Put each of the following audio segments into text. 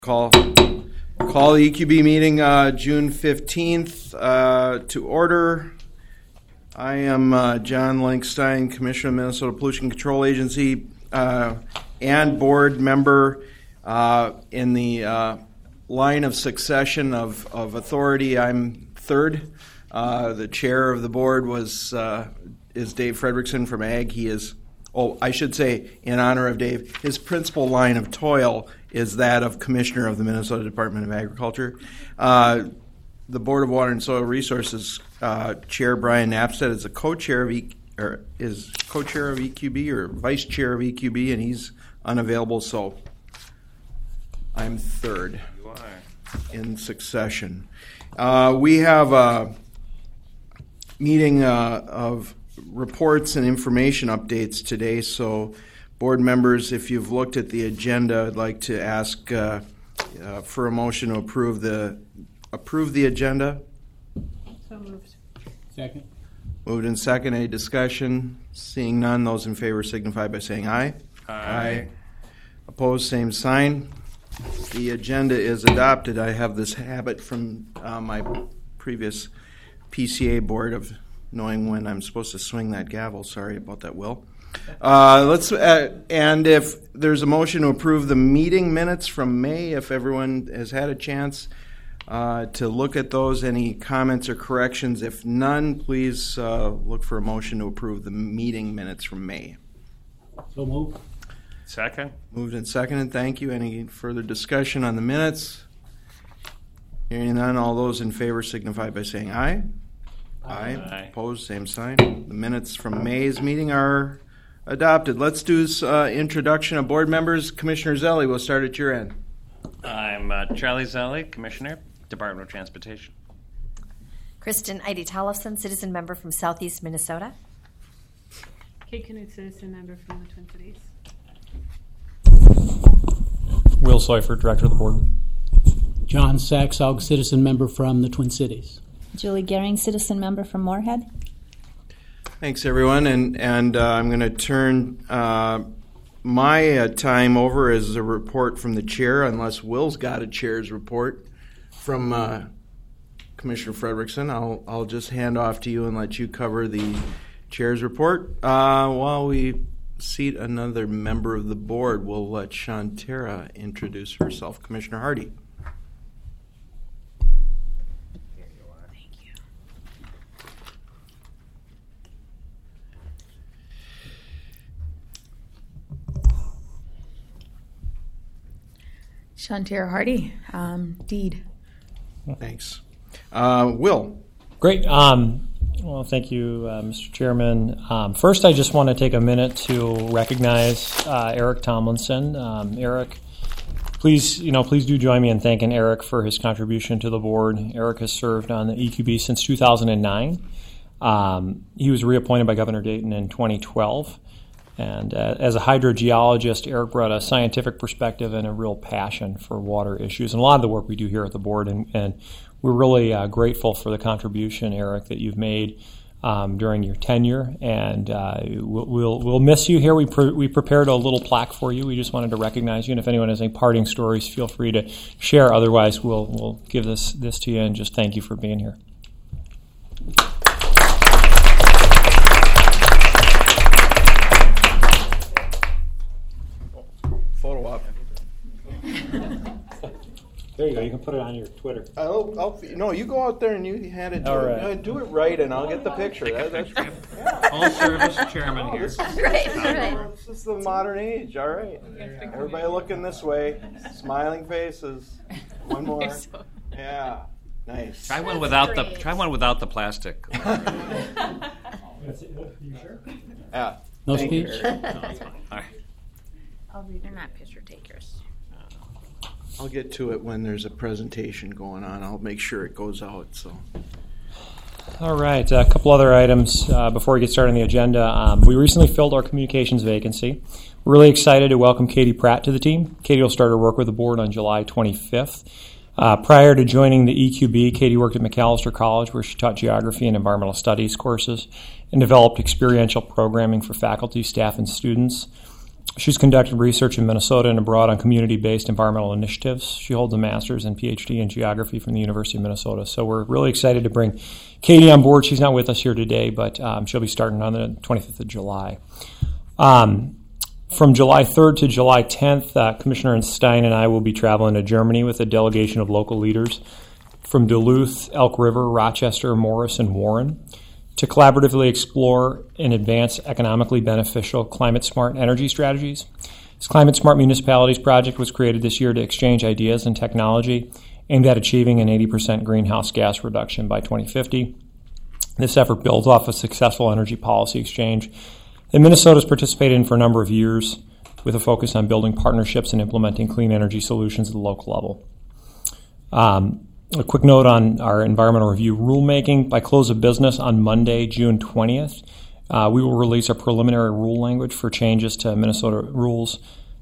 Call the EQB meeting June 15th to order. I am John Lankstein, Commissioner of Minnesota Pollution Control Agency and board member. In the line of succession of authority, I'm third. The chair of the board is Dave Fredrickson from Ag. He is, I should say, in honor of Dave, his principal line of toil is that of Commissioner of the Minnesota Department of Agriculture. The Board of Water and Soil Resources Chair Brian Knapstead is a co-chair of EQB or vice chair of EQB, and he's unavailable, so I'm third in succession. We have a meeting of reports and information updates today, so board members, if you've looked at the agenda, I'd like to ask for a motion to approve the agenda. So moved. Second. Moved and second. Any discussion? Seeing none, those in favor signify by saying aye. Aye. Opposed, same sign. The agenda is adopted. I have this habit from my previous PCA board of knowing when I'm supposed to swing that gavel. Sorry about that, Will. And if there's a motion to approve the meeting minutes from May, if everyone has had a chance to look at those, any comments or corrections? If none, please look for a motion to approve the meeting minutes from May. So moved. Second. Moved and seconded. Thank you. Any further discussion on the minutes? Hearing none, all those in favor signify by saying aye. Aye. Opposed, same sign. The minutes from May's meeting are adopted. Let's do introduction of board members. Commissioner Zelli, we'll start at your end. I'm Charlie Zelli, Commissioner, Department of Transportation. Kristen Eide Tollefson, citizen member from Southeast Minnesota. Kate Knut, citizen member from the Twin Cities. Will Seifert, Director of the Board. John Saxaug, citizen member from the Twin Cities. Julie Gehring, citizen member from Moorhead. Thanks, everyone. And I'm going to turn my time over as a report from the chair, unless Will's got a chair's report from Commissioner Fredrickson. I'll just hand off to you and let you cover the chair's report. While we seat another member of the board, we'll let Shantara introduce herself. Commissioner Hardy. Shantara Hardy, Deed. Thanks. Will. Great. Well, thank you, Mr. Chairman. First, I just want to take a minute to recognize Eric Tomlinson. Eric, please do join me in thanking Eric for his contribution to the board. Eric has served on the EQB since 2009. He was reappointed by Governor Dayton in 2012. And as a hydrogeologist, Eric brought a scientific perspective and a real passion for water issues and a lot of the work we do here at the board. And we're really grateful for the contribution, Eric, that you've made during your tenure. And we'll miss you here. We prepared a little plaque for you. We just wanted to recognize you. And if anyone has any parting stories, feel free to share. Otherwise, we'll give this to you and just thank you for being here. Photo op. There you go. You can put it on your Twitter. No, you go out there and you hand it to All him. right. No, do it right, and I'll get the picture. Full service chairman here. This is the modern age. All right. Everybody looking this way. Smiling faces. One more. Yeah. Nice. Try one without the plastic. You sure? Yeah. No Thank you, speech? Eric. No, that's fine. All right. They're not picture takers. I'll get to it when there's a presentation going on. I'll make sure it goes out. So. All right, a couple other items before we get started on the agenda. We recently filled our communications vacancy. We're really excited to welcome Katie Pratt to the team. Katie will start her work with the board on July 25th. Prior to joining the EQB, Katie worked at Macalester College, where she taught geography and environmental studies courses and developed experiential programming for faculty, staff, and students. She's conducted research in Minnesota and abroad on community-based environmental initiatives. She holds a master's and PhD in geography from the University of Minnesota. So we're really excited to bring Katie on board. She's not with us here today, but she'll be starting on the 25th of July. From July 3rd to July 10th, Commissioner Stein and I will be traveling to Germany with a delegation of local leaders from Duluth, Elk River, Rochester, Morris, and Warren to collaboratively explore and advance economically beneficial climate-smart energy strategies. This Climate Smart Municipalities project was created this year to exchange ideas and technology aimed at achieving an 80% greenhouse gas reduction by 2050. This effort builds off a successful energy policy exchange that Minnesota has participated in for a number of years with a focus on building partnerships and implementing clean energy solutions at the local level. A quick note on our environmental review rulemaking. By close of business on Monday, June 20th, we will release a preliminary rule language for changes to Minnesota rules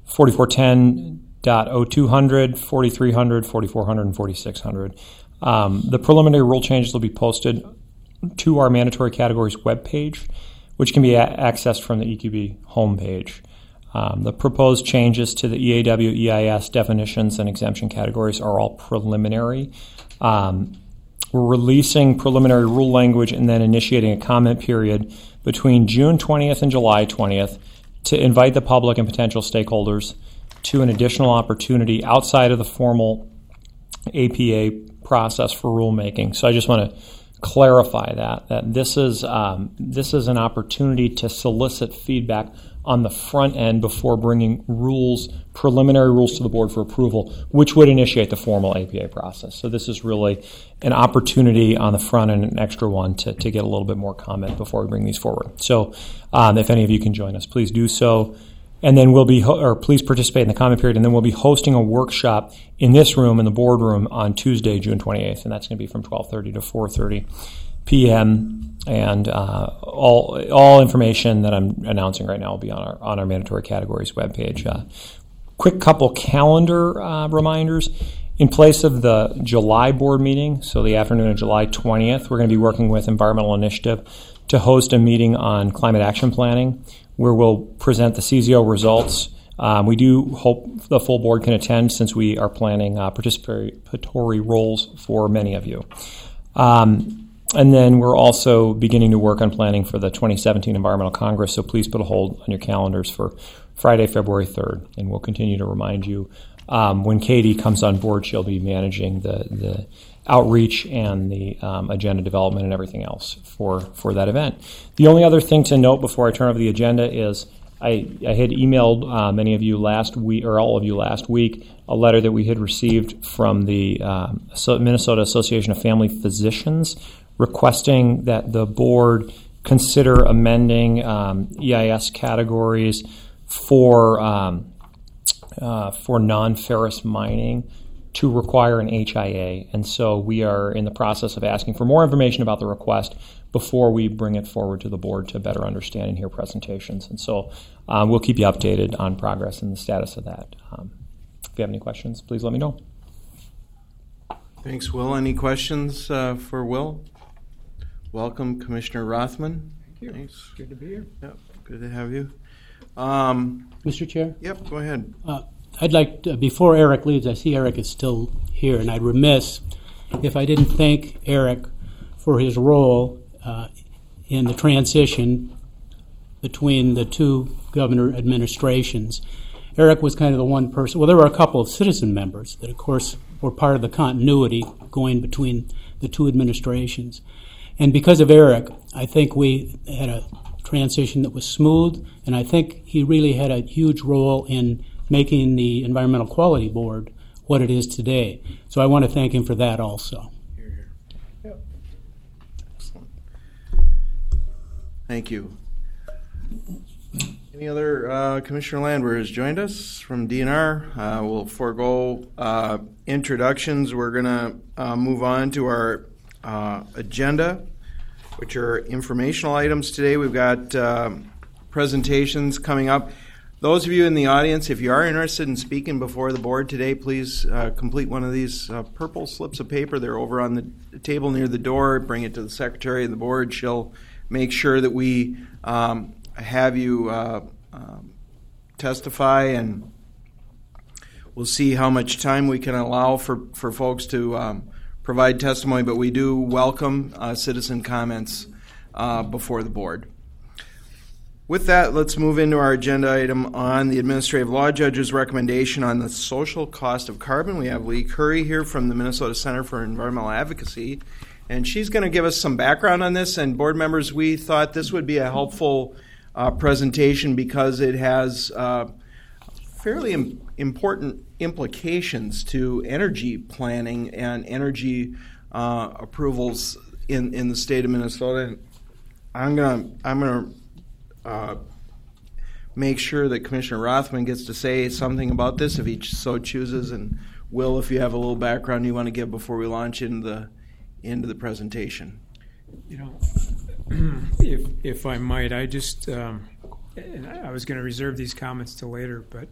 4410.0200, 4300, 4400, and 4600. The preliminary rule changes will be posted to our mandatory categories webpage, which can be accessed from the EQB homepage. The proposed changes to the EAW, EIS definitions and exemption categories are all preliminary. We're releasing preliminary rule language and then initiating a comment period between June 20th and July 20th to invite the public and potential stakeholders to an additional opportunity outside of the formal APA process for rulemaking. So I just want to clarify that this is an opportunity to solicit feedback on the front end before bringing preliminary rules to the board for approval, which would initiate the formal APA process. So this is really an opportunity on the front end, an extra one to get a little bit more comment before we bring these forward. So if any of you can join us, please do so. And then please participate in the comment period, and then we'll be hosting a workshop in this room, in the boardroom, on Tuesday, June 28th, and that's going to be from 12:30 to 4:30 p.m. And all information that I'm announcing right now will be on our mandatory categories webpage. Quick couple calendar reminders. In place of the July board meeting, so the afternoon of July 20th, we're going to be working with Environmental Initiative to host a meeting on climate action planning, where we'll present the CZO results. We do hope the full board can attend since we are planning participatory roles for many of you. And then we're also beginning to work on planning for the 2017 Environmental Congress, so please put a hold on your calendars for Friday, February 3rd, and we'll continue to remind you. When Katie comes on board, she'll be managing the outreach and the agenda development and everything else for that event. The only other thing to note before I turn over the agenda is I had emailed many of you last week, or all of you last week, a letter that we had received from the Minnesota Association of Family Physicians requesting that the board consider amending EIS categories for non-ferrous mining to require an HIA. And so we are in the process of asking for more information about the request before we bring it forward to the board to better understand and hear presentations. And so we'll keep you updated on progress and the status of that. If you have any questions, please let me know. Thanks, Will. Any questions for Will? Welcome, Commissioner Rothman. Thank you. Thanks. Good to be here. Yep, good to have you. Mr. Chair? Yep, go ahead. I'd like to, before Eric leaves, I see Eric is still here, and I'd remiss if I didn't thank Eric for his role in the transition between the two governor administrations. Eric was kind of the one person, well, there were a couple of citizen members that, of course, were part of the continuity going between the two administrations. And because of Eric, I think we had a transition that was smooth, and I think he really had a huge role in making the Environmental Quality Board what it is today. So I want to thank him for that also. Yep. Excellent. Thank you. Any other? Commissioner Landwehr has joined us from DNR. We'll forego introductions. We're going to move on to our agenda, which are informational items today. We've got presentations coming up. Those of you in the audience, if you are interested in speaking before the board today, please complete one of these purple slips of paper. They're over on the table near the door. Bring it to the secretary of the board. She'll make sure that we have you testify, and we'll see how much time we can allow for folks to provide testimony, but we do welcome citizen comments before the board. With that, let's move into our agenda item on the Administrative Law Judge's recommendation on the social cost of carbon. We have Lee Curry here from the Minnesota Center for Environmental Advocacy, and she's going to give us some background on this. And board members, we thought this would be a helpful presentation because it has fairly important implications to energy planning and energy approvals in the state of Minnesota. I'm gonna make sure that Commissioner Rothman gets to say something about this if he so chooses, and Will, if you have a little background you want to give before we launch into the presentation. You know, if I might, I just and I was going to reserve these comments till later, but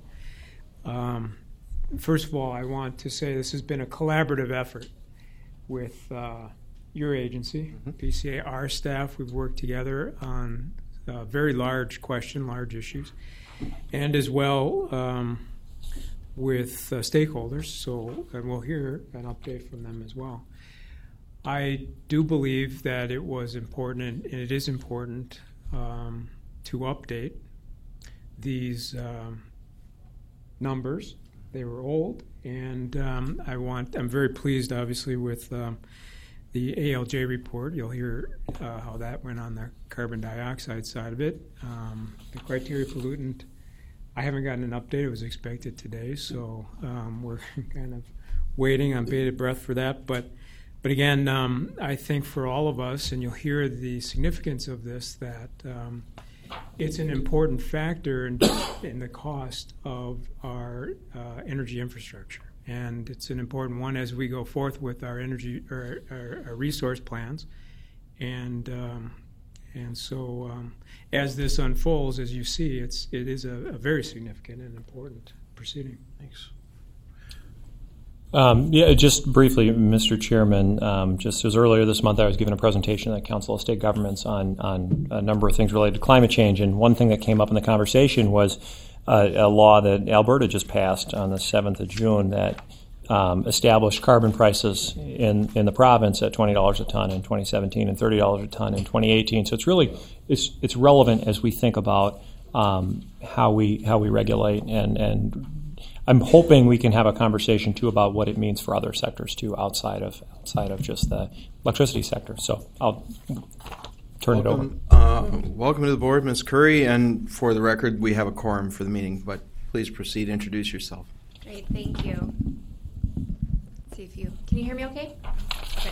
first of all, I want to say this has been a collaborative effort with your agency, PCA, our staff. We've worked together on a very large issues, and as well with stakeholders. So, and we'll hear an update from them as well. I do believe that it was important, and it is important to update these numbers. They were old, and I'm very pleased, obviously, with the ALJ report. You'll hear how that went on the carbon dioxide side of it. The criteria pollutant, I haven't gotten an update. It was expected today, so we're kind of waiting on bated breath for that. But again, I think for all of us, and you'll hear the significance of this, that it's an important factor in the cost of our energy infrastructure. And it's an important one as we go forth with our energy or our resource plans. And so as this unfolds, as you see, it is a very significant and important proceeding. Thanks. Yeah, just briefly, Mr. Chairman, just as earlier this month I was given a presentation at the Council of State Governments on a number of things related to climate change, and one thing that came up in the conversation was a law that Alberta just passed on the 7th of June that established carbon prices in the province at $20 a ton in 2017 and $30 a ton in 2018. So it's relevant as we think about how we regulate, and I'm hoping we can have a conversation too about what it means for other sectors too outside of just the electricity sector. So I'll turn it over. Welcome to the board, Ms. Curry, and for the record, we have a quorum for the meeting, but please proceed. Introduce yourself. Great, thank you. Let's see if can you hear me okay? Okay.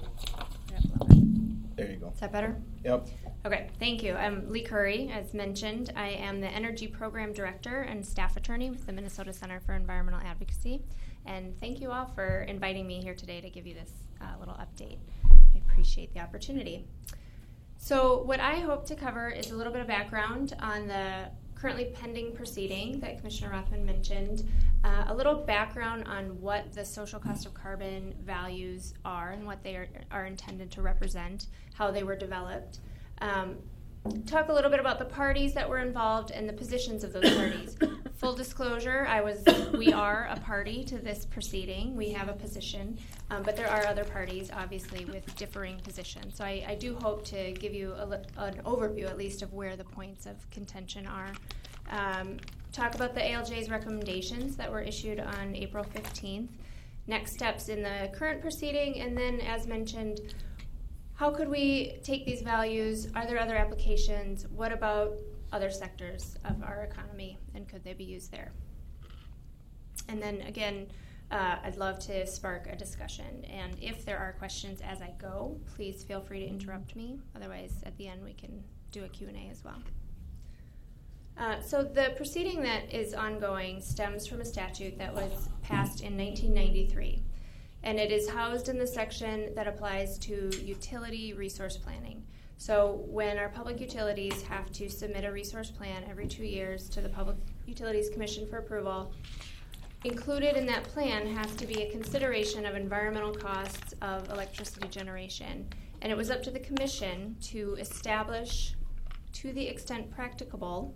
There you go. Is that better? Yep. Okay, thank you. I'm Lee Curry. As mentioned, I am the Energy Program Director and Staff Attorney with the Minnesota Center for Environmental Advocacy. And thank you all for inviting me here today to give you this little update. I appreciate the opportunity. So what I hope to cover is a little bit of background on the currently pending proceeding that Commissioner Rothman mentioned, a little background on what the social cost of carbon values are and what they are intended to represent, how they were developed, talk a little bit about the parties that were involved and the positions of those parties. Full disclosure, we are a party to this proceeding. We have a position, but there are other parties, obviously, with differing positions. So I do hope to give you an overview, at least, of where the points of contention are. Talk about the ALJ's recommendations that were issued on April 15th, next steps in the current proceeding, and then, as mentioned, how could we take these values? Are there other applications? What about other sectors of our economy, and could they be used there? And then again, I'd love to spark a discussion, and if there are questions as I go, please feel free to interrupt me. Otherwise, at the end, we can do a Q&A as well. So the proceeding that is ongoing stems from a statute that was passed in 1993. And it is housed in the section that applies to utility resource planning. So when our public utilities have to submit a resource plan every 2 years to the Public Utilities Commission for approval, included in that plan has to be a consideration of environmental costs of electricity generation. And it was up to the Commission to establish, to the extent practicable,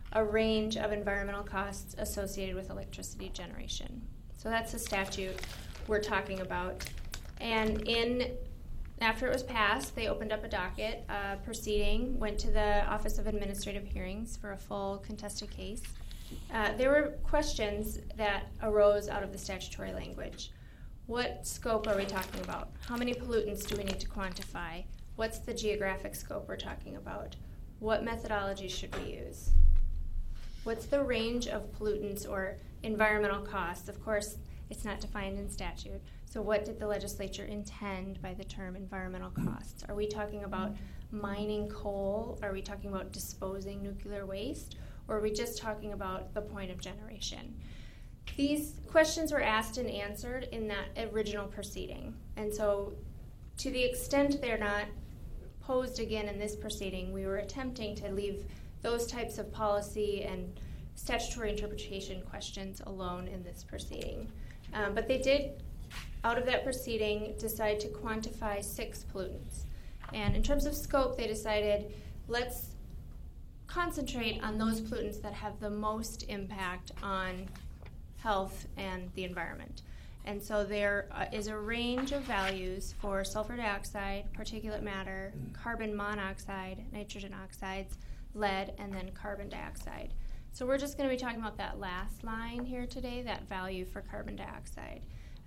a range of environmental costs associated with electricity generation. So that's the statute we're talking about. And after it was passed, they opened up a docket proceeding, went to the Office of Administrative Hearings for a full contested case. There were questions that arose out of the statutory language. What scope are we talking about? How many pollutants do we need to quantify? What's the geographic scope we're talking about? What methodology should we use? What's the range of pollutants or environmental costs? Of course, it's not defined in statute. So what did the legislature intend by the term environmental costs? Are we talking about mining coal? Are we talking about disposing nuclear waste? Or are we just talking about the point of generation? These questions were asked and answered in that original proceeding. And so to the extent they're not posed again in this proceeding, we were attempting to leave those types of policy and statutory interpretation questions alone in this proceeding. But they did, out of that proceeding, decide to quantify 6 pollutants. And in terms of scope, they decided, let's concentrate on those pollutants that have the most impact on health and the environment. And so there is a range of values for sulfur dioxide, particulate matter, carbon monoxide, nitrogen oxides, lead, and then carbon dioxide. So we're just going to be talking about that last line here today, that value for carbon dioxide.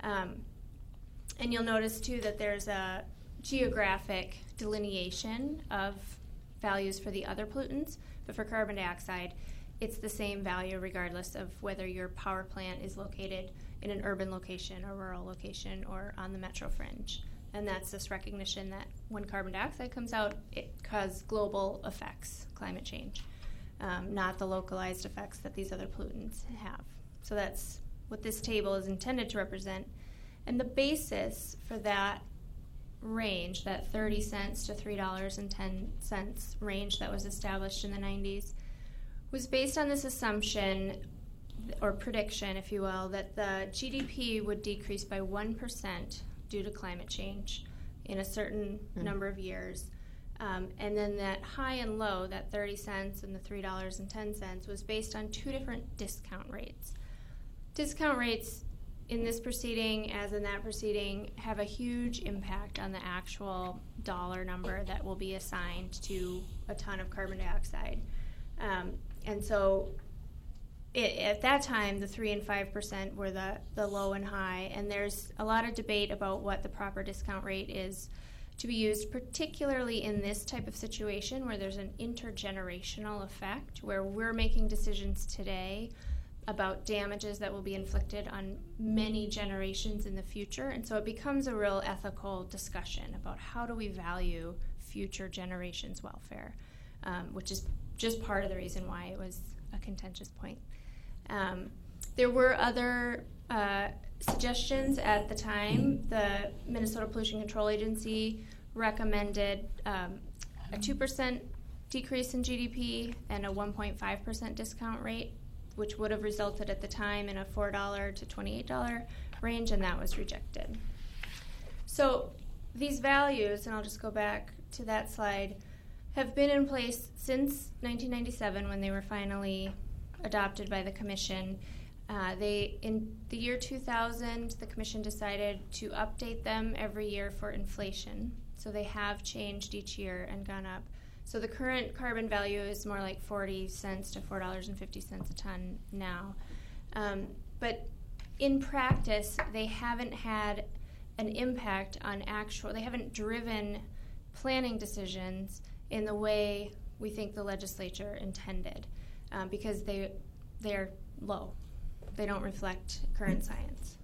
And you'll notice, too, that there's a geographic delineation of values for the other pollutants, but for carbon dioxide, it's the same value regardless of whether your power plant is located in an urban location, a rural location, or on the metro fringe. And that's this recognition that when carbon dioxide comes out, it causes global effects, climate change, not the localized effects that these other pollutants have. So that's what this table is intended to represent. And the basis for that range, that 30 cents to $3.10 range that was established in the 90s, was based on this assumption, or prediction, if you will, that the GDP would decrease by 1% due to climate change in a certain number of years. And then that high and low, that 30 cents and the $3.10, was based on 2 different discount rates. Discount rates in this proceeding, as in that proceeding, have a huge impact on the actual dollar number that will be assigned to a ton of carbon dioxide. And so at that time, the 3 and 5% were the low and high, and there's a lot of debate about what the proper discount rate is to be used, particularly in this type of situation where there's an intergenerational effect, where we're making decisions today about damages that will be inflicted on many generations in the future. And so it becomes a real ethical discussion about how do we value future generations' welfare, which is just part of the reason why it was a contentious point. There were other suggestions at the time. The Minnesota Pollution Control Agency recommended a 2% decrease in GDP and a 1.5% discount rate, which would have resulted at the time in a $4 to $28 range, and that was rejected. So these values, and I'll just go back to that slide, have been in place since 1997 when they were finally adopted by the Commission. In the year 2000, the Commission decided to update them every year for inflation. So they have changed each year and gone up. So the current carbon value is more like 40 cents to $4.50 a ton now. But in practice, they haven't had an impact on they haven't driven planning decisions in the way we think the legislature intended, because they're low. They don't reflect current science.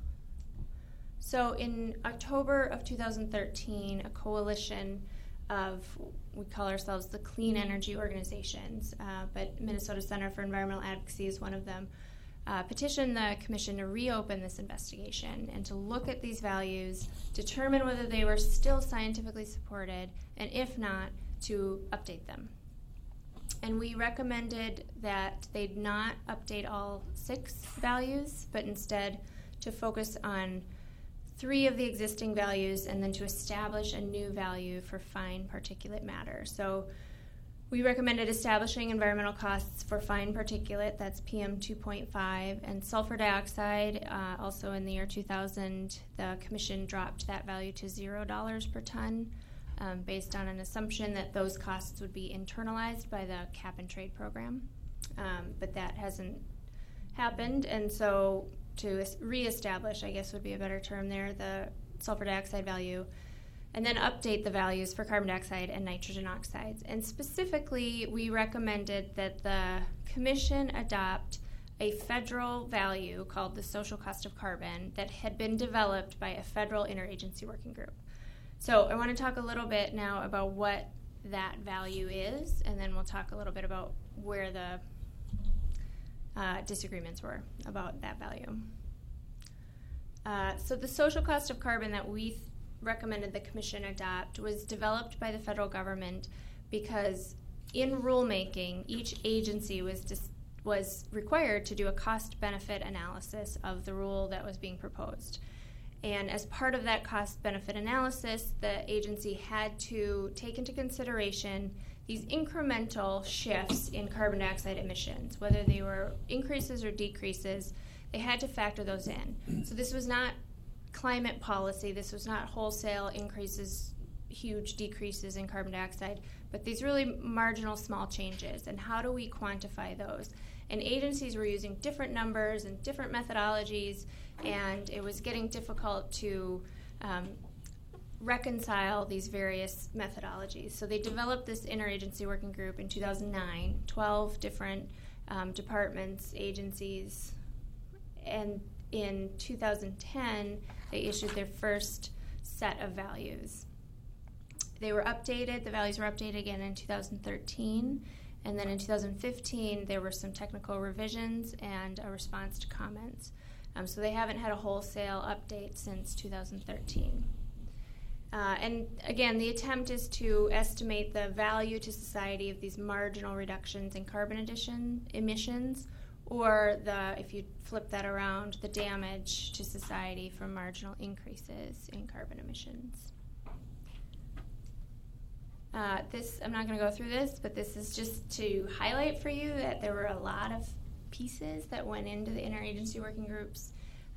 So in October of 2013, a coalition of, we call ourselves the Clean Energy Organizations, but Minnesota Center for Environmental Advocacy is one of them, petitioned the Commission to reopen this investigation and to look at these values, determine whether they were still scientifically supported, and if not, to update them. And we recommended that they not update all 6 values, but instead to focus on 3 of the existing values and then to establish a new value for fine particulate matter. So We recommended establishing environmental costs for fine particulate, that's PM 2.5, and sulfur dioxide. Also in the year 2000, the Commission dropped that value to $0 per ton, based on an assumption that those costs would be internalized by the cap and trade program. But that hasn't happened, and so to reestablish, I guess would be a better term there, the sulfur dioxide value, and then update the values for carbon dioxide and nitrogen oxides. And specifically, we recommended that the Commission adopt a federal value called the social cost of carbon that had been developed by a federal interagency working group. So I want to talk a little bit now about what that value is, and then we'll talk a little bit about where the disagreements were about that value. So the social cost of carbon that we recommended the Commission adopt was developed by the federal government because in rulemaking, each agency was required to do a cost-benefit analysis of the rule that was being proposed. And as part of that cost-benefit analysis, the agency had to take into consideration these incremental shifts in carbon dioxide emissions, whether they were increases or decreases. They had to factor those in. So this was not climate policy. This was not wholesale increases, huge decreases in carbon dioxide, but these really marginal small changes. And how do we quantify those? And agencies were using different numbers and different methodologies, and it was getting difficult to reconcile these various methodologies. So they developed this interagency working group in 2009, 12 different departments, agencies, and in 2010, they issued their first set of values. They were updated, the values were updated again in 2013, and then in 2015, there were some technical revisions and a response to comments. So they haven't had a wholesale update since 2013. And again, the attempt is to estimate the value to society of these marginal reductions in carbon emissions, or if you flip that around, the damage to society from marginal increases in carbon emissions. I'm not going to go through this, but this is just to highlight for you that there were a lot of pieces that went into the interagency working group's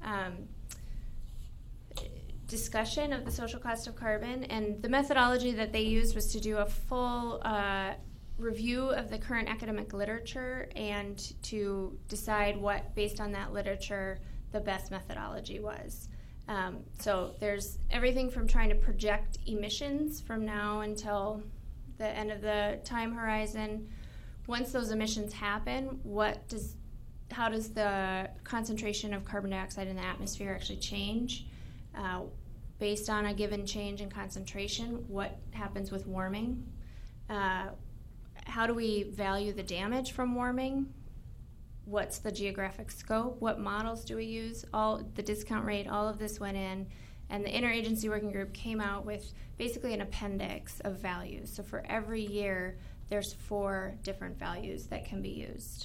discussion of the social cost of carbon, and the methodology that they used was to do a full review of the current academic literature and to decide what, based on that literature, the best methodology was. So there's everything from trying to project emissions from now until the end of the time horizon. Once those emissions happen, how does the concentration of carbon dioxide in the atmosphere actually change? Based on a given change in concentration, what happens with warming? How do we value the damage from warming? What's the geographic scope? What models do we use? The discount rate, all of this went in, and the interagency working group came out with basically an appendix of values. So for every year, there's 4 different values that can be used.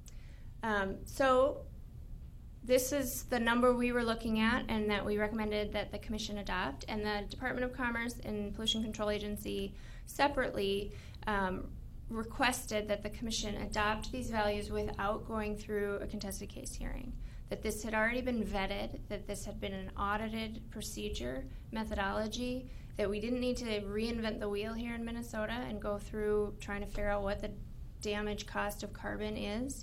So this is the number we were looking at and that we recommended that the Commission adopt, and the Department of Commerce and Pollution Control Agency separately requested that the Commission adopt these values without going through a contested case hearing, that this had already been vetted, that this had been an audited procedure, methodology, that we didn't need to reinvent the wheel here in Minnesota and go through trying to figure out what the damage cost of carbon is.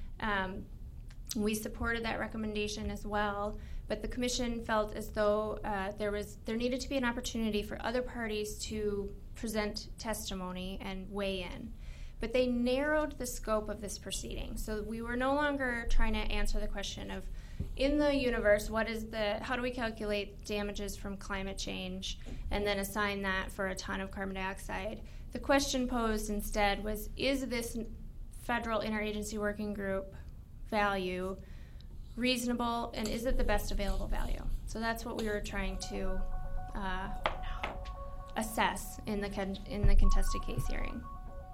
We supported that recommendation as well, but the Commission felt as though there needed to be an opportunity for other parties to present testimony and weigh in. But they narrowed the scope of this proceeding. So we were no longer trying to answer the question of, in the universe, how do we calculate damages from climate change and then assign that for a ton of carbon dioxide? The question posed instead was, is this federal interagency working group value reasonable, and is it the best available value? So that's what we were trying to assess in the contested case hearing.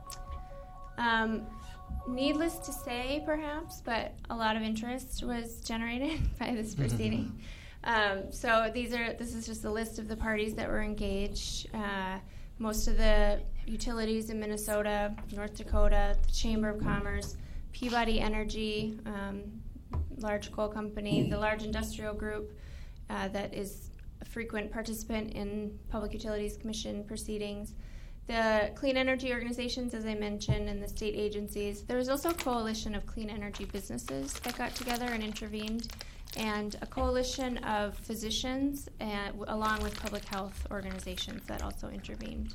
Needless to say, perhaps, but a lot of interest was generated by this proceeding. So this is just a list of the parties that were engaged. most of the utilities in Minnesota, North Dakota, the Chamber of Commerce, Peabody Energy, large coal company, the large industrial group that is a frequent participant in Public Utilities Commission proceedings, the clean energy organizations, as I mentioned, and the state agencies. There was also a coalition of clean energy businesses that got together and intervened, and a coalition of physicians along with public health organizations that also intervened.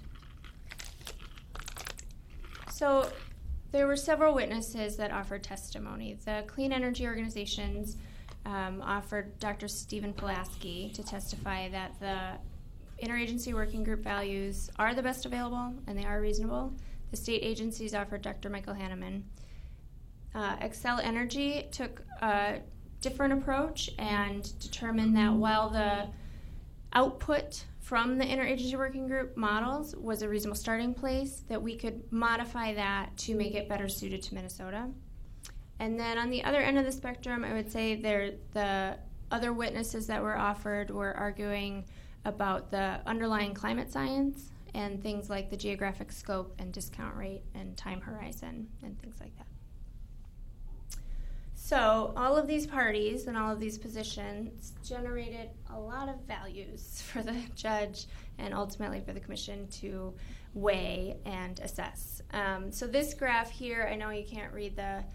So there were several witnesses that offered testimony. The clean energy organizations offered Dr. Stephen Pulaski to testify that the interagency working group values are the best available and they are reasonable. The state agencies offered Dr. Michael Hanneman. Xcel Energy took a different approach and determined that while the output from the interagency working group models was a reasonable starting place, that we could modify that to make it better suited to Minnesota. And then on the other end of the spectrum, I would say the other witnesses that were offered were arguing about the underlying climate science and things like the geographic scope and discount rate and time horizon and things like that. So all of these parties and all of these positions generated a lot of values for the judge and ultimately for the commission to weigh and assess. So this graph here, I know you can't read the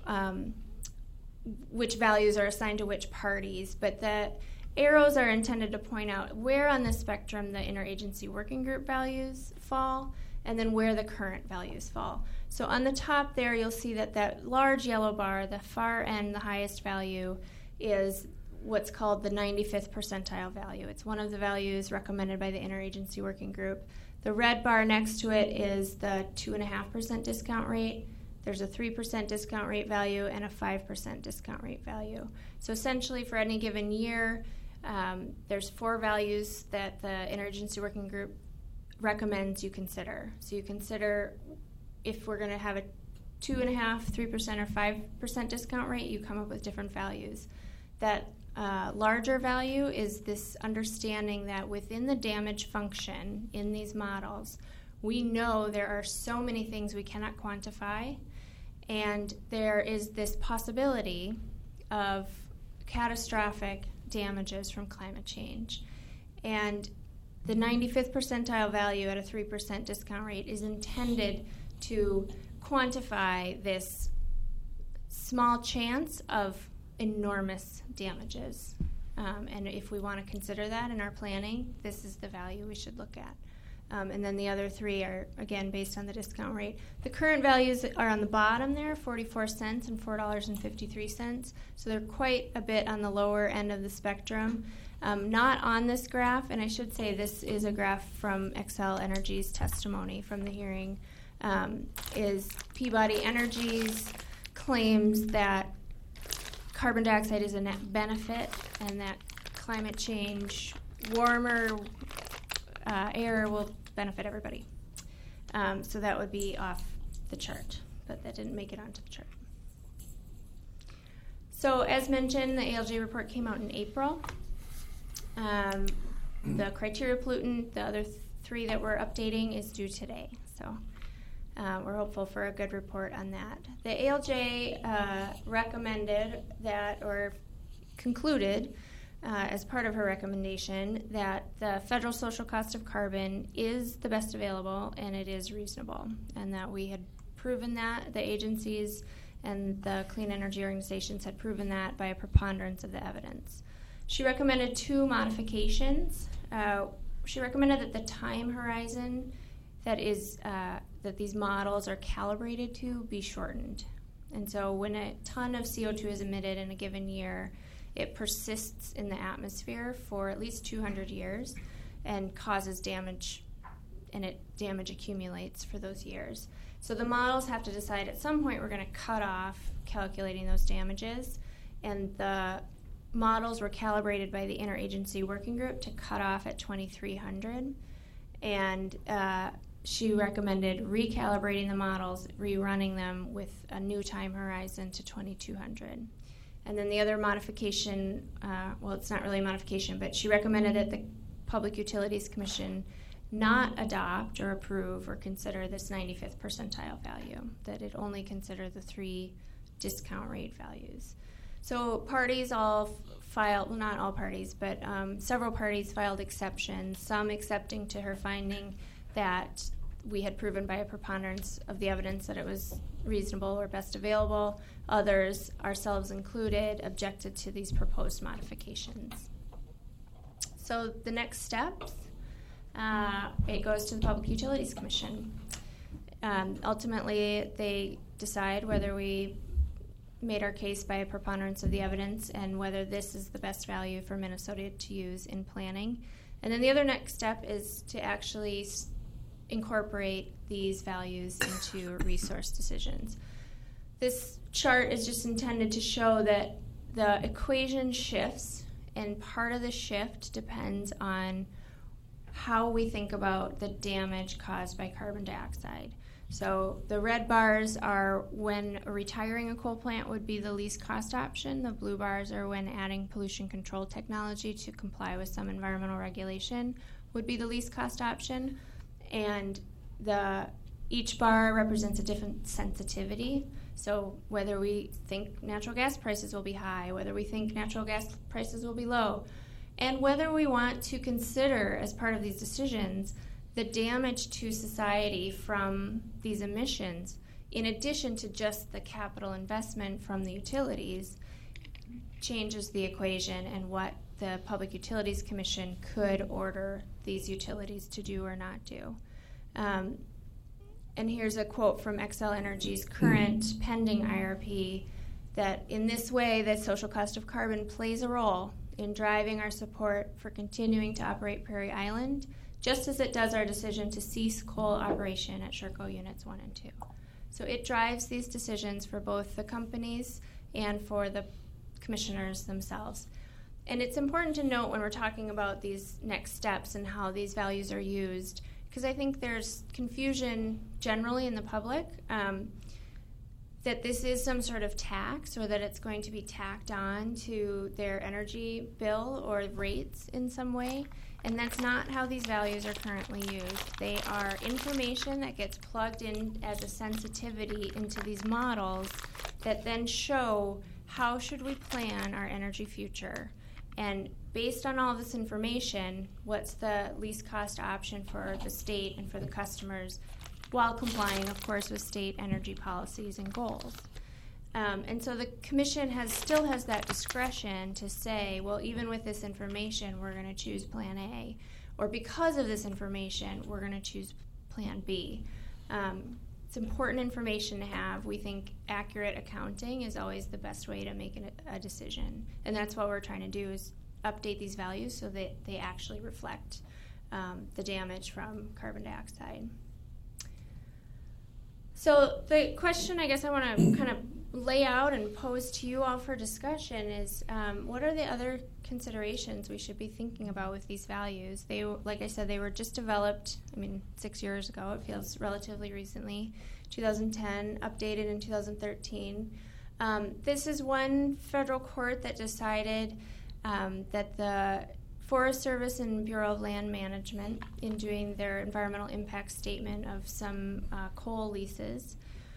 which values are assigned to which parties, but the arrows are intended to point out where on the spectrum the interagency working group values fall and then where the current values fall. So on the top there, you'll see that that large yellow bar, the far end, the highest value, is what's called the 95th percentile value. It's one of the values recommended by the interagency working group. The red bar next to it is the 2.5% discount rate. There's a 3% discount rate value and a 5% discount rate value. So essentially for any given year, there's 4 values that the interagency working group recommends you consider. So you consider if we're going to have a 2.5%, 3%, or 5% discount rate, you come up with different values. That larger value is this understanding that within the damage function in these models, we know there are so many things we cannot quantify, and there is this possibility of catastrophic damages from climate change. And the 95th percentile value at a 3% discount rate is intended to quantify this small chance of enormous damages. And if we want to consider that in our planning, this is the value we should look at. And then the other 3 are, again, based on the discount rate. The current values are on the bottom there, 44 cents and $4.53. So they're quite a bit on the lower end of the spectrum. Not on this graph, and I should say this is a graph from Xcel Energy's testimony from the hearing, is Peabody Energy's claims that carbon dioxide is a net benefit and that climate change, warmer air will benefit everybody. So that would be off the chart, but that didn't make it onto the chart. So as mentioned, the ALJ report came out in April. The criteria pollutant, the other 3 that we're updating, is due today. So we're hopeful for a good report on that. The ALJ recommended that, or concluded, as part of her recommendation, that the federal social cost of carbon is the best available and it is reasonable, and that we had proven that, the agencies and the clean energy organizations had proven that by a preponderance of the evidence. She recommended 2 modifications. She recommended that the time horizon that these models are calibrated to be shortened. And so when a ton of CO2 is emitted in a given year, it persists in the atmosphere for at least 200 years and causes damage, and damage accumulates for those years. So the models have to decide at some point we're going to cut off calculating those damages, and the models were calibrated by the interagency working group to cut off at 2300, and she recommended recalibrating the models, rerunning them with a new time horizon to 2200. And then the other modification, well, it's not really a modification, but she recommended that the Public Utilities Commission not adopt or approve or consider this 95th percentile value, that it only consider the 3 discount rate values. So parties all filed, well, not all parties, but several parties filed exceptions, some accepting to her finding that we had proven by a preponderance of the evidence that it was reasonable or best available. Others, ourselves included, objected to these proposed modifications. So the next steps, it goes to the Public Utilities Commission. Ultimately, they decide whether we made our case by a preponderance of the evidence and whether this is the best value for Minnesota to use in planning. And then the other next step is to actually incorporate these values into resource decisions. This chart is just intended to show that the equation shifts, and part of the shift depends on how we think about the damage caused by carbon dioxide. So the red bars are when retiring a coal plant would be the least cost option. The blue bars are when adding pollution control technology to comply with some environmental regulation would be the least cost option. And each bar represents a different sensitivity. So whether we think natural gas prices will be high, whether we think natural gas prices will be low, and whether we want to consider as part of these decisions the damage to society from these emissions, in addition to just the capital investment from the utilities, changes the equation and what the Public Utilities Commission could order these utilities to do or not do. And here's a quote from Xcel Energy's current pending IRP, that in this way, the social cost of carbon plays a role in driving our support for continuing to operate Prairie Island, just as it does our decision to cease coal operation at Sherco Units 1 and 2. So it drives these decisions for both the companies and for the commissioners themselves. And it's important to note when we're talking about these next steps and how these values are used, because I think there's confusion generally in the public that this is some sort of tax or that it's going to be tacked on to their energy bill or rates in some way. And that's not how these values are currently used. They are information that gets plugged in as a sensitivity into these models that then show how should we plan our energy future. And based on all this information, what's the least cost option for the state and for the customers, while complying, of course, with state energy policies and goals. And so the commission still has that discretion to say, well, even with this information, we're going to choose Plan A. Or because of this information, we're going to choose Plan B. It's important information to have. We think accurate accounting is always the best way to make a decision. And that's what we're trying to do, is update these values so that they actually reflect the damage from carbon dioxide. So the question I guess I want to kind of lay out and pose to you all for discussion is, what are the other considerations we should be thinking about with these values? They, like I said, they were just developed, 6 years ago. It feels relatively recently. 2010, updated in 2013. This is one federal court that decided that the Forest Service and Bureau of Land Management, in doing their environmental impact statement of some coal leases,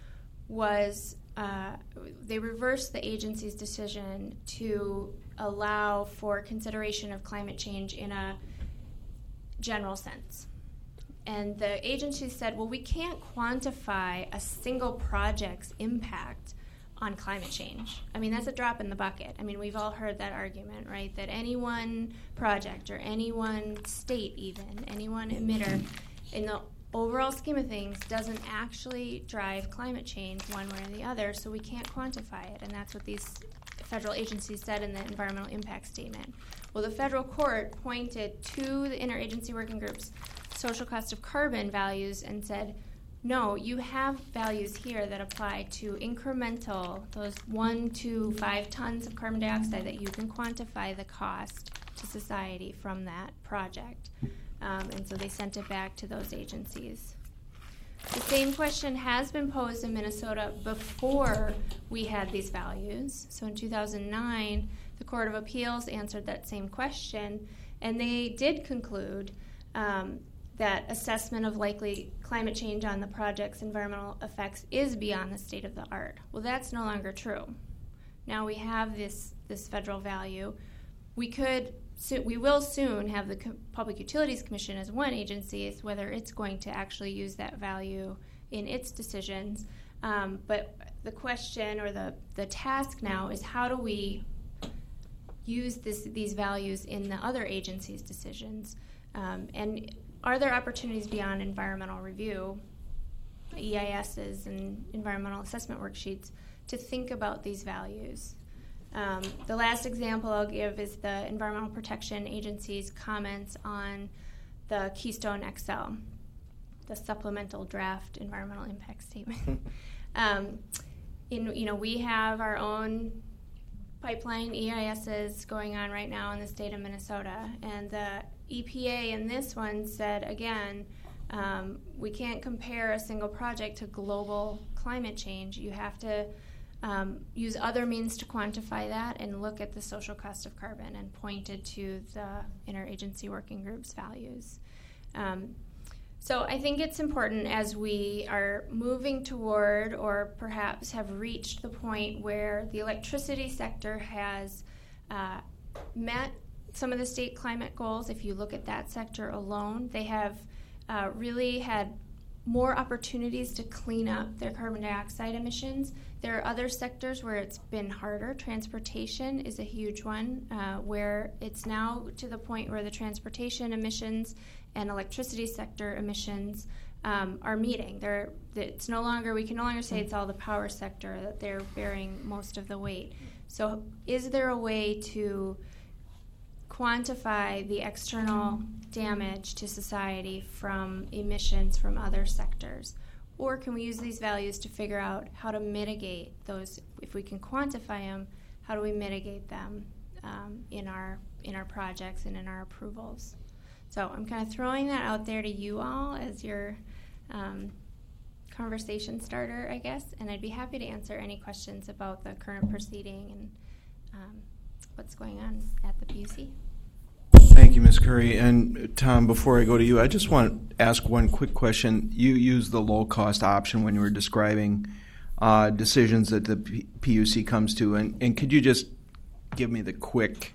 they reversed the agency's decision to allow for consideration of climate change in a general sense. And the agency said, well, we can't quantify a single project's impact on climate change. That's a drop in the bucket. We've all heard that argument, right? That any one project or any one state even, any one emitter, in the overall scheme of things, doesn't actually drive climate change one way or the other, so we can't quantify it. And that's what these federal agencies said in the environmental impact statement. Well, the federal court pointed to the interagency working group's social cost of carbon values and said, no, you have values here that apply to incremental, those 1 to 5 tons of carbon dioxide, that you can quantify the cost to society from that project. And so they sent it back to those agencies. The same question has been posed in Minnesota before we had these values. So in 2009, the Court of Appeals answered that same question, and they did conclude that assessment of likely climate change on the project's environmental effects is beyond the state of the art. Well, that's no longer true. Now we have this federal value. We will soon have the Public Utilities Commission as one agency, as whether it's going to actually use that value in its decisions. But the question or the task now is, how do we use these values in the other agencies' decisions? And are there opportunities beyond environmental review, EISs and environmental assessment worksheets, to think about these values? The last example I'll give is the Environmental Protection Agency's comments on the Keystone XL, the supplemental draft environmental impact statement. We have our own pipeline EISs going on right now in the state of Minnesota, and the EPA in this one said, again, we can't compare a single project to global climate change. You have to use other means to quantify that and look at the social cost of carbon, and pointed to the interagency working group's values. So I think it's important, as we are moving toward, or perhaps have reached the point where the electricity sector has met some of the state climate goals. If you look at that sector alone, they have really had more opportunities to clean up their carbon dioxide emissions. There are other sectors where it's been harder. Transportation is a huge one, where it's now to the point where the transportation emissions and electricity sector emissions are meeting. It's no longer, we can no longer say it's all the power sector, that they're bearing most of the weight. So is there a way to quantify the external damage to society from emissions from other sectors? Or can we use these values to figure out how to mitigate those? If we can quantify them, how do we mitigate them in our projects and in our approvals? So I'm kind of throwing that out there to you all as your conversation starter, I guess, and I'd be happy to answer any questions about the current proceeding and what's going on at the PUC. Thank you, Ms. Curry. And Tom, before I go to you, I just want to ask one quick question. You used the low-cost option when you were describing decisions that the PUC comes to, and could you just give me the quick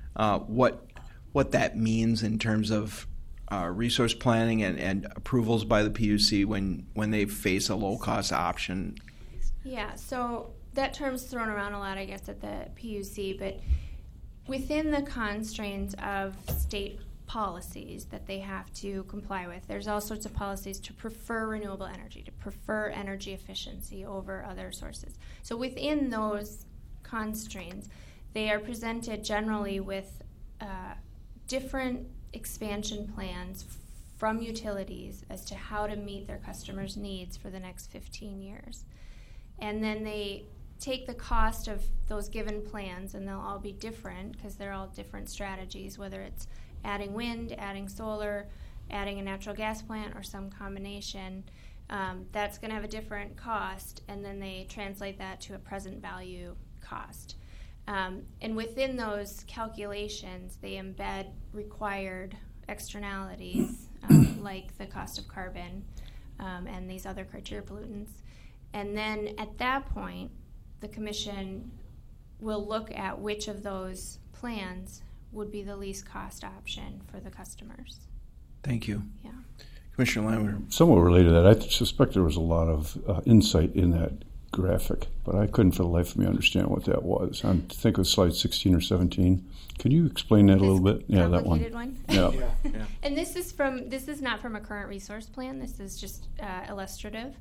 what that means in terms of resource planning and approvals by the PUC when they face a low-cost option? Yeah, so that term's thrown around a lot, I guess, at the PUC, but within the constraints of state policies that they have to comply with, there's all sorts of policies to prefer renewable energy, to prefer energy efficiency over other sources. So within those constraints, they are presented generally with different expansion plans from utilities as to how to meet their customers' needs for the next 15 years. And then they take the cost of those given plans, and they'll all be different because they're all different strategies, whether it's adding wind, adding solar, adding a natural gas plant, or some combination. That's going to have a different cost, and then they translate that to a present value cost. And within those calculations, they embed required externalities like the cost of carbon and these other criteria pollutants. And then at that point, the Commission will look at which of those plans would be the least cost option for the customers. Thank you. Yeah. Commissioner Landwehr. Somewhat related to that, I suspect there was a lot of insight in that graphic, but I couldn't for the life of me understand what that was. I think it was slide 16 or 17. Could you explain that a little bit? Yeah, that one. Yeah. Yeah. And this is not from a current resource plan. This is just illustrative.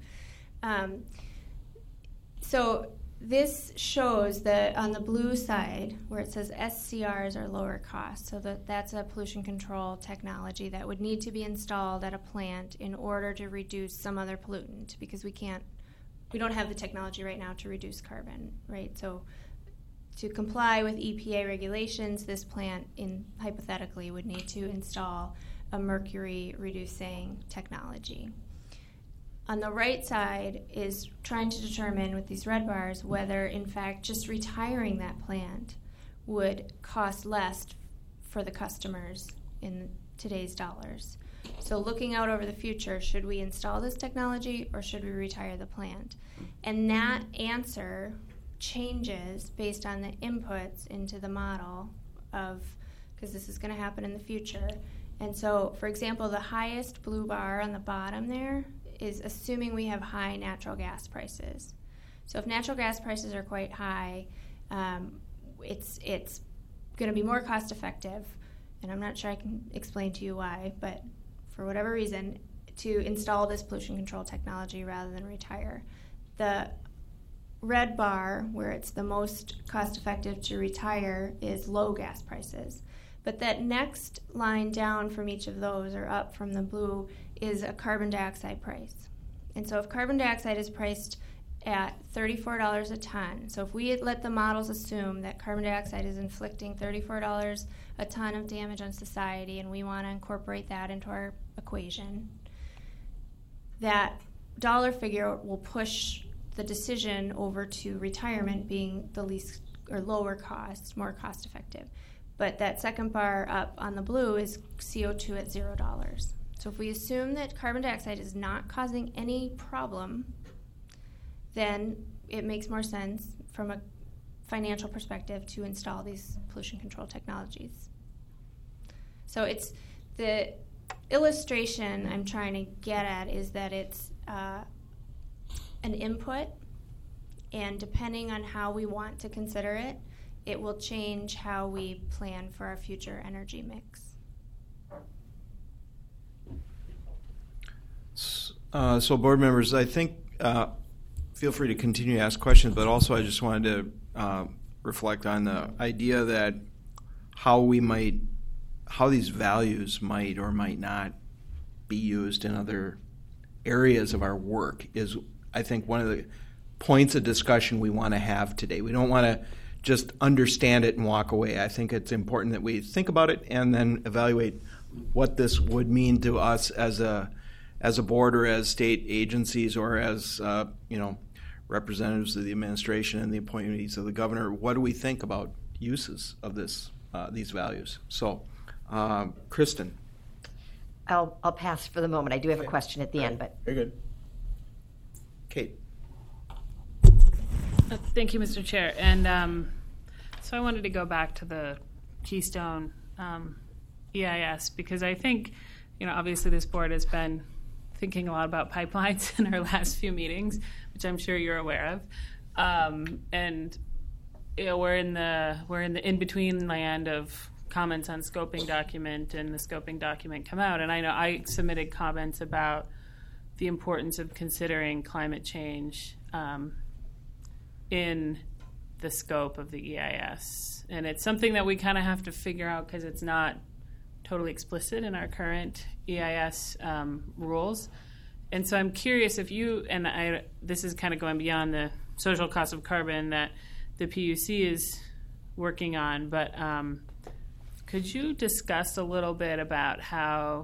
So this shows that on the blue side, where it says SCRs are lower cost, so that's a pollution control technology that would need to be installed at a plant in order to reduce some other pollutant, because we don't have the technology right now to reduce carbon, right? So to comply with EPA regulations, this plant hypothetically would need to install a mercury reducing technology. On the right side is trying to determine with these red bars whether, in fact, just retiring that plant would cost less for the customers today's dollars. So looking out over the future, should we install this technology or should we retire the plant? And that answer changes based on the inputs into the model of, because this is going to happen in the future. And so, for example, the highest blue bar on the bottom there is assuming we have high natural gas prices. So if natural gas prices are quite high, it's going to be more cost effective, and I'm not sure I can explain to you why, but for whatever reason, to install this pollution control technology rather than retire. The red bar, where it's the most cost effective to retire, is low gas prices. But that next line down from each of those, or up from the blue, is a carbon dioxide price. And so if carbon dioxide is priced at $34 a ton, so if we had let the models assume that carbon dioxide is inflicting $34 a ton of damage on society, and we want to incorporate that into our equation, that dollar figure will push the decision over to retirement being the least or lower cost, more cost effective. But that second bar up on the blue is CO2 at $0. So if we assume that carbon dioxide is not causing any problem, then it makes more sense from a financial perspective to install these pollution control technologies. So it's the illustration I'm trying to get at is that it's an input, and depending on how we want to consider it, it will change how we plan for our future energy mix. So board members, I think feel free to continue to ask questions, but also I just wanted to reflect on the idea that how these values might or might not be used in other areas of our work is, I think, one of the points of discussion we want to have today. We don't want to just understand it and walk away. I think it's important that we think about it and then evaluate what this would mean to us as a board or as state agencies or as representatives of the administration and the appointees of the governor. What do we think about uses of these values? So, Kristen. I'll pass for the moment. I do have a question at the end, but very good. Kate. Thank you, Mr. Chair. And so I wanted to go back to the Keystone EIS because I think, obviously this board has been thinking a lot about pipelines in our last few meetings, which I'm sure you're aware of. And we're in the in-between land of comments on scoping document and the scoping document come out. And I know I submitted comments about the importance of considering climate change in the scope of the EIS. And it's something that we kind of have to figure out because it's not totally explicit in our current EIS rules. And so I'm curious if you, and this is kind of going beyond the social cost of carbon that the PUC is working on, but could you discuss a little bit about how,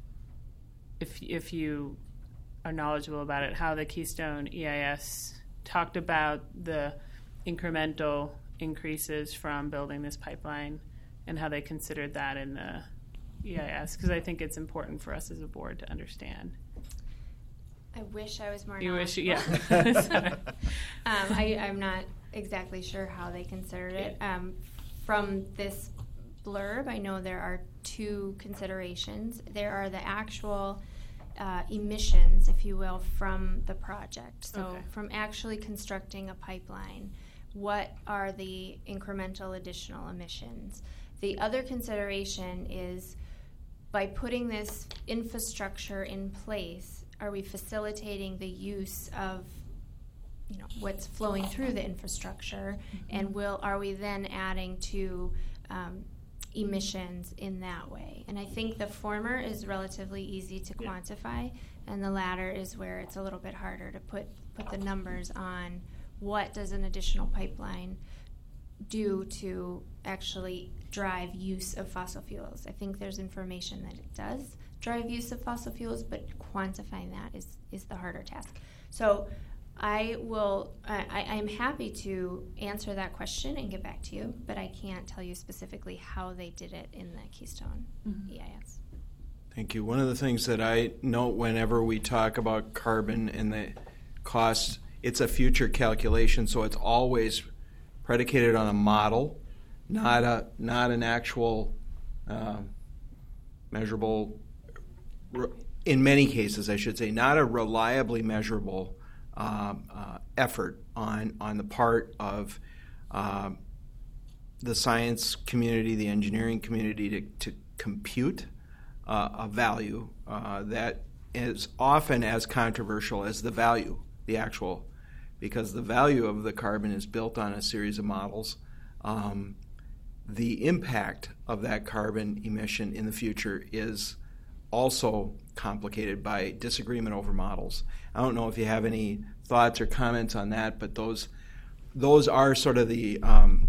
if you are knowledgeable about it, how the Keystone EIS talked about the incremental increases from building this pipeline and how they considered that in the EIS? Because I think it's important for us as a board to understand. I wish I was more knowledgeable. You wish, yeah. I'm not exactly sure how they considered it. From this blurb, I know there are two considerations. There are the actual emissions, if you will, from the project. So from actually constructing a pipeline, what are the incremental additional emissions? The other consideration is by putting this infrastructure in place, are we facilitating the use of what's flowing through the infrastructure, and are we then adding to emissions in that way? And I think the former is relatively easy to quantify, and the latter is where it's a little bit harder to put the numbers on what does an additional pipeline do to actually drive use of fossil fuels. I think there's information that it does drive use of fossil fuels, but quantifying that is the harder task. So I'm happy to answer that question and get back to you, but I can't tell you specifically how they did it in the Keystone EIS. Thank you. One of the things that I note whenever we talk about carbon and the cost, it's a future calculation, so it's always predicated on a model, not an actual measurable. In many cases, I should say, not a reliably measurable effort on the part of the science community, the engineering community, to compute a value that is often as controversial as the value, the actual, because the value of the carbon is built on a series of models. The impact of that carbon emission in the future is also complicated by disagreement over models. I don't know if you have any thoughts or comments on that, but those are sort of the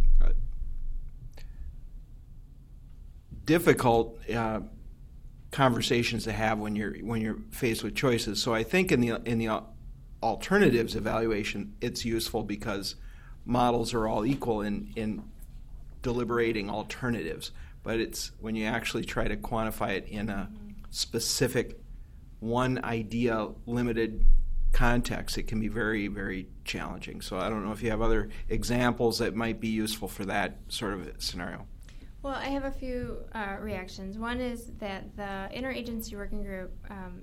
difficult conversations to have when you're faced with choices. So I think in the alternatives evaluation, it's useful because models are all equal in deliberating alternatives. But it's when you actually try to quantify it in a specific one idea limited context, it can be very, very challenging. So I don't know if you have other examples that might be useful for that sort of scenario. Well, I have a few reactions. One is that the Interagency Working Group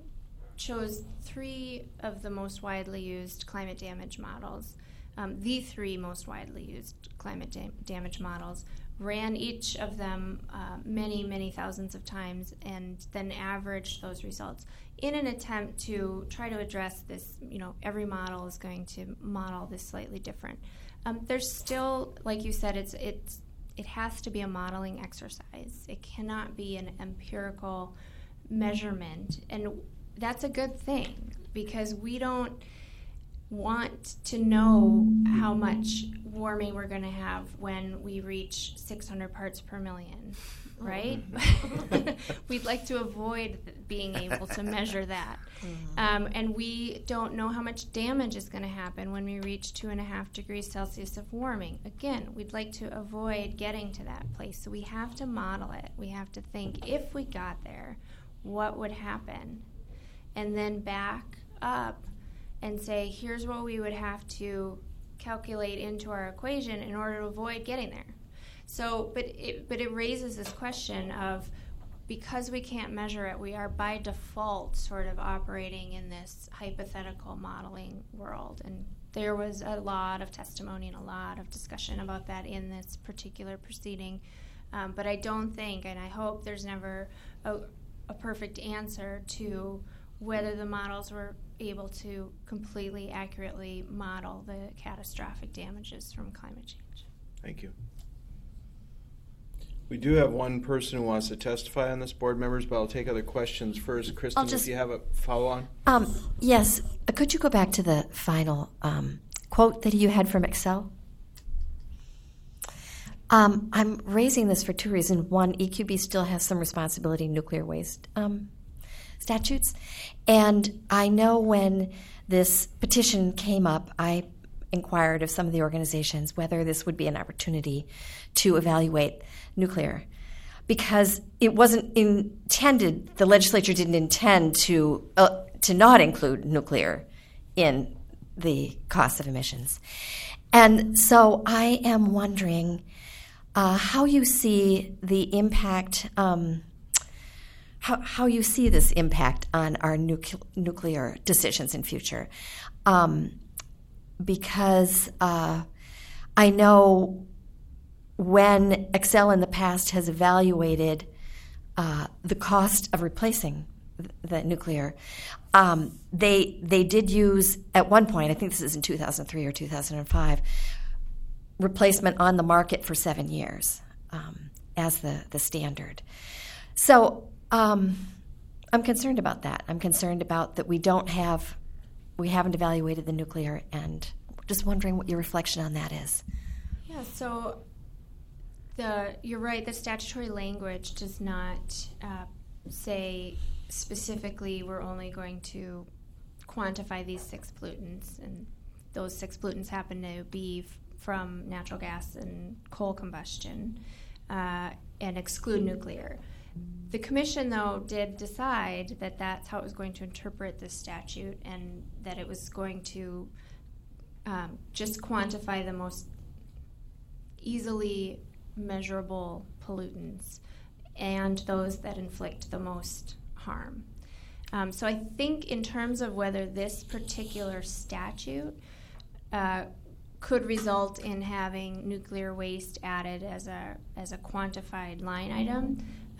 chose 3 of the most widely used climate damage models, the 3 most widely used climate damage models, ran each of them many, many thousands of times, and then averaged those results in an attempt to try to address this. Every model is going to model this slightly different. There's still, like you said, it has to be a modeling exercise. It cannot be an empirical measurement, and that's a good thing because we don't want to know how much warming we're going to have when we reach 600 parts per million, right? We'd like to avoid being able to measure that. And we don't know how much damage is going to happen when we reach 2.5 degrees Celsius of warming. Again, we'd like to avoid getting to that place. So we have to model it. We have to think, if we got there, what would happen? And then back up and say, here's what we would have to calculate into our equation in order to avoid getting there. So, but it raises this question of, because we can't measure it, we are by default sort of operating in this hypothetical modeling world. And there was a lot of testimony and a lot of discussion about that in this particular proceeding. But I don't think, and I hope there's never a perfect answer to whether the models were able to completely accurately model the catastrophic damages from climate change. Thank you. We do have one person who wants to testify on this, board members, but I'll take other questions first. Kristen, if you have a follow-on. Yes. Could you go back to the final quote that you had from Excel? I'm raising this for 2 reasons. One, EQB still has some responsibility in nuclear waste statutes. And I know when this petition came up, I inquired of some of the organizations whether this would be an opportunity to evaluate nuclear, because it wasn't intended, the legislature didn't intend to not include nuclear in the cost of emissions. And so I am wondering how you see the impact, how you see this impact on our nuclear decisions in future. Because I know when Excel in the past has evaluated the cost of replacing the nuclear, they did use, at one point, I think this is in 2003 or 2005, replacement on the market for 7 years as the standard. So I'm concerned about that. I'm concerned about that we haven't evaluated the nuclear, and just wondering what your reflection on that is. Yeah, so you're right, the statutory language does not say specifically we're only going to quantify these 6 pollutants, and those 6 pollutants happen to be from natural gas and coal combustion, and exclude nuclear. The commission, though, did decide that that's how it was going to interpret this statute, and that it was going to just quantify the most easily measurable pollutants and those that inflict the most harm. So I think in terms of whether this particular statute could result in having nuclear waste added as a quantified line item,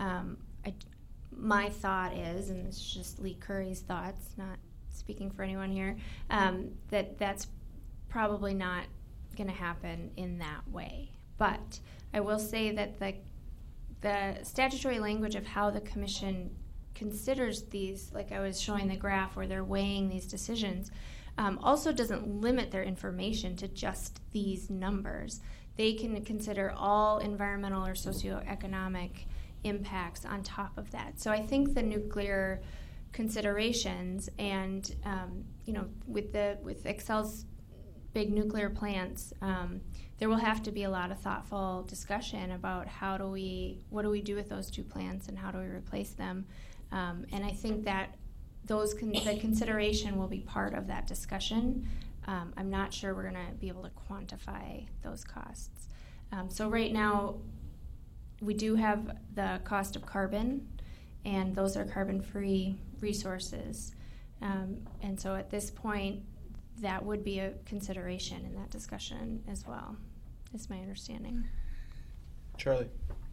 my thought is, and it's just Lee Curry's thoughts, not speaking for anyone here, that that's probably not going to happen in that way. But I will say that the statutory language of how the commission considers these, like I was showing the graph where they're weighing these decisions, also doesn't limit their information to just these numbers. They can consider all environmental or socioeconomic impacts on top of that. So I think the nuclear considerations and with Xcel's big nuclear plants, there will have to be a lot of thoughtful discussion about what do we do with those two plants and how do we replace them. And I think that the consideration will be part of that discussion. I'm not sure we're going to be able to quantify those costs. So right now, we do have the cost of carbon, and those are carbon-free resources. And so at this point, that would be a consideration in that discussion as well, is my understanding. Charlie?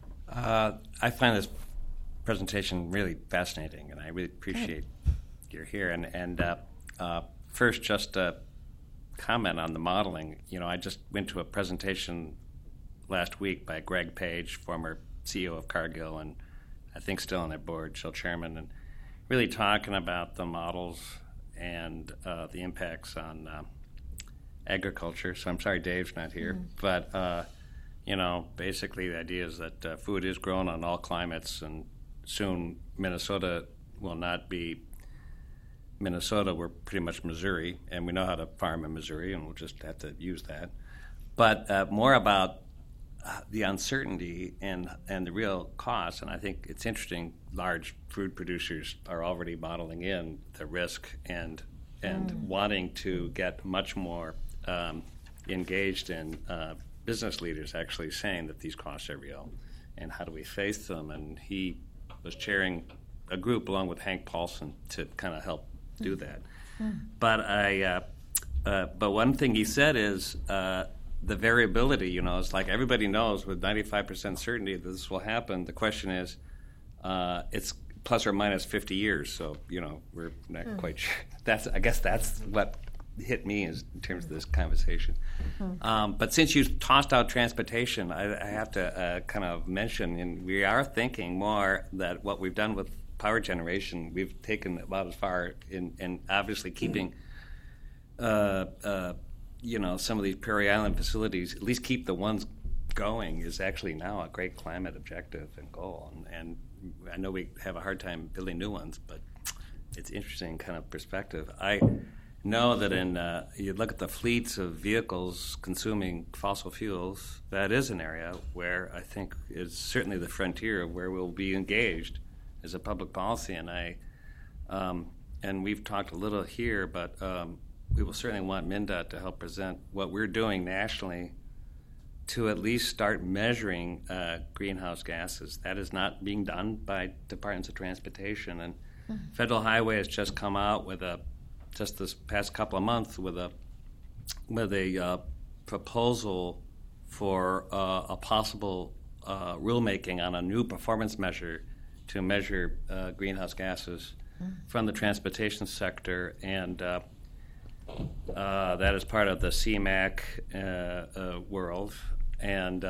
I find this presentation really fascinating, and I really appreciate you're here. And first, just a comment on the modeling. I just went to a presentation last week by Greg Page, former CEO of Cargill, and I think still on their board, still chairman, and really talking about the models and the impacts on agriculture. So I'm sorry Dave's not here, but basically the idea is that food is grown on all climates, and soon Minnesota will not be Minnesota. We're pretty much Missouri, and we know how to farm in Missouri, and we'll just have to use that. But more about the uncertainty and the real costs, and I think it's interesting. Large food producers are already modeling in the risk and wanting to get much more engaged in business leaders actually saying that these costs are real, and how do we face them? And he was chairing a group along with Hank Paulson to kind of help do that. But one thing he said is the variability. It's like everybody knows with 95% certainty that this will happen. The question is, it's plus or minus 50 years, so we're not quite sure. I guess that's what hit me in terms of this conversation. But since you tossed out transportation, I have to kind of mention, and we are thinking more that what we've done with power generation, we've taken about as far in obviously keeping some of these Prairie Island facilities, at least keep the ones going, is actually now a great climate objective and goal. And I know we have a hard time building new ones, but it's interesting kind of perspective. I know that you look at the fleets of vehicles consuming fossil fuels, that is an area where I think is certainly the frontier of where we'll be engaged as a public policy. And we've talked a little here, but we will certainly want MnDOT to help present what we're doing nationally to at least start measuring greenhouse gases. That is not being done by departments of transportation. And Federal Highway has just come out with just this past couple of months with a proposal for a possible rulemaking on a new performance measure to measure greenhouse gases from the transportation sector, and that is part of the CMAQ world. And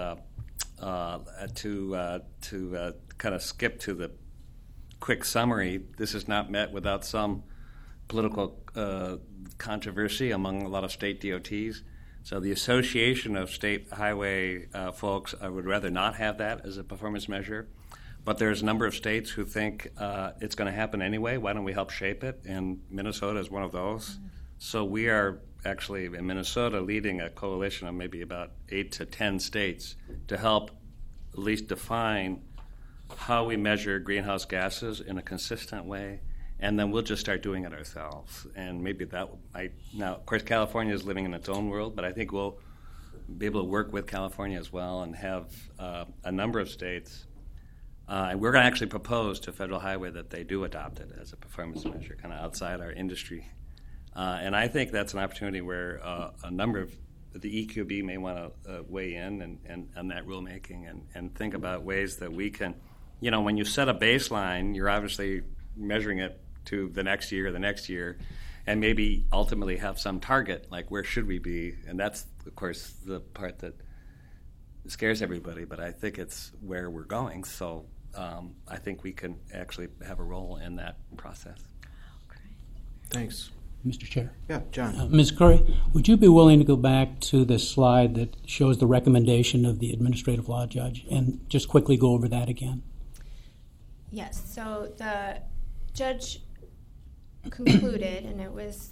to kind of skip to the quick summary, this is not met without some political controversy among a lot of state DOTs. So the Association of State Highway folks would rather not have that as a performance measure. But there's a number of states who think it's going to happen anyway. Why don't we help shape it? And Minnesota is one of those. So we are actually in Minnesota leading a coalition of maybe about 8 to 10 states to help at least define how we measure greenhouse gases in a consistent way, and then we'll just start doing it ourselves. And maybe that might, now, of course, California is living in its own world, but I think we'll be able to work with California as well and have a number of states. And we're going to actually propose to Federal Highway that they do adopt it as a performance measure, kind of outside our industry. And I think that's an opportunity where a number of the EQB may want to weigh in and that rulemaking and think about ways that we can, when you set a baseline, you're obviously measuring it to the next year, and maybe ultimately have some target, like where should we be? And that's, of course, the part that scares everybody, but I think it's where we're going. So I think we can actually have a role in that process. Thanks. Mr. Chair. Yeah, John. Ms. Curry, would you be willing to go back to the slide that shows the recommendation of the administrative law judge and just quickly go over that again? Yes, so the judge concluded, and it was,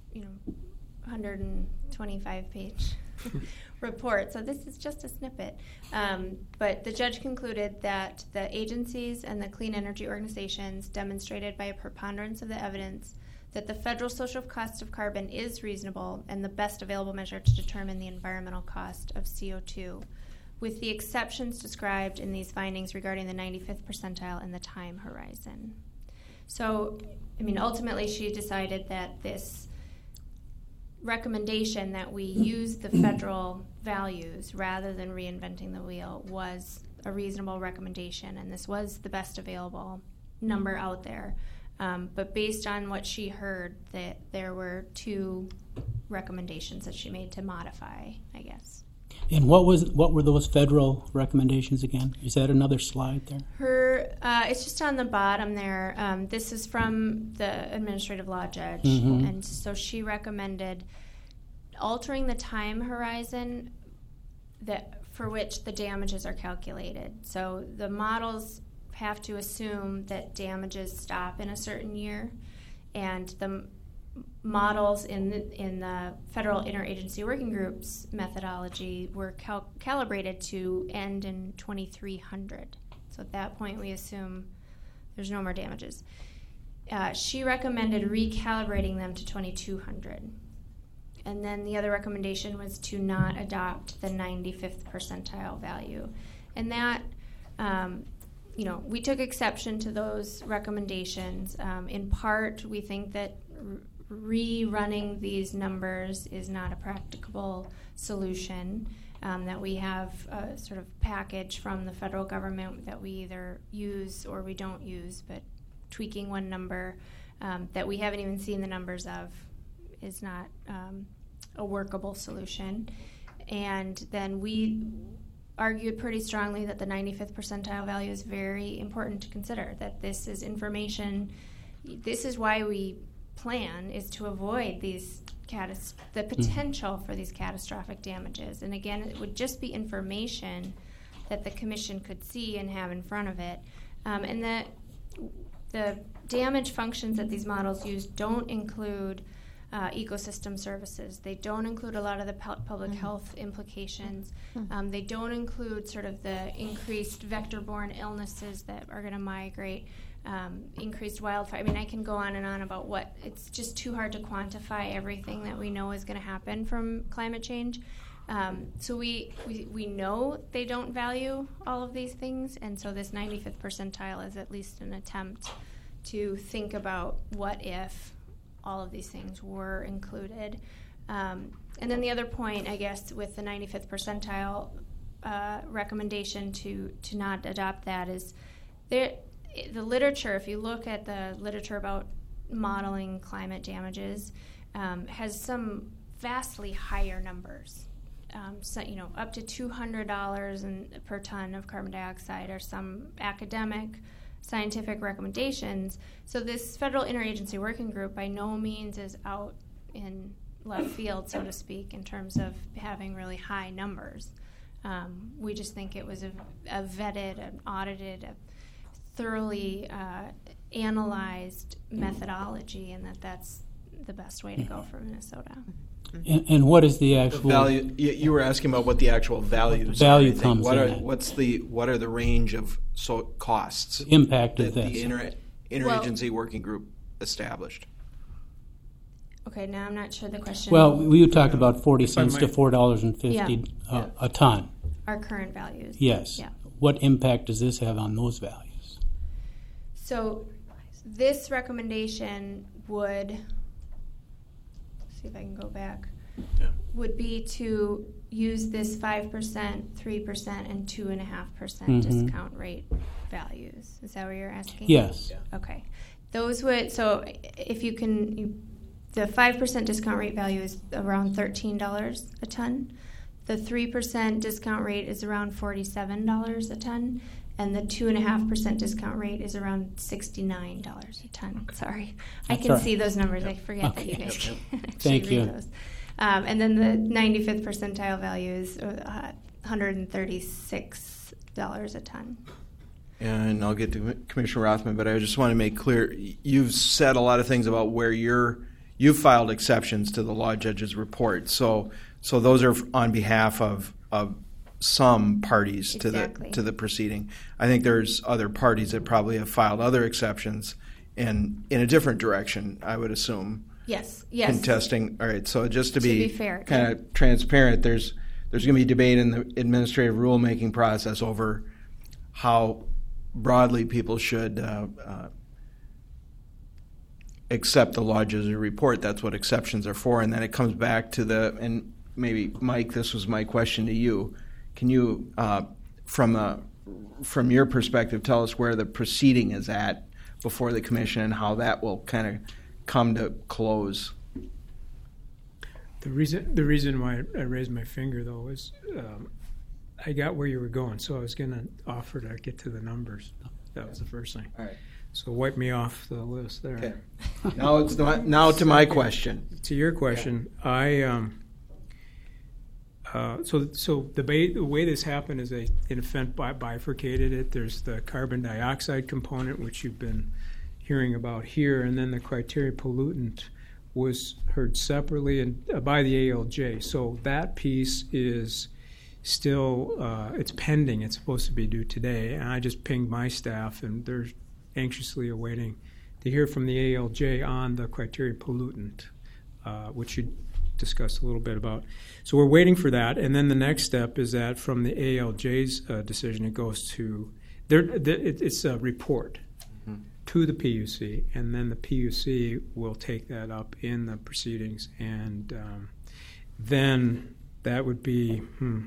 125-page report, so this is just a snippet. But the judge concluded that the agencies and the clean energy organizations demonstrated by a preponderance of the evidence that the federal social cost of carbon is reasonable and the best available measure to determine the environmental cost of CO2, with the exceptions described in these findings regarding the 95th percentile and the time horizon. So, ultimately she decided that this recommendation that we use the federal values rather than reinventing the wheel was a reasonable recommendation, and this was the best available number out there. But based on what she heard, that there were two recommendations that she made to modify, I guess. And what were those federal recommendations again? Is that another slide there? It's just on the bottom there. This is from the administrative law judge, and so she recommended altering the time horizon for which the damages are calculated. So the models have to assume that damages stop in a certain year, and the models in the Federal Interagency Working Group's methodology were calibrated to end in 2300. So at that point, we assume there's no more damages. She recommended recalibrating them to 2200. And then the other recommendation was to not adopt the 95th percentile value. And that, we took exception to those recommendations. In part, we think that rerunning these numbers is not a practicable solution, that we have a sort of package from the federal government that we either use or we don't use, but tweaking one number that we haven't even seen the numbers of is not a workable solution. And then we argued pretty strongly that the 95th percentile value is very important to consider, that this is information. This is why we plan, is to avoid these the potential for these catastrophic damages. And again, it would just be information that the commission could see and have in front of it. And the damage functions that these models use don't include ecosystem services. They don't include a lot of the public health implications. They don't include sort of the increased vector-borne illnesses that are going to migrate, increased wildfire. I can go on and on about what, it's just too hard to quantify everything that we know is going to happen from climate change. So we know they don't value all of these things, and so this 95th percentile is at least an attempt to think about what if all of these things were included. And then the other point, I guess, with the 95th percentile recommendation to not adopt that is the literature, if you look at the literature about modeling climate damages, has some vastly higher numbers. So, up to $200 per ton of carbon dioxide are some academic scientific recommendations. So this Federal Interagency Working Group by no means is out in left field, so to speak, in terms of having really high numbers. We just think it was a vetted, an audited, a thoroughly analyzed methodology, and that's the best way to go for Minnesota. And what is the actual value? You were asking about what the actual values value are. comes in. What are the range of costs The impact that of this. the interagency working group established. Okay, now I'm not sure the question. Well, we talked about 40 cents to might- $4.50 a ton. Our current values. Yes. Yeah. What impact does this have on those values? So this recommendation would, see if I can go back, would be to use this 5%, 3%, and 2.5% discount rate values. Is that what you're asking? Yes. Okay. Those would, so if you can, the 5% discount rate value is around $13 a ton. The 3% discount rate is around $47 a ton. And the 2.5% discount rate is around $69 a ton. Sorry. I can see those numbers. I forget that you guys can actually Thank you. read those. And then the 95th percentile value is $136 a ton. And I'll get to Commissioner Rothman, but I just want to make clear, you've said a lot of things about where you've filed exceptions to the law judge's report. So those are on behalf of some parties Exactly. to the proceeding. I think there's other parties that probably have filed other exceptions in a different direction, I would assume. Yes. Contesting. All right. So just to be be fair, kind of transparent, there's going to be debate in the administrative rulemaking process over how broadly people should accept the law judge's report. That's what exceptions are for. And then it comes back to and maybe Mike, this was my question to you. Can you, from your perspective, tell us where the proceeding is at before the commission and how that will kind of come to close? The reason why I raised my finger, though, is I got where you were going, so I was going to offer to get to the numbers. That was the first thing. All right. So wipe me off the list there. Okay. Now to my question. To your question, So the way this happened is they, in effect, bifurcated it. There's the carbon dioxide component, which you've been hearing about here, and then the criteria pollutant was heard separately and by the ALJ. So that piece is still it's pending. It's supposed to be due today, and I just pinged my staff, and they're anxiously awaiting to hear from the ALJ on the criteria pollutant, which you discussed a little bit about. So we're waiting for that, and then the next step is that from the ALJ's decision, it goes to it's a report to the PUC, and then the PUC will take that up in the proceedings, and then that would be,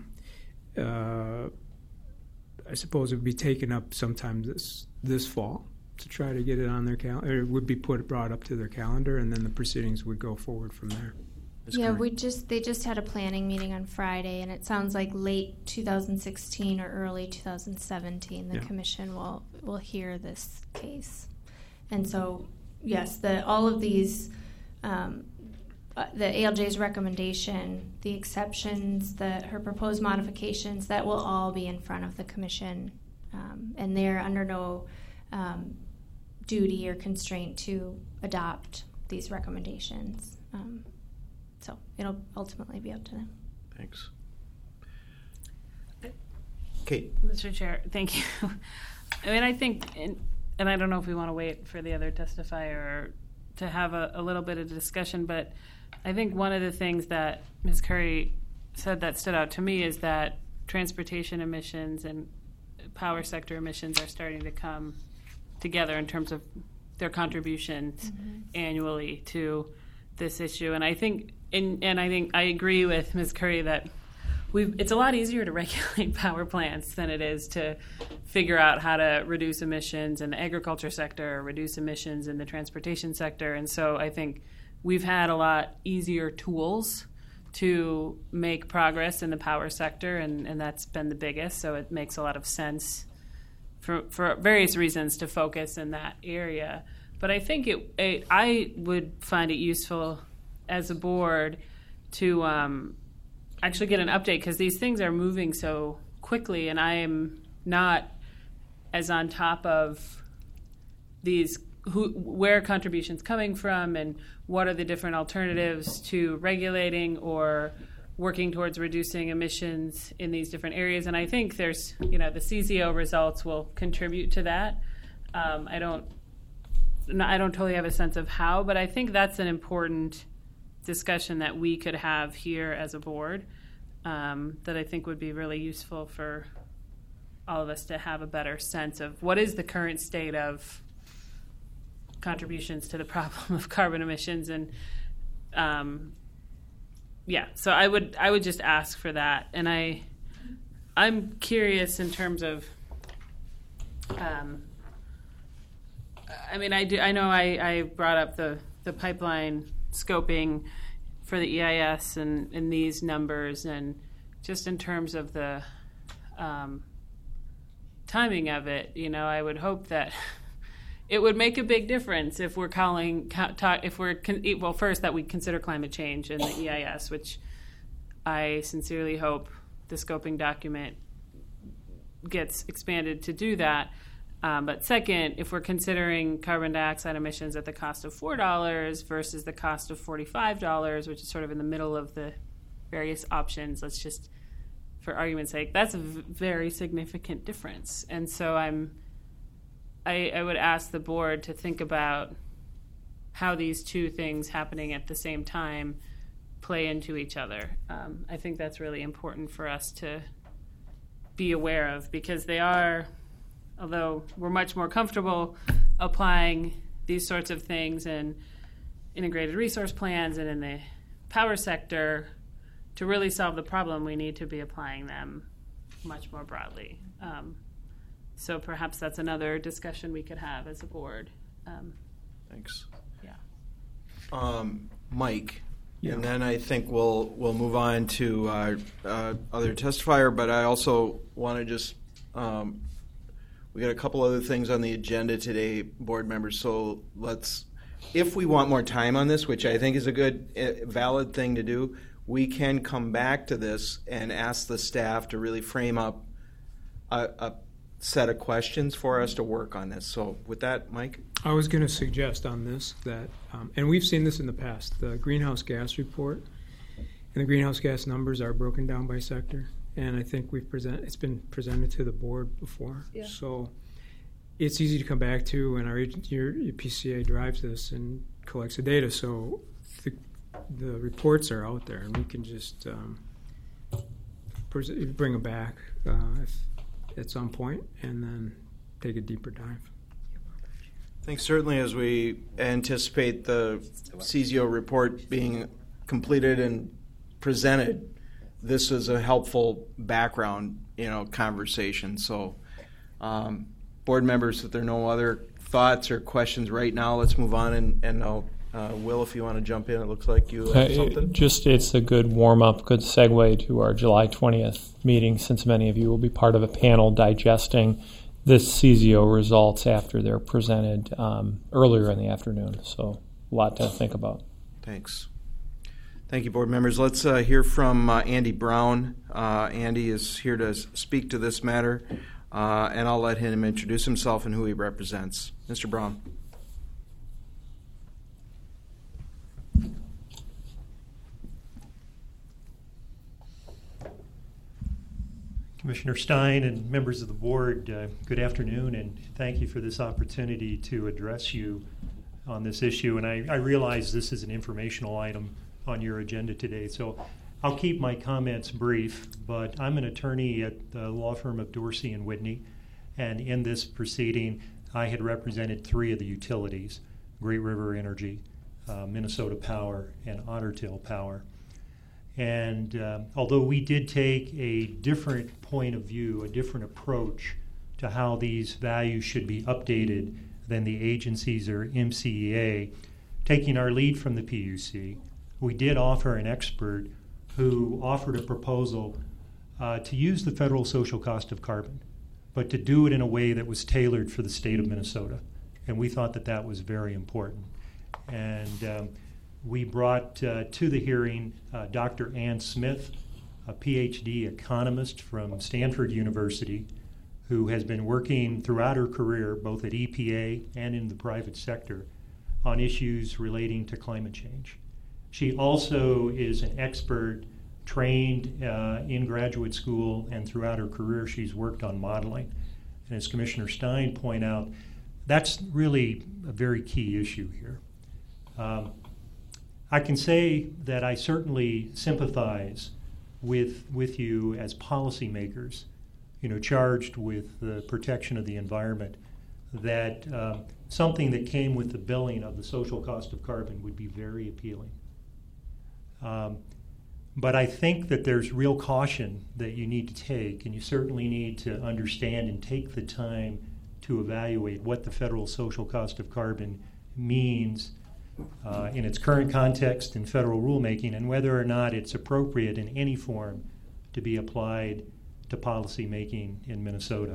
I suppose it would be taken up sometime this fall to try to get it on their calendar. It would be brought up to their calendar, and then the proceedings would go forward from there. Yeah, they just had a planning meeting on Friday, and it sounds like late 2016 or early 2017 the commission will hear this case. And so, yes, all of these, the ALJ's recommendation, the exceptions, her proposed modifications, that will all be in front of the commission, and they're under no duty or constraint to adopt these recommendations. So it'll ultimately be up to them. Thanks. Kate. Mr. Chair, thank you. I mean, I think, and I don't know if we want to wait for the other testifier or to have a little bit of discussion, but I think one of the things that Ms. Curry said that stood out to me is that transportation emissions and power sector emissions are starting to come together in terms of their contributions annually to this issue. And I think, and I think I agree with Ms. Curry that it's a lot easier to regulate power plants than it is to figure out how to reduce emissions in the agriculture sector or reduce emissions in the transportation sector. And so I think we've had a lot easier tools to make progress in the power sector, and that's been the biggest. So it makes a lot of sense for various reasons to focus in that area. But I think I would find it useful as a board to actually get an update, because these things are moving so quickly, and I am not as on top of these, where contributions coming from and what are the different alternatives to regulating, or working towards reducing emissions in these different areas. And I think there's, the CZO results will contribute to that. I don't totally have a sense of how, but I think that's an important discussion that we could have here as a board, that I think would be really useful for all of us to have a better sense of what is the current state of contributions to the problem of carbon emissions. And so I would just ask for that. And I'm curious in terms of, I know I brought up the pipeline scoping for the EIS and these numbers, and just in terms of the timing of it, I would hope that it would make a big difference if we're first that we consider climate change in the EIS, which I sincerely hope the scoping document gets expanded to do that. But second, if we're considering carbon dioxide emissions at the cost of $4 versus the cost of $45, which is sort of in the middle of the various options, let's just, for argument's sake, that's a very significant difference. And so I would ask the board to think about how these two things happening at the same time play into each other. I think that's really important for us to be aware of, because they are, although we're much more comfortable applying these sorts of things in integrated resource plans and in the power sector, to really solve the problem, we need to be applying them much more broadly. So perhaps that's another discussion we could have as a board. Thanks. Yeah. Mike, Yeah. and then I think we'll move on to our other testifier. But I also want to just we got a couple other things on the agenda today, board members. So let's, if we want more time on this, which I think is a good, valid thing to do, we can come back to this and ask the staff to really frame up a set of questions for us to work on this. So with that, Mike? I was going to suggest on this that, and we've seen this in the past, the greenhouse gas report and the greenhouse gas numbers are broken down by sector. And I think it's been presented to the board before. Yeah. So it's easy to come back to, and your PCA drives this and collects the data. So the reports are out there, and we can just bring them back at some point and then take a deeper dive. I think certainly as we anticipate the CZO report being completed and presented, this is a helpful background, conversation. So, board members, if there are no other thoughts or questions right now, let's move on. And I'll, Will, if you want to jump in, it looks like you have something. It's a good warm-up, good segue to our July 20th meeting, since many of you will be part of a panel digesting the CZO results after they're presented earlier in the afternoon. So, a lot to think about. Thanks. Thank you, board members. Let's hear from Andy Brown. Andy is here to speak to this matter, and I'll let him introduce himself and who he represents. Mr. Brown. Commissioner Stein and members of the board, good afternoon, and thank you for this opportunity to address you on this issue. And I realize this is an informational item on your agenda today, so I'll keep my comments brief, but I'm an attorney at the law firm of Dorsey and Whitney, and in this proceeding I had represented three of the utilities, Great River Energy, Minnesota Power, and Otter Tail Power. And although we did take a different point of view, a different approach to how these values should be updated than the agencies or MCEA, taking our lead from the PUC, we did offer an expert who offered a proposal to use the federal social cost of carbon, but to do it in a way that was tailored for the state of Minnesota. And we thought that that was very important. And we brought to the hearing Dr. Ann Smith, a PhD economist from Stanford University, who has been working throughout her career, both at EPA and in the private sector, on issues relating to climate change. She also is an expert trained in graduate school, and throughout her career she's worked on modeling. And as Commissioner Stein pointed out, that's really a very key issue here. I can say that I certainly sympathize with you as policymakers, charged with the protection of the environment, that something that came with the billing of the social cost of carbon would be very appealing. But I think that there's real caution that you need to take, and you certainly need to understand and take the time to evaluate what the federal social cost of carbon means in its current context in federal rulemaking, and whether or not it's appropriate in any form to be applied to policy making in Minnesota.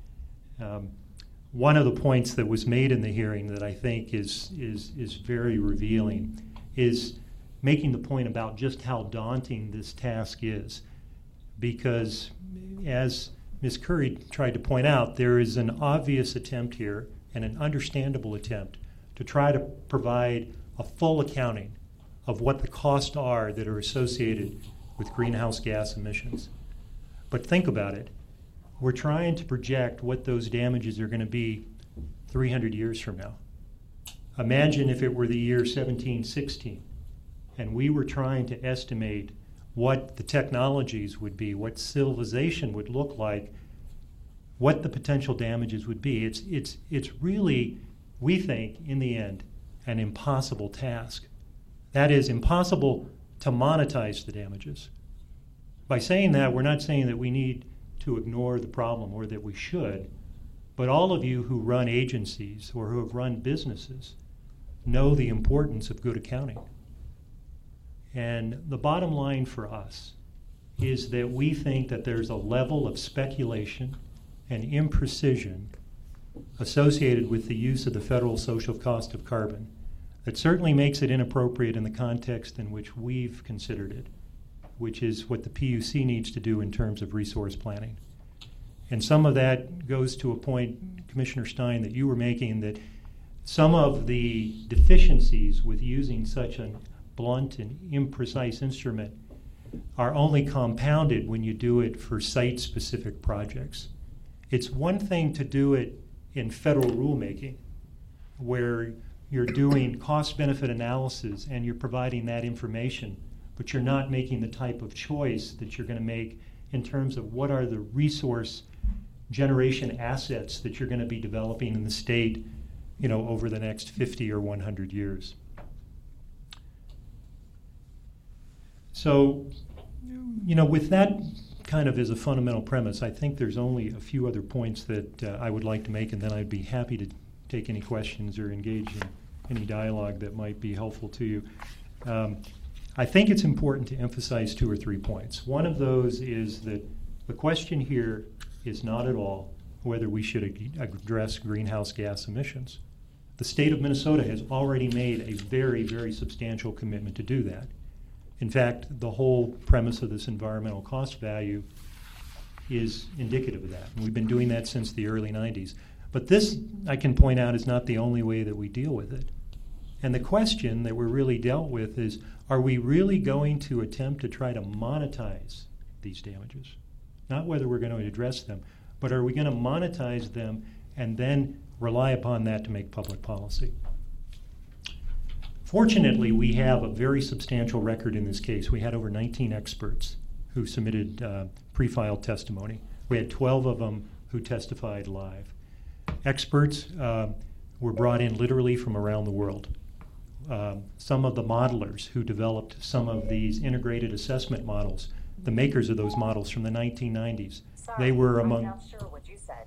One of the points that was made in the hearing that I think is very revealing is making the point about just how daunting this task is. Because as Ms. Curry tried to point out, there is an obvious attempt here and an understandable attempt to try to provide a full accounting of what the costs are that are associated with greenhouse gas emissions. But think about it. We're trying to project what those damages are going to be 300 years from now. Imagine if it were the year 1716 and we were trying to estimate what the technologies would be, what civilization would look like, what the potential damages would be. It's really, we think, in the end, an impossible task. That is, impossible to monetize the damages. By saying that, we're not saying that we need to ignore the problem or that we should, but all of you who run agencies or who have run businesses know the importance of good accounting. And the bottom line for us is that we think that there's a level of speculation and imprecision associated with the use of the federal social cost of carbon that certainly makes it inappropriate in the context in which we've considered it, which is what the PUC needs to do in terms of resource planning. And some of that goes to a point, Commissioner Stein, that you were making, that some of the deficiencies with using such a blunt and imprecise instrument are only compounded when you do it for site-specific projects. It's one thing to do it in federal rulemaking, where you're doing cost-benefit analysis and you're providing that information, but you're not making the type of choice that you're going to make in terms of what are the resource generation assets that you're going to be developing in the state, over the next 50 or 100 years. So, with that kind of as a fundamental premise, I think there's only a few other points that I would like to make, and then I'd be happy to take any questions or engage in any dialogue that might be helpful to you. I think it's important to emphasize 2 or 3 points. One of those is that the question here is not at all whether we should address greenhouse gas emissions. The state of Minnesota has already made a very, very substantial commitment to do that. In fact, the whole premise of this environmental cost value is indicative of that. And we've been doing that since the early 90s. But this, I can point out, is not the only way that we deal with it. And the question that we're really dealt with is, are we really going to attempt to try to monetize these damages? Not whether we're going to address them, but are we going to monetize them and then rely upon that to make public policy? Fortunately, we have a very substantial record in this case. We had over 19 experts who submitted pre-filed testimony. We had 12 of them who testified live. Experts were brought in literally from around the world. Some of the modelers who developed some of these integrated assessment models, the makers of those models from the 1990s, they were among... I'm not sure what you said.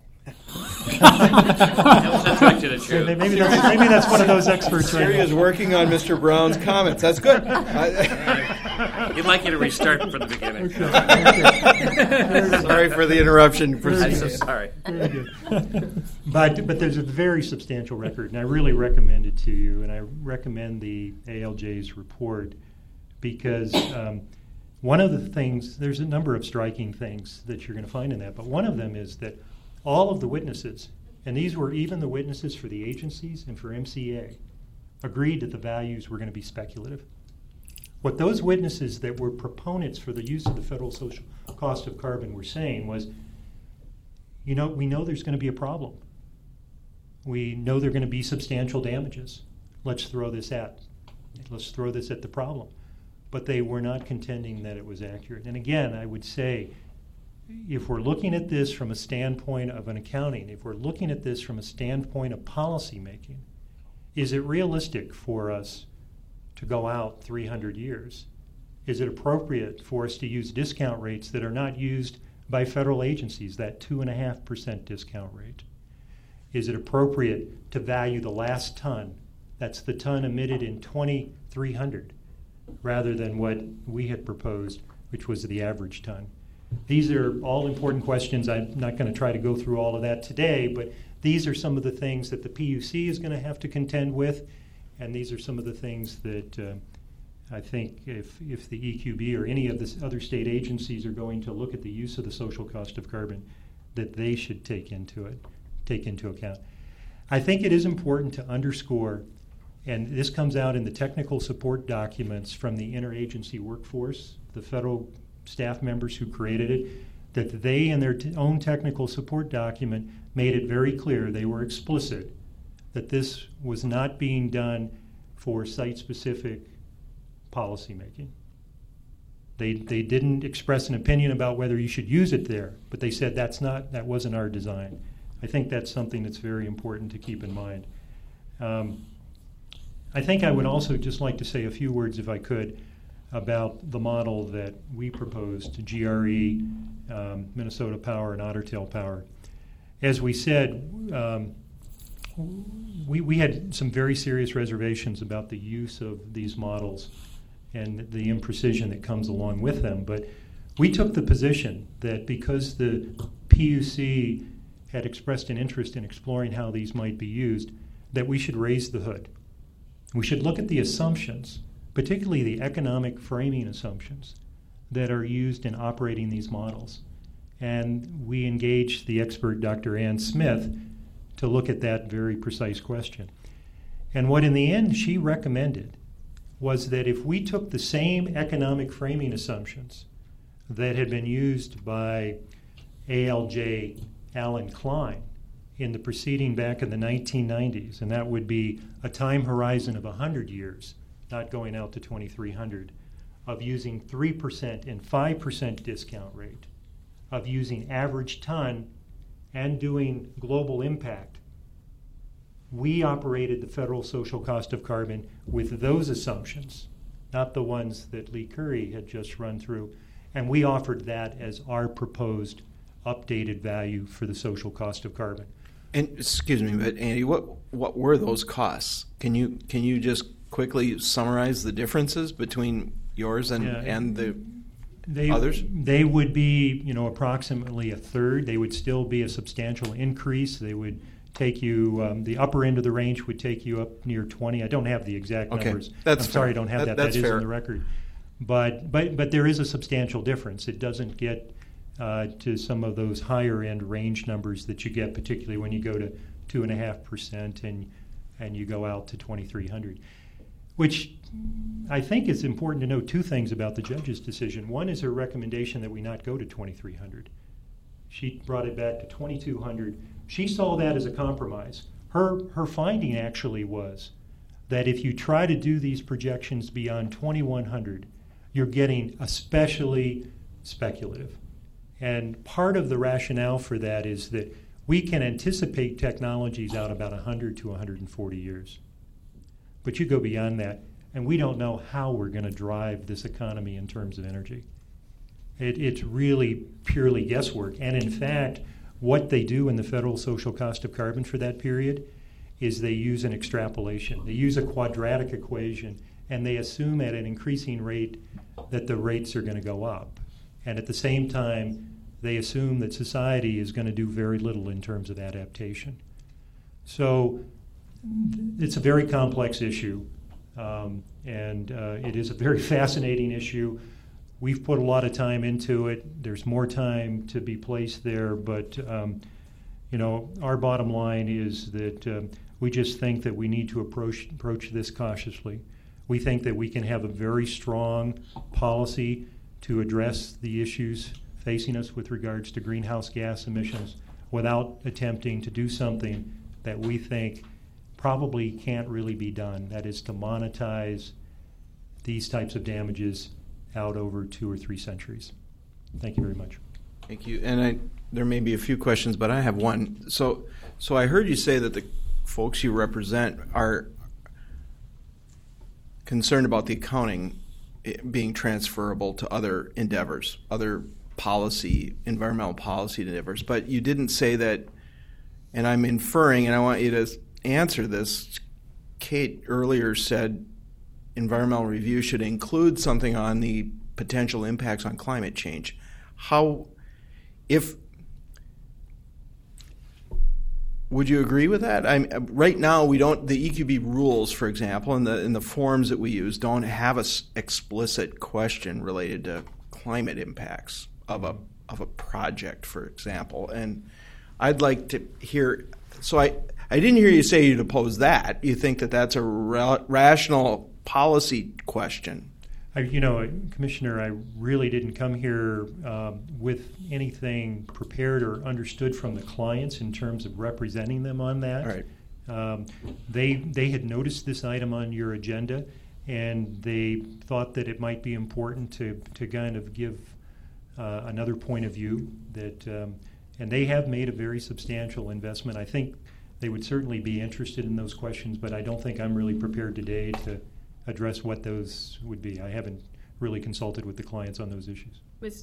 That was attracted to so maybe that's one of those experts. Siri is working on Mr. Brown's comments. That's good. He'd like you to restart from the beginning. Sorry for the interruption. I'm so sorry. Very good. But there's a very substantial record, and I really recommend it to you, and I recommend the ALJ's report because one of the things, there's a number of striking things that you're going to find in that, but one of them is that all of the witnesses, and these were even the witnesses for the agencies and for MCA, agreed that the values were going to be speculative. What those witnesses that were proponents for the use of the federal social cost of carbon were saying was, we know there's going to be a problem. We know there are going to be substantial damages. Let's throw this at the problem. But they were not contending that it was accurate. And again, I would say, if we're looking at this from a standpoint of an accounting, if we're looking at this from a standpoint of policy making, is it realistic for us to go out 300 years? Is it appropriate for us to use discount rates that are not used by federal agencies, that 2.5% discount rate? Is it appropriate to value the last ton, that's the ton emitted in 2300, rather than what we had proposed, which was the average ton? These are all important questions. I'm not going to try to go through all of that today, but these are some of the things that the PUC is going to have to contend with, and these are some of the things that I think if the EQB or any of the other state agencies are going to look at the use of the social cost of carbon, that they should take into account. I think it is important to underscore, and this comes out in the technical support documents from the interagency workforce, the federal staff members who created it, that they in their own technical support document made it very clear, they were explicit, that this was not being done for site-specific policymaking. They didn't express an opinion about whether you should use it there, but they said that wasn't our design. I think that's something that's very important to keep in mind. I think I would also just like to say a few words, if I could, about the model that we proposed, GRE, Minnesota Power, and Otter Tail Power. As we said, we had some very serious reservations about the use of these models and the imprecision that comes along with them. But we took the position that because the PUC had expressed an interest in exploring how these might be used, that we should raise the hood. We should look at the assumptions, particularly the economic framing assumptions that are used in operating these models. And we engaged the expert Dr. Ann Smith to look at that very precise question. And what in the end she recommended was that if we took the same economic framing assumptions that had been used by ALJ Alan Klein in the proceeding back in the 1990s, and that would be a time horizon of 100 years, not going out to 2300, of using 3% and 5% discount rate, of using average ton and doing global impact. We operated the federal social cost of carbon with those assumptions, not the ones that Lee Curry had just run through, and we offered that as our proposed updated value for the social cost of carbon. And excuse me, but Andy, what were those costs? Can you just quickly summarize the differences between yours and the others? They would be, approximately a third. They would still be a substantial increase. They would take you, the upper end of the range would take you up near 20. I don't have the exact numbers. I'm sorry, I don't have that. That is fair. in the record. But there is a substantial difference. It doesn't get to some of those higher end range numbers that you get, particularly when you go to 2.5% and you go out to 2300. Which I think it's important to know two things about the judge's decision. One is her recommendation that we not go to 2300. She brought it back to 2200. She saw that as a compromise. Her finding actually was that if you try to do these projections beyond 2100, you're getting especially speculative. And part of the rationale for that is that we can anticipate technologies out about 100 to 140 years. But you go beyond that, and we don't know how we're going to drive this economy in terms of energy. It's really purely guesswork. And in fact, what they do in the federal social cost of carbon for that period is they use an extrapolation. They use a quadratic equation, and they assume at an increasing rate that the rates are going to go up. And at the same time, they assume that society is going to do very little in terms of adaptation. So it's a very complex issue, and it is a very fascinating issue. We've put a lot of time into it. There's more time to be placed there, but our bottom line is that we just think that we need to approach this cautiously. We think that we can have a very strong policy to address the issues facing us with regards to greenhouse gas emissions without attempting to do something that we think probably can't really be done. That is to monetize these types of damages out over 2 or 3 centuries. Thank you very much. Thank you. And there may be a few questions, but I have one. So I heard you say that the folks you represent are concerned about the accounting being transferable to other endeavors, other environmental policy endeavors. But you didn't say that, and I'm inferring, and I want you to answer this. Kate earlier said environmental review should include something on the potential impacts on climate change. Would you agree with that? Right now, we don't. The EQB rules, for example, in the forms that we use, don't have an explicit question related to climate impacts of a project, for example. And I'd like to hear. So I didn't hear you say you'd oppose that. You think that that's a rational policy question? Commissioner, I really didn't come here with anything prepared or understood from the clients in terms of representing them on that. Right. They had noticed this item on your agenda, and they thought that it might be important to kind of give another point of view. And they have made a very substantial investment. I think they would certainly be interested in those questions, but I don't think I'm really prepared today to address what those would be. I haven't really consulted with the clients on those issues.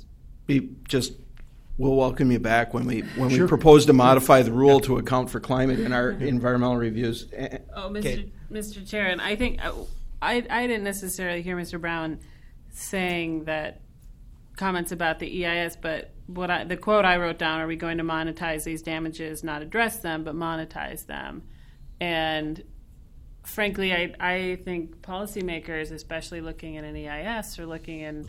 We'll welcome you back when we Sure. propose to modify the rule to account for climate in our environmental reviews. Mr. Chair, and I think I didn't necessarily hear Mr. Brown saying that comments about the EIS, but the quote I wrote down: "Are we going to monetize these damages? Not address them, but monetize them?" And frankly, I think policymakers, especially looking at an EIS or looking in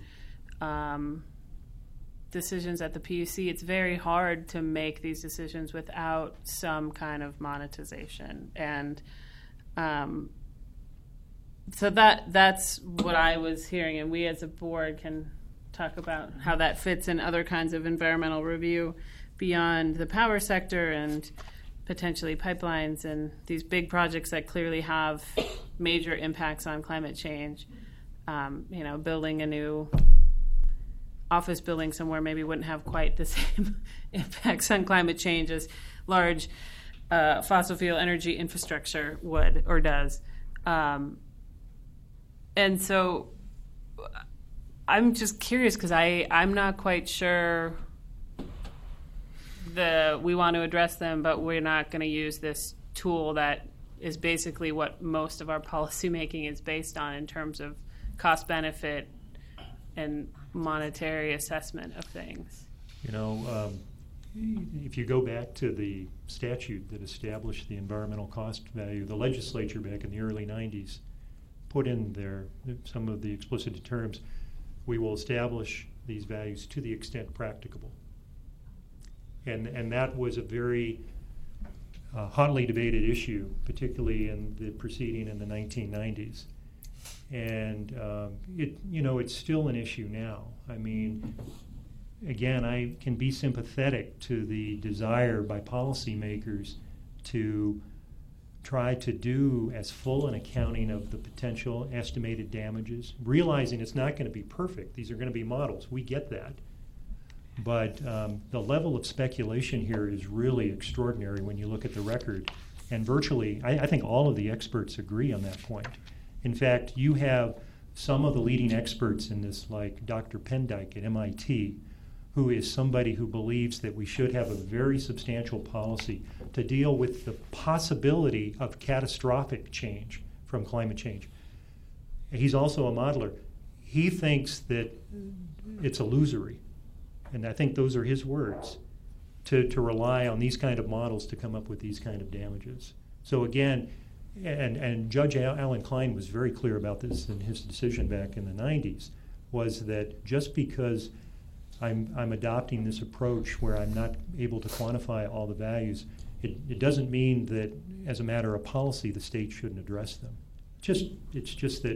decisions at the PUC, it's very hard to make these decisions without some kind of monetization. And so that's what I was hearing, and we as a board can talk about how that fits in other kinds of environmental review beyond the power sector and potentially pipelines and these big projects that clearly have major impacts on climate change. Building a new office building somewhere maybe wouldn't have quite the same impacts on climate change as large fossil fuel energy infrastructure would or does. And so I'm just curious because I'm not quite sure we want to address them, but we're not going to use this tool that is basically what most of our policy making is based on in terms of cost benefit and monetary assessment of things. If you go back to the statute that established the environmental cost value, the legislature back in the early 90s put in there some of the explicit terms: we will establish these values to the extent practicable. And that was a very hotly debated issue, particularly in the proceeding in the 1990s. And it's still an issue now. I mean, again, I can be sympathetic to the desire by policymakers to try to do as full an accounting of the potential estimated damages, realizing it's not going to be perfect. These are going to be models. We get that. But the level of speculation here is really extraordinary when you look at the record. And virtually, I think all of the experts agree on that point. In fact, you have some of the leading experts in this, like Dr. Pendyke at MIT, who is somebody who believes that we should have a very substantial policy to deal with the possibility of catastrophic change from climate change. He's also a modeler. He thinks that it's illusory. And I think those are his words, to rely on these kind of models to come up with these kind of damages. So again, and Judge Alan Klein was very clear about this in his decision back in the 90s, was that just because I'm adopting this approach where I'm not able to quantify all the values, it doesn't mean that as a matter of policy the state shouldn't address them. It's just that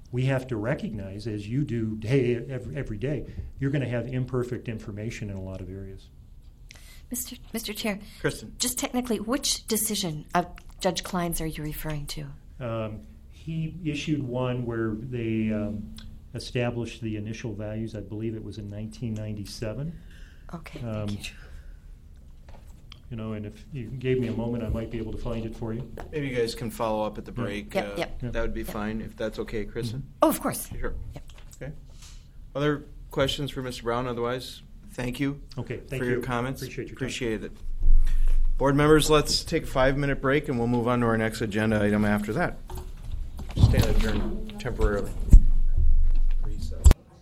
we have to recognize, as you do every day, you're going to have imperfect information in a lot of areas. Mr. Chair, Kristen, just technically, which decision of Judge Klein's are you referring to? He issued one where they established the initial values. I believe it was in 1997. Okay, thank you. You know, and if you gave me a moment, I might be able to find it for you. maybe you guys can follow up at the break. Yep. That would be fine, if that's okay, Kristen. Oh, of course. Sure. Yep. Okay. Other questions for Mr. Brown? Otherwise, thank you Thank for you. your comments. Appreciate your time. Appreciate it. Board members, let's take a 5-minute break, and we'll move on to our next agenda item after that. Stand adjourned temporarily. Recess.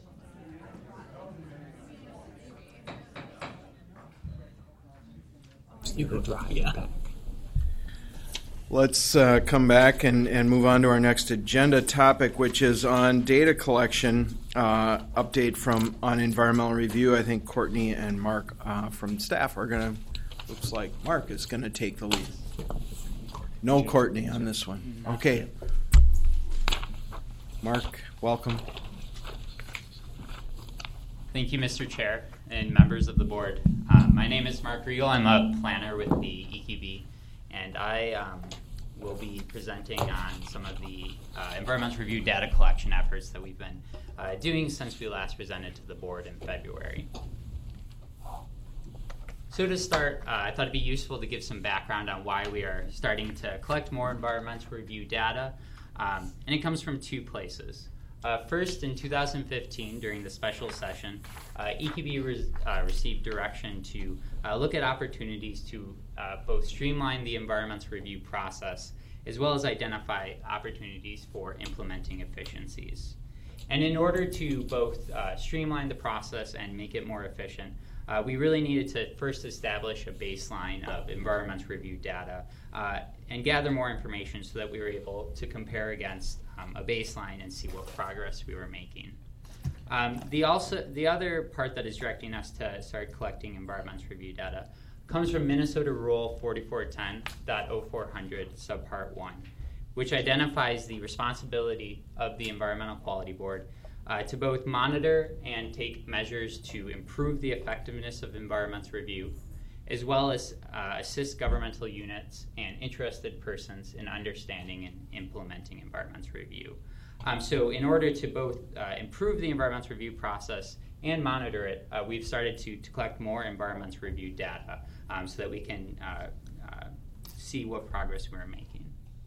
Let's come back and move on to our next agenda topic, which is on data collection update on environmental review. I think Courtney and Mark from staff are going to, looks like Mark is going to take the lead. No Courtney on this one. Okay. Mark, welcome. Thank you, Mr. Chair and members of the board. My name is Mark Riegel. I'm a planner with the EQB, and I will be presenting on some of the environmental review data collection efforts that we've been doing since we last presented to the board in February. So to start, I thought it'd be useful to give some background on why we are starting to collect more environmental review data, and it comes from two places. First, in 2015, during the special session, EQB received direction to look at opportunities to both streamline the environmental review process as well as identify opportunities for implementing efficiencies. And in order to both streamline the process and make it more efficient, we really needed to first establish a baseline of environmental review data and gather more information so that we were able to compare against a baseline and see what progress we were making. The other part that is directing us to start collecting environmental review data comes from Minnesota Rule 4410.0400 Subpart 1, which identifies the responsibility of the Environmental Quality Board to both monitor and take measures to improve the effectiveness of environmental review, as well as assist governmental units and interested persons in understanding and implementing environmental review. So in order to both improve the environmental review process and monitor it, we've started to collect more environmental review data so that we can see what progress we're making.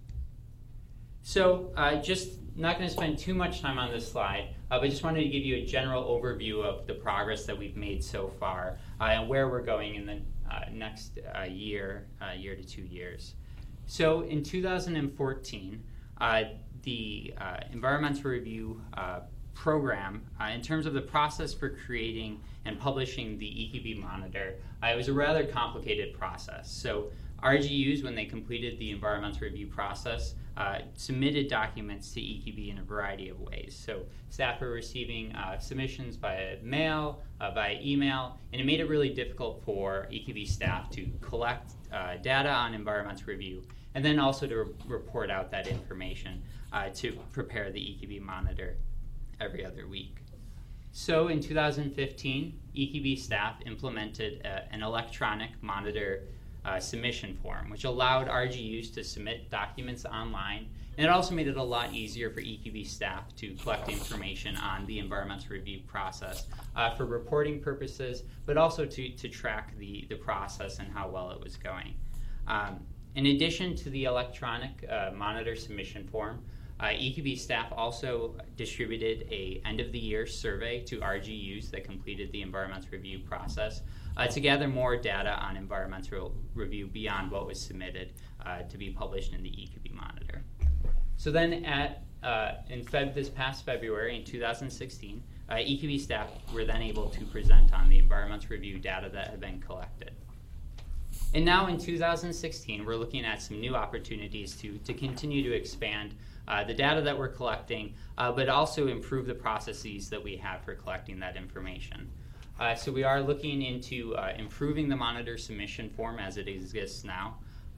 So just not going to spend too much time on this slide, but just wanted to give you a general overview of the progress that we've made so far and where we're going in the next year to 2 years. So in 2014, the environmental review program, in terms of the process for creating and publishing the EQB monitor, it was a rather complicated process. So RGUs, when they completed the environmental review process, submitted documents to EQB in a variety of ways. So staff were receiving submissions by mail, by email, and it made it really difficult for EQB staff to collect data on environmental review and then also to report out that information to prepare the EQB monitor every other week. So in 2015, EQB staff implemented an electronic monitor submission form, which allowed RGUs to submit documents online, and it also made it a lot easier for EQB staff to collect information on the environmental review process for reporting purposes, but also to track the process and how well it was going. In addition to the electronic monitor submission form, EQB staff also distributed a end-of-the-year survey to RGUs that completed the environmental review process to gather more data on environmental review beyond what was submitted to be published in the EQB monitor. So then this past February in 2016, EQB staff were then able to present on the environmental review data that had been collected. And now in 2016, we're looking at some new opportunities to continue to expand the data that we're collecting, but also improve the processes that we have for collecting that information. So we are looking into improving the monitor submission form as it exists now.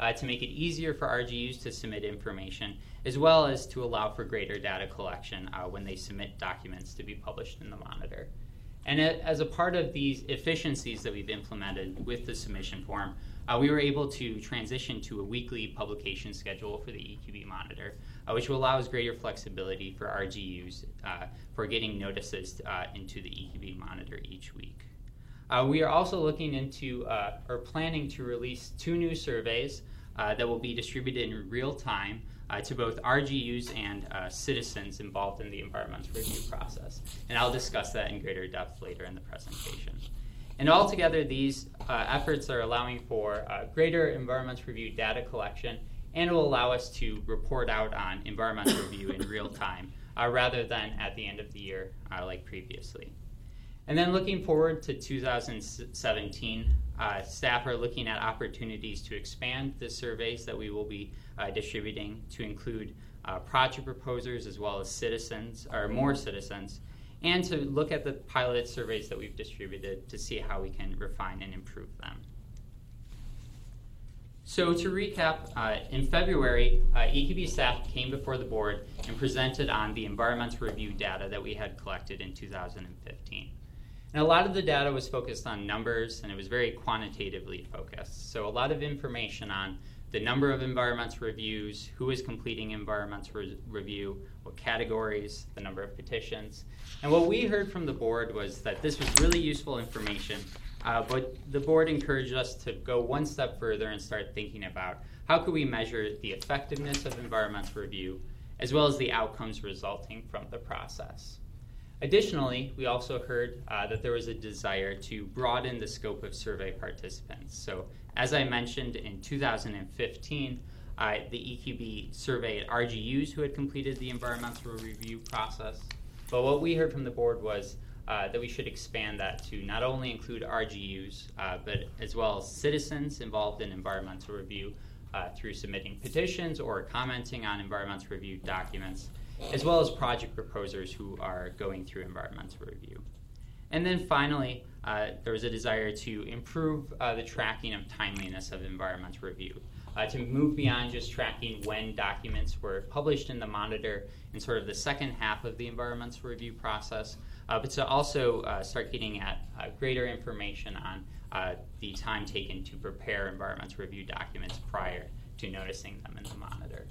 to make it easier for RGUs to submit information, as well as to allow for greater data collection when they submit documents to be published in the monitor. And as a part of these efficiencies that we've implemented with the submission form, we were able to transition to a weekly publication schedule for the EQB monitor, which will allow us greater flexibility for RGUs for getting notices into the EQB monitor each week. We are also looking into or planning to release 2 new surveys that will be distributed in real time to both RGUs and citizens involved in the environmental review process. And I'll discuss that in greater depth later in the presentation. And altogether, these efforts are allowing for greater environmental review data collection, and it will allow us to report out on environmental review in real time rather than at the end of the year like previously. And then looking forward to 2017, staff are looking at opportunities to expand the surveys that we will be distributing to include project proposers as well as citizens, or more citizens, and to look at the pilot surveys that we've distributed to see how we can refine and improve them. So to recap, in February, EQB staff came before the board and presented on the environmental review data that we had collected in 2015. And a lot of the data was focused on numbers, and it was very quantitatively focused. So a lot of information on the number of environmental reviews, who is completing environmental review, what categories, the number of petitions. And what we heard from the board was that this was really useful information, but the board encouraged us to go one step further and start thinking about how could we measure the effectiveness of environmental review, as well as the outcomes resulting from the process. Additionally, we also heard that there was a desire to broaden the scope of survey participants. So as I mentioned, in 2015, the EQB surveyed RGUs who had completed the environmental review process. But what we heard from the board was that we should expand that to not only include RGUs, but as well as citizens involved in environmental review through submitting petitions or commenting on environmental review documents, as well as project proposers who are going through environmental review. And then finally, there was a desire to improve the tracking of timeliness of environmental review, to move beyond just tracking when documents were published in the monitor in sort of the second half of the environmental review process, but to also start getting at greater information on the time taken to prepare environmental review documents prior to noticing them in the monitor.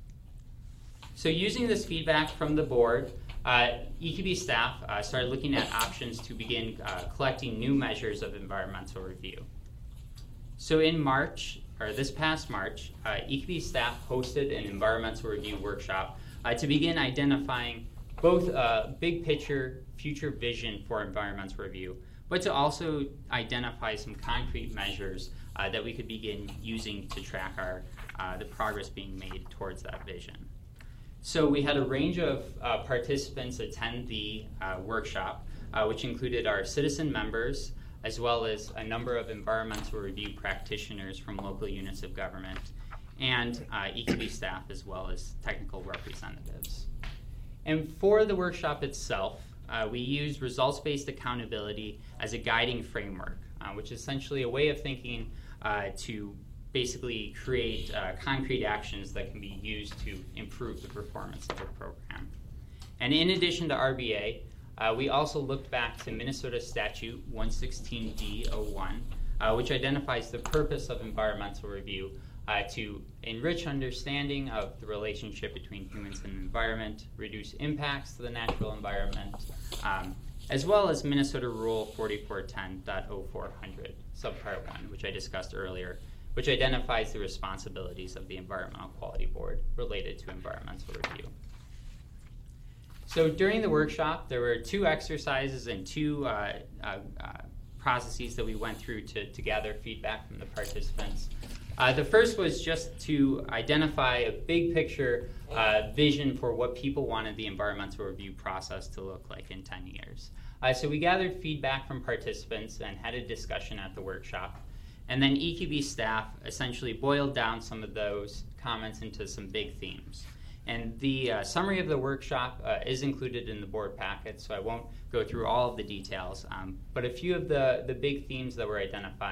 So using this feedback from the board, EQB staff started looking at options to begin collecting new measures of environmental review. So in March, or this past March, EQB staff hosted an environmental review workshop to begin identifying both a big picture future vision for environmental review, but to also identify some concrete measures that we could begin using to track the progress being made towards that vision. So we had a range of participants attend the workshop, which included our citizen members, as well as a number of environmental review practitioners from local units of government, and EQB staff, as well as technical representatives. And for the workshop itself, we used results-based accountability as a guiding framework, which is essentially a way of thinking to basically create concrete actions that can be used to improve the performance of the program. And in addition to RBA, we also looked back to Minnesota Statute 116D01, which identifies the purpose of environmental review to enrich understanding of the relationship between humans and the environment, reduce impacts to the natural environment, as well as Minnesota Rule 4410.0400, subpart 1, which I discussed earlier, which identifies the responsibilities of the Environmental Quality Board related to environmental review. So during the workshop, there were 2 exercises and 2 processes that we went through to gather feedback from the participants. The first was just to identify a big picture vision for what people wanted the environmental review process to look like in 10 years. So we gathered feedback from participants and had a discussion at the workshop. And then EQB staff essentially boiled down some of those comments into some big themes. And the summary of the workshop is included in the board packet, so I won't go through all of the details. But a few of the big themes that were identified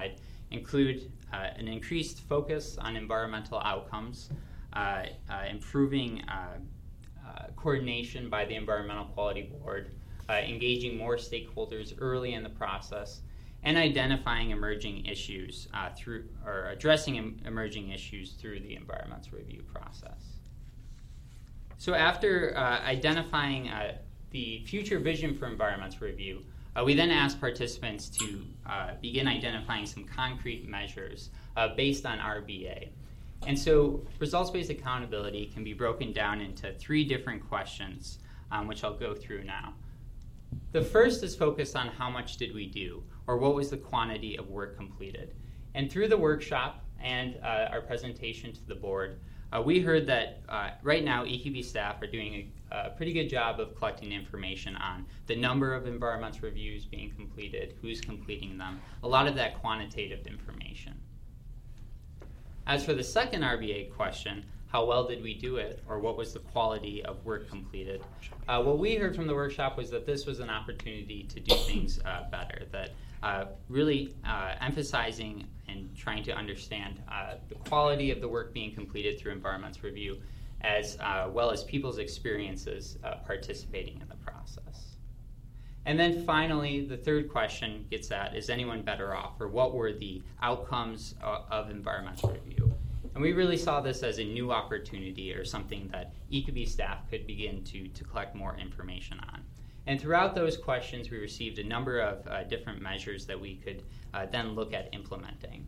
include an increased focus on environmental outcomes, improving coordination by the Environmental Quality Board, engaging more stakeholders early in the process, and identifying emerging issues addressing emerging issues through the environmental review process. So after identifying the future vision for environmental review, we then asked participants to begin identifying some concrete measures based on RBA. And so results-based accountability can be broken down into 3 different questions, which I'll go through now. The first is focused on how much did we do, or what was the quantity of work completed. And through the workshop and our presentation to the board, we heard that right now EQB staff are doing a pretty good job of collecting information on the number of environmental reviews being completed, who's completing them, a lot of that quantitative information. As for the second RBA question, how well did we do it, or what was the quality of work completed, what we heard from the workshop was that this was an opportunity to do things better, that really emphasizing and trying to understand the quality of the work being completed through environmental review, as well as people's experiences participating in the process. And then finally, the third question gets at, is anyone better off, or what were the outcomes of environmental review? And we really saw this as a new opportunity, or something that EQB staff could begin to collect more information on. And throughout those questions, we received a number of different measures that we could then look at implementing.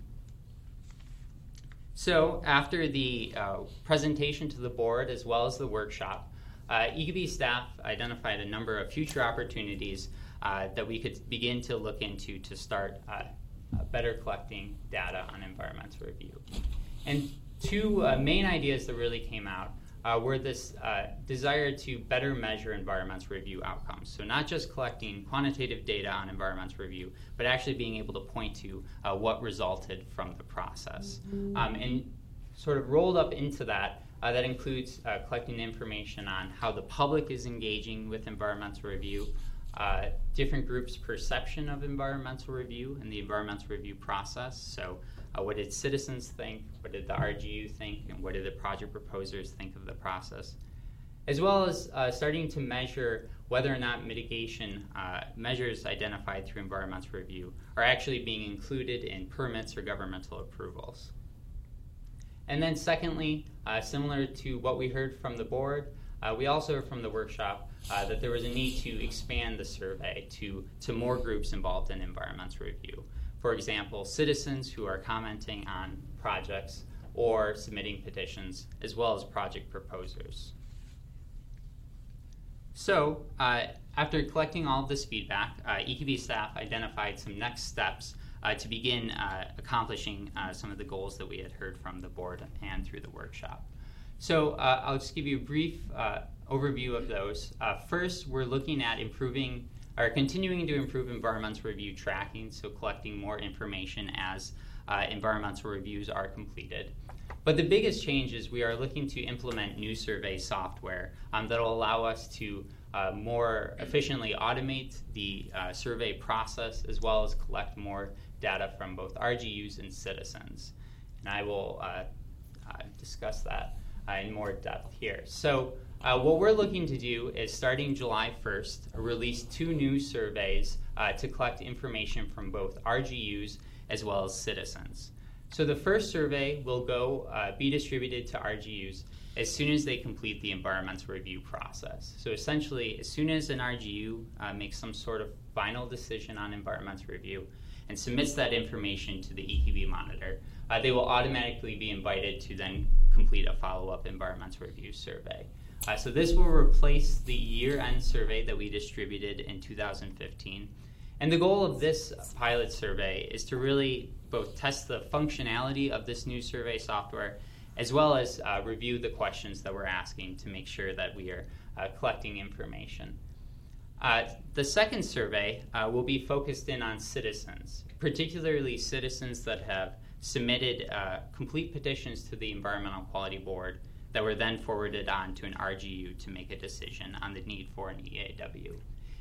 So after the presentation to the board as well as the workshop, EQB staff identified a number of future opportunities that we could begin to look into to start better collecting data on environmental review. And 2 main ideas that really came out were this desire to better measure environmental review outcomes. So not just collecting quantitative data on environmental review, but actually being able to point to what resulted from the process. And sort of rolled up into that, that includes collecting information on how the public is engaging with environmental review, different groups' perception of environmental review and the environmental review process. So what did citizens think, what did the RGU think, and what did the project proposers think of the process? As well as starting to measure whether or not mitigation measures identified through environmental review are actually being included in permits or governmental approvals. And then secondly, similar to what we heard from the board, we also heard from the workshop that there was a need to expand the survey to more groups involved in environmental review. For example, citizens who are commenting on projects or submitting petitions, as well as project proposers. So, after collecting all of this feedback, EQB staff identified some next steps to begin accomplishing some of the goals that we had heard from the board and through the workshop. So I'll just give you a brief overview of those. First, we're looking at continuing to improve environmental review tracking, so collecting more information as environmental reviews are completed. But the biggest change is we are looking to implement new survey software that will allow us to more efficiently automate the survey process, as well as collect more data from both RGUs and citizens. And I will discuss that in more depth here. So what we're looking to do is, starting July 1st, release 2 new surveys to collect information from both RGUs as well as citizens. So the first survey will be distributed to RGUs as soon as they complete the environmental review process. So essentially, as soon as an RGU makes some sort of final decision on environmental review and submits that information to the EQB monitor, they will automatically be invited to then complete a follow-up environmental review survey. So this will replace the year-end survey that we distributed in 2015. And the goal of this pilot survey is to really both test the functionality of this new survey software, as well as review the questions that we're asking to make sure that we are collecting information. The second survey will be focused in on citizens, particularly citizens that have submitted complete petitions to the Environmental Quality Board that were then forwarded on to an RGU to make a decision on the need for an EAW.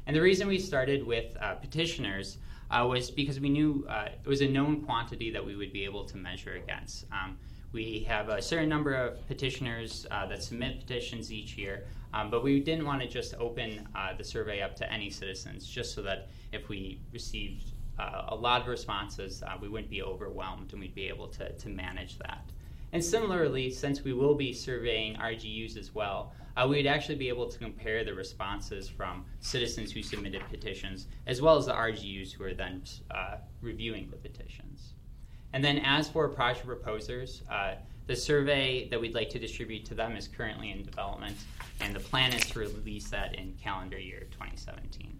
And the reason we started with petitioners was because we knew it was a known quantity that we would be able to measure against. We have a certain number of petitioners that submit petitions each year, but we didn't want to just open the survey up to any citizens, just so that if we received a lot of responses, we wouldn't be overwhelmed and we'd be able to manage that. And similarly, since we will be surveying RGUs as well, we'd actually be able to compare the responses from citizens who submitted petitions, as well as the RGUs who are then reviewing the petitions. And then as for project proposers, the survey that we'd like to distribute to them is currently in development, and the plan is to release that in calendar year 2017.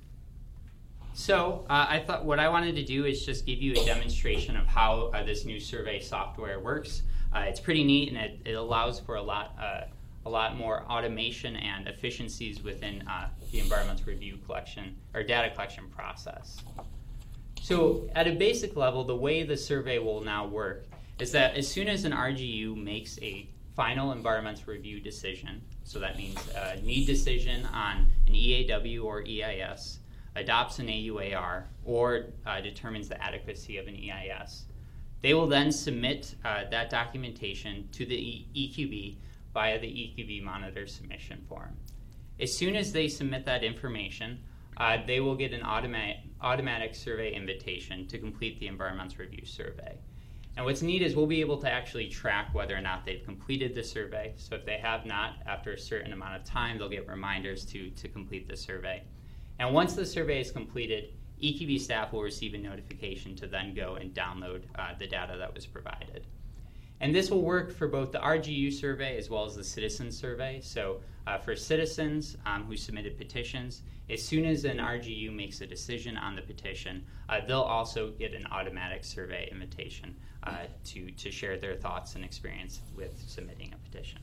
So I thought what I wanted to do is just give you a demonstration of how this new survey software works. It's pretty neat, and it allows for a lot more automation and efficiencies within the environmental review collection or data collection process. So at a basic level, the way the survey will now work is that as soon as an RGU makes a final environmental review decision, so that means a need decision on an EAW or EIS, adopts an AUAR, or determines the adequacy of an EIS, they will then submit that documentation to the EQB via the EQB monitor submission form. As soon as they submit that information, they will get an automatic survey invitation to complete the environmental review survey. And what's neat is we'll be able to actually track whether or not they've completed the survey. So if they have not, after a certain amount of time, they'll get reminders to complete the survey. And once the survey is completed, EQB staff will receive a notification to then go and download the data that was provided. And this will work for both the RGU survey as well as the citizen survey. So for citizens who submitted petitions, as soon as an RGU makes a decision on the petition, they'll also get an automatic survey invitation to share their thoughts and experience with submitting a petition.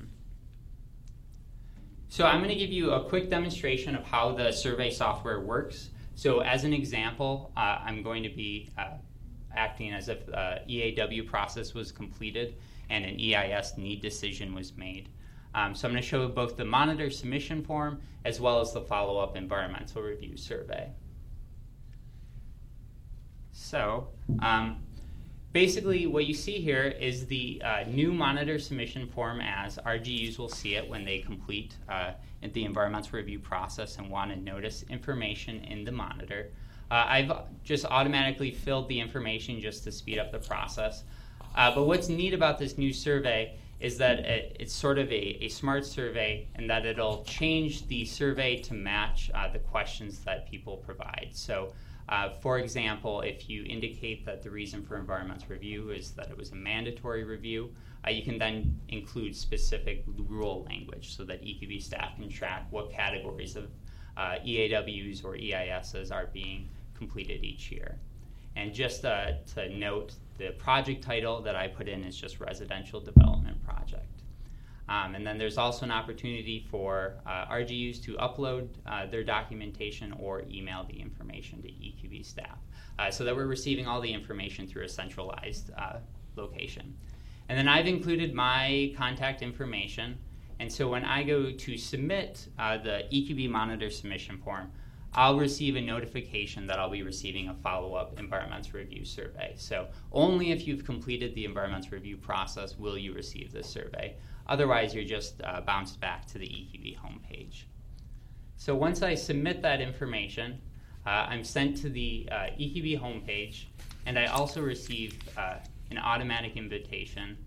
So I'm going to give you a quick demonstration of how the survey software works. So as an example, I'm going to be acting as if EAW process was completed and an EIS need decision was made. So I'm going to show both the monitor submission form as well as the follow-up environmental review survey. So basically what you see here is the new monitor submission form as RGUs will see it when they complete the environmental review process and want to notice information in the monitor. I've just automatically filled the information just to speed up the process. But what's neat about this new survey is that it's sort of a smart survey, and that it'll change the survey to match the questions that people provide. So for example, if you indicate that the reason for environmental review is that it was a mandatory review, you can then include specific rule language so that EQB staff can track what categories of EAWs or EISs are being completed each year. And just to note, the project title that I put in is just Residential Development Project. And then there's also an opportunity for RGUs to upload their documentation or email the information to EQB staff so that we're receiving all the information through a centralized location. And then I've included my contact information. And so when I go to submit the EQB monitor submission form, I'll receive a notification that I'll be receiving a follow-up environmental review survey. So only if you've completed the environmental review process will you receive this survey. Otherwise, you're just bounced back to the EQB homepage. So once I submit that information, I'm sent to the EQB homepage, and I also receive an automatic invitation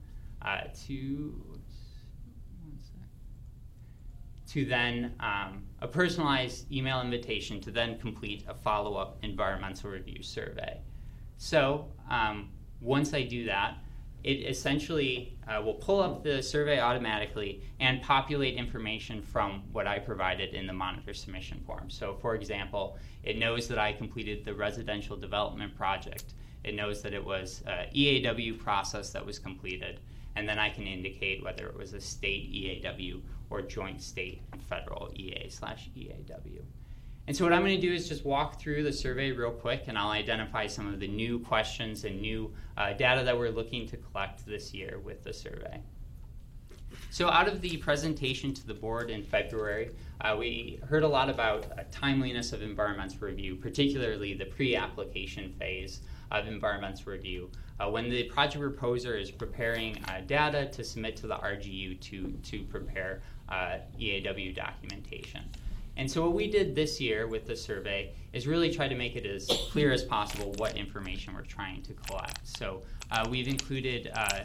to then a personalized email invitation to then complete a follow-up environmental review survey. So once I do that, it essentially will pull up the survey automatically and populate information from what I provided in the monitor submission form. So for example, it knows that I completed the residential development project. It knows that it was an EAW process that was completed, and then I can indicate whether it was a state EAW or joint state and federal EA/EAW. And so what I'm going to do is just walk through the survey real quick, and I'll identify some of the new questions and new data that we're looking to collect this year with the survey. So out of the presentation to the board in February, we heard a lot about timeliness of environmental review, particularly the pre-application phase of environmental review, when the project proposer is preparing data to submit to the RGU to prepare EAW documentation. And so what we did this year with the survey is really try to make it as clear as possible what information we're trying to collect. So we've included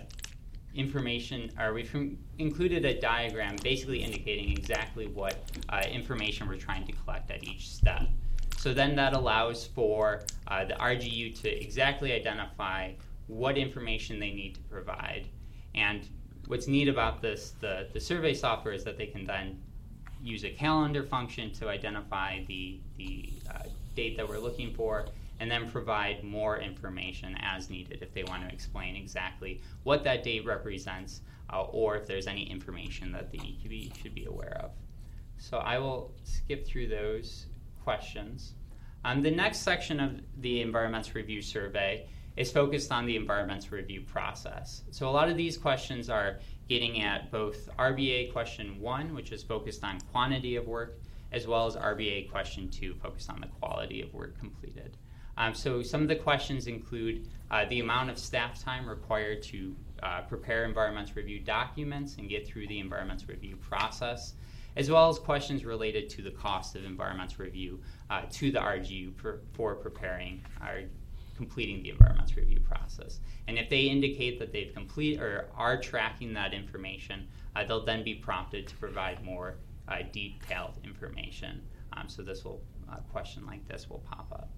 we've included a diagram basically indicating exactly what information we're trying to collect at each step. So then that allows for the RGU to exactly identify what information they need to provide. And what's neat about this, the survey software, is that they can then use a calendar function to identify the date that we're looking for, and then provide more information as needed if they want to explain exactly what that date represents, or if there's any information that the EQB should be aware of. So I will skip through those questions. The next section of the environmental review survey is focused on the environmental review process. So a lot of these questions are getting at both RBA question 1, which is focused on quantity of work, as well as RBA question 2, focused on the quality of work completed. So some of the questions include the amount of staff time required to prepare environmental review documents and get through the environmental review process, as well as questions related to the cost of environmental review to the RGU for preparing or completing the environmental review process. And if they indicate that they've completed or are tracking that information, they'll then be prompted to provide more detailed information. So this will question like this will pop up.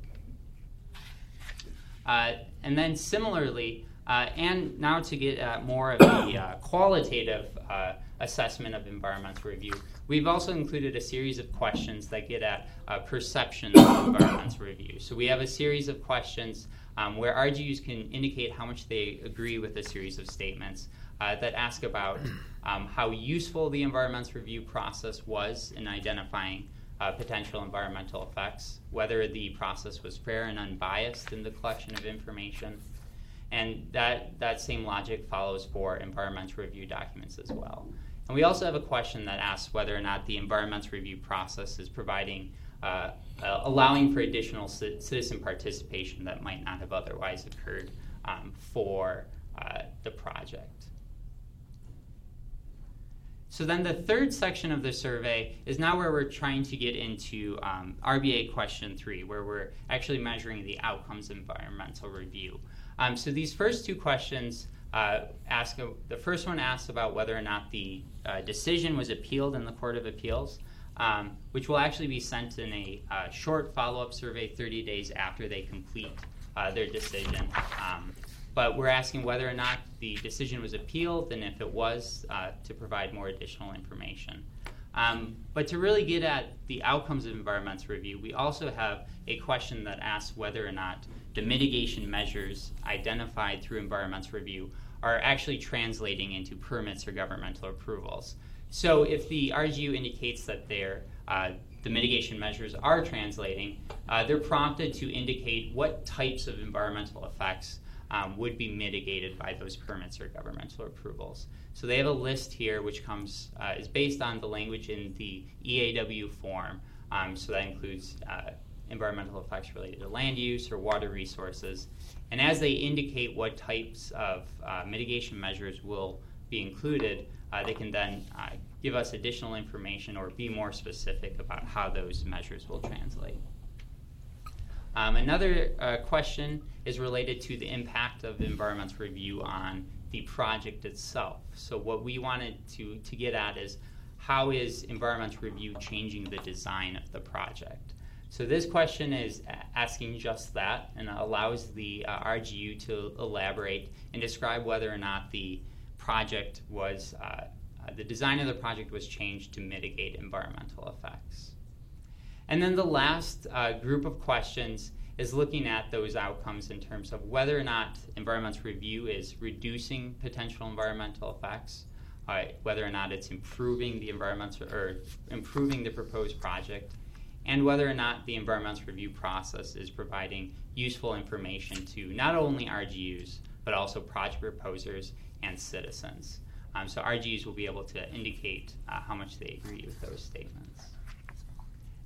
And then similarly, and now to get at more of the qualitative assessment of environmental review, we've also included a series of questions that get at perception of environmental review. So we have a series of questions where RGUs can indicate how much they agree with a series of statements that ask about how useful the environmental review process was in identifying potential environmental effects, whether the process was fair and unbiased in the collection of information, and that same logic follows for environmental review documents as well. And we also have a question that asks whether or not the environmental review process is providing, allowing for additional citizen participation that might not have otherwise occurred for the project. So then the third section of the survey is now where we're trying to get into RBA question 3, where we're actually measuring the outcomes of environmental review. So these first two questions the first one asks about whether or not the decision was appealed in the Court of Appeals, which will actually be sent in a short follow-up survey 30 days after they complete their decision. But we're asking whether or not the decision was appealed, and if it was, to provide more additional information. But to really get at the outcomes of environmental review, we also have a question that asks whether or not the mitigation measures identified through environmental review are actually translating into permits or governmental approvals. So if the RGU indicates that the mitigation measures are translating, they're prompted to indicate what types of environmental effects would be mitigated by those permits or governmental approvals. So they have a list here which is based on the language in the EAW form. So that includes environmental effects related to land use or water resources. And as they indicate what types of mitigation measures will be included, they can then give us additional information or be more specific about how those measures will translate. Another question is related to the impact of the environmental review on the project itself. So what we wanted to get at is how is environmental review changing the design of the project? So this question is asking just that and allows the RGU to elaborate and describe whether or not the project was, the design of the project was changed to mitigate environmental effects. And then the last group of questions is looking at those outcomes in terms of whether or not environmental review is reducing potential environmental effects, whether or not it's improving the environmental or improving the proposed project, and whether or not the environmental review process is providing useful information to not only RGUs, but also project proposers and citizens. So RGUs will be able to indicate how much they agree with those statements.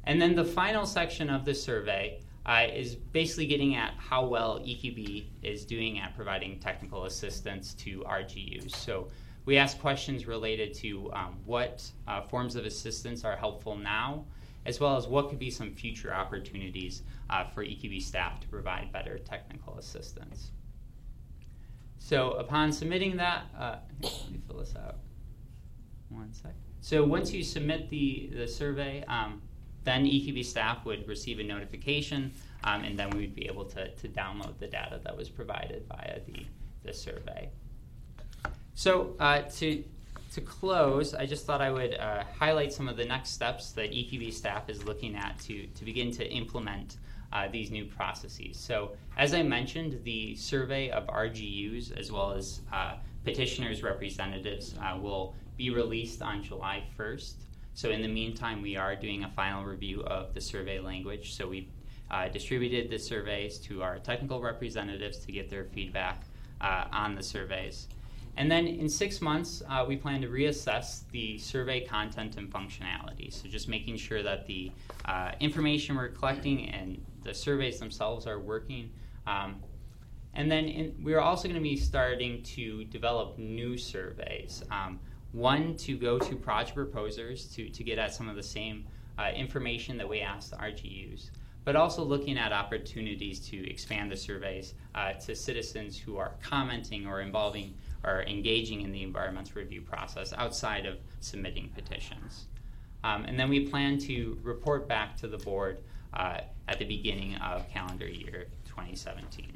And then the final section of the survey is basically getting at how well EQB is doing at providing technical assistance to RGUs. So we ask questions related to what forms of assistance are helpful now, as well as what could be some future opportunities for EQB staff to provide better technical assistance. So upon submitting that, let me fill this out. One sec. So once you submit the survey, then EQB staff would receive a notification, and then we would be able to download the data that was provided via the survey. So to close, I just thought I would highlight some of the next steps that EQB staff is looking at to begin to implement these new processes. So as I mentioned, the survey of RGUs as well as petitioners' representatives will be released on July 1st. So in the meantime, we are doing a final review of the survey language. So we distributed the surveys to our technical representatives to get their feedback on the surveys. And then in 6 months, we plan to reassess the survey content and functionality. So just making sure that the information we're collecting and the surveys themselves are working. And then we're also going to be starting to develop new surveys. One, to go to project proposers to get at some of the same information that we asked the RGUs, but also looking at opportunities to expand the surveys to citizens who are commenting or involving or engaging in the environmental review process outside of submitting petitions. And then we plan to report back to the board at the beginning of calendar year 2017.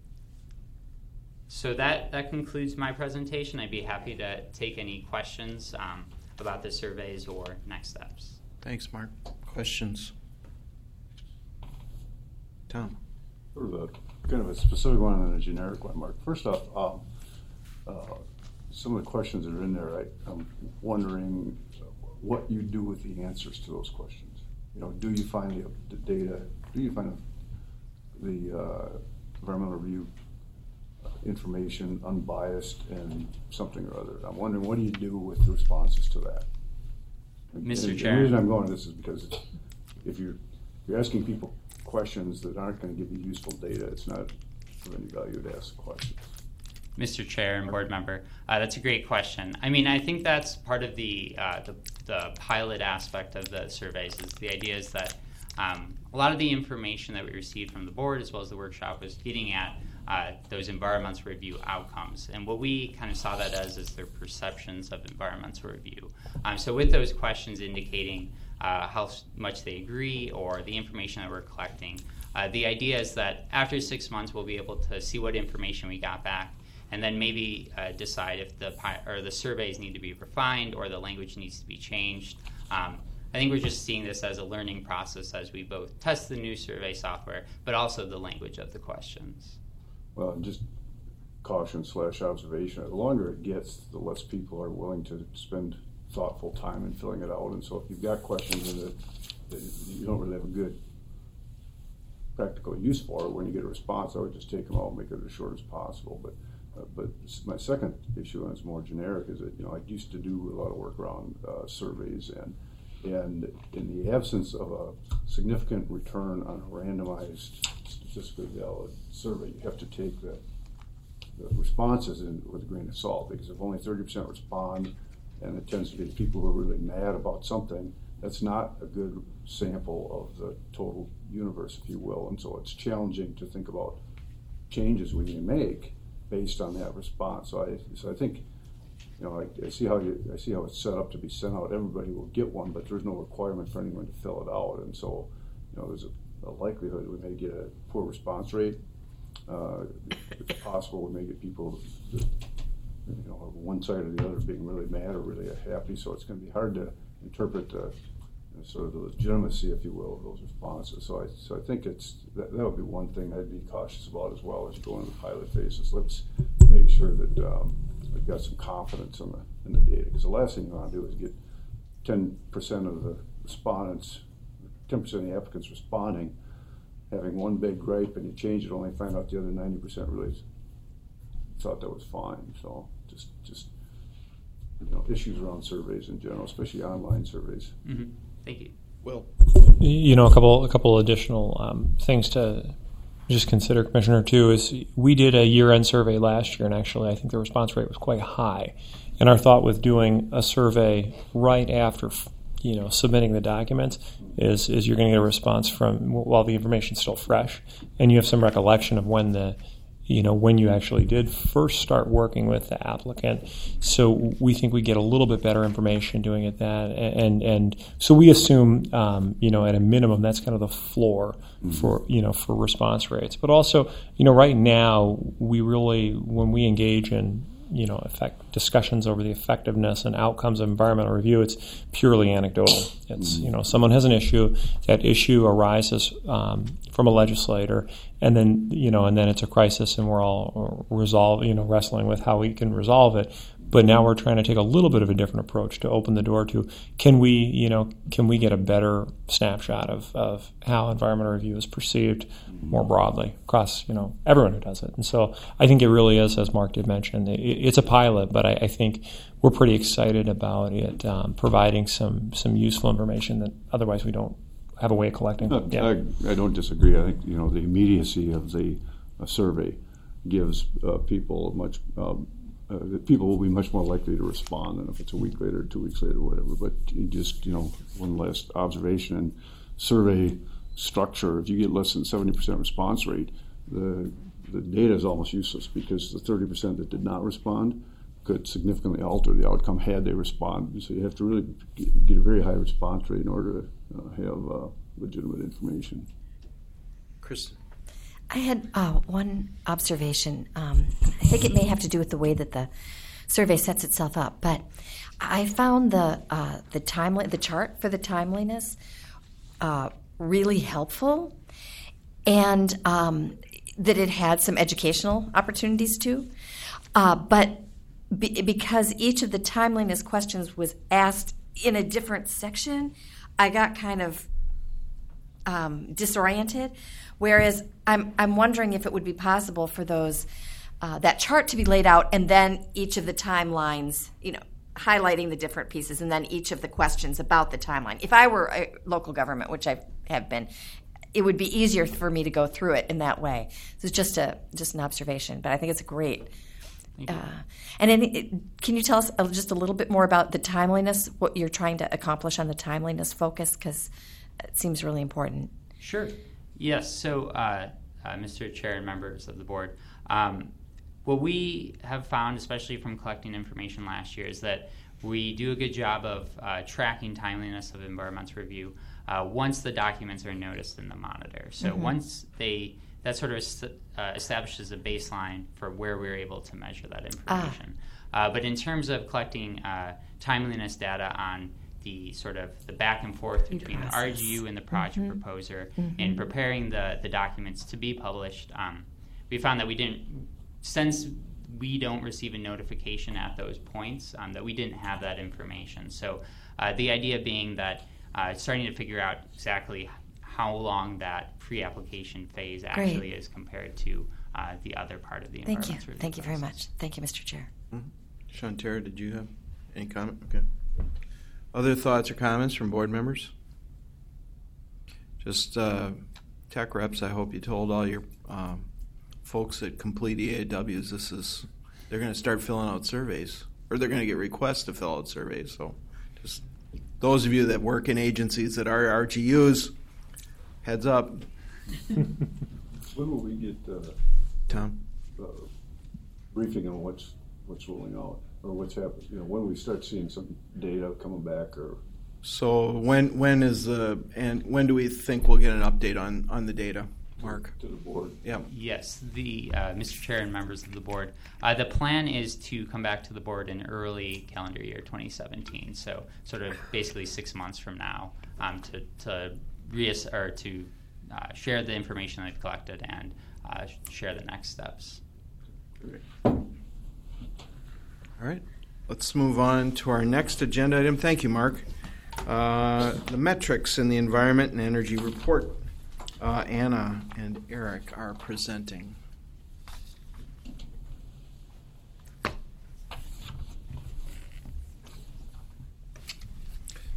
So that concludes my presentation. I'd be happy to take any questions about the surveys or next steps. Thanks, Mark. Questions? Tom? Sort of a kind of a specific one and a generic one, Mark. First off, some of the questions that are in there, I'm wondering what you do with the answers to those questions. You know, do you find the data? Do you find the environmental review information unbiased and something or other? I'm wondering, what do you do with the responses to that? Mr. Chair. The reason I'm going to this is because if you're asking people questions that aren't going to give you useful data, it's not of any value to ask questions. Mr. Chair and board member, that's a great question. I mean, I think that's part of the pilot aspect of the surveys. Is the idea is that a lot of the information that we received from the board as well as the workshop was getting at those environmental review outcomes. And what we kind of saw that as is their perceptions of environmental review. So with those questions indicating how much they agree or the information that we're collecting, the idea is that after 6 months we'll be able to see what information we got back and then maybe decide if the surveys need to be refined or the language needs to be changed. I think we're just seeing this as a learning process as we both test the new survey software, but also the language of the questions. Well, just caution / observation. The longer it gets, the less people are willing to spend thoughtful time in filling it out. And so if you've got questions in it that you don't really have a good practical use for it, when you get a response, I would just take them out and make it as short as possible. But my second issue, and it's more generic, is that I used to do a lot of work around surveys, and in the absence of a significant return on a randomized, statistically valid survey, you have to take the responses in with a grain of salt, because if only 30% respond, and it tends to be people who are really mad about something, that's not a good sample of the total universe, if you will. And so it's challenging to think about changes we may make based on that response. So I think, I see how it's set up to be sent out. Everybody will get one, but there's no requirement for anyone to fill it out. And so, there's a likelihood we may get a poor response rate. It's possible we may get people that, one side or the other being really mad or really happy. So it's going to be hard to interpret sort of the legitimacy, if you will, of those responses. So I think that would be one thing I'd be cautious about as well as you go into the pilot phases. Let's make sure that we've got some confidence in the data, because the last thing you want to do is get 10% of the respondents, 10% of the applicants responding, having one big gripe, and you change it, only find out the other 90% really thought that was fine. So just issues around surveys in general, especially online surveys. Mm-hmm. Thank you. Will. a couple additional things to just consider, Commissioner, too, is we did a year-end survey last year, and actually I think the response rate was quite high. And our thought with doing a survey right after, submitting the documents is you're going to get a response from while the information's still fresh, and you have some recollection of when when you actually did first start working with the applicant. So we think we get a little bit better information doing it that, and so we assume, at a minimum, that's kind of the floor for response rates. But also, right now, we really, when we engage in discussions over the effectiveness and outcomes of environmental review, it's purely anecdotal. It's, someone has an issue, that issue arises from a legislator, and then, and then it's a crisis, and we're all wrestling with how we can resolve it. But now we're trying to take a little bit of a different approach to open the door to, can we get a better snapshot of how environmental review is perceived more broadly across, everyone who does it. And so I think it really is, as Mark did mention, it's a pilot, but I think we're pretty excited about it providing some useful information that otherwise we don't have a way of collecting. I don't disagree. I think, the immediacy of the survey gives people much people will be much more likely to respond than if it's a week later, 2 weeks later, whatever. But just, one last observation, and survey structure, if you get less than 70% response rate, the data is almost useless, because the 30% that did not respond could significantly alter the outcome had they responded. So you have to really get a very high response rate in order to have legitimate information. Kristen? I had one observation. I think it may have to do with the way that the survey sets itself up, but I found the chart for the timeliness really helpful, and that it had some educational opportunities too. But because each of the timeliness questions was asked in a different section, I got kind of disoriented. Whereas I'm wondering if it would be possible for those that chart to be laid out, and then each of the timelines, highlighting the different pieces, and then each of the questions about the timeline. If I were a local government, which I have been, it would be easier for me to go through it in that way. So it's just an observation, but I think it's great. And then, can you tell us just a little bit more about the timeliness, what you're trying to accomplish on the timeliness focus, because it seems really important. Sure. Yes. So, Mr. Chair and members of the board, what we have found, especially from collecting information last year, is that we do a good job of tracking timeliness of environmental review once the documents are noticed in the monitor. So once that sort of establishes a baseline for where we're able to measure that information. But in terms of collecting timeliness data on the sort of the back and forth between the RGU and the project proposer in preparing the documents to be published, we found that since we don't receive a notification at those points, that we didn't have that information. So the idea being that starting to figure out exactly how long that pre-application phase actually is compared to the other part of the environmental review. Thank you very much. Thank you, Mr. Chair. Shantara, did you have any comment? Okay. Other thoughts or comments from board members? Just tech reps, I hope you told all your folks that complete EAWs they're going to start filling out surveys, or they're going to get requests to fill out surveys. So just those of you that work in agencies that are RGUs, heads up. When will we get Tom? Briefing on what's rolling out or what's happening? When will we start seeing some data coming back? Or so when do we think we'll get an update on the data, Mark? To the board. Yeah. Yes, Mr. Chair and members of the board. The plan is to come back to the board in early calendar year 2017. So sort of basically 6 months from now to share the information I've collected and share the next steps. Great. All right. Let's move on to our next agenda item. Thank you, Mark. The metrics in the Environment and Energy Report. Anna and Eric are presenting.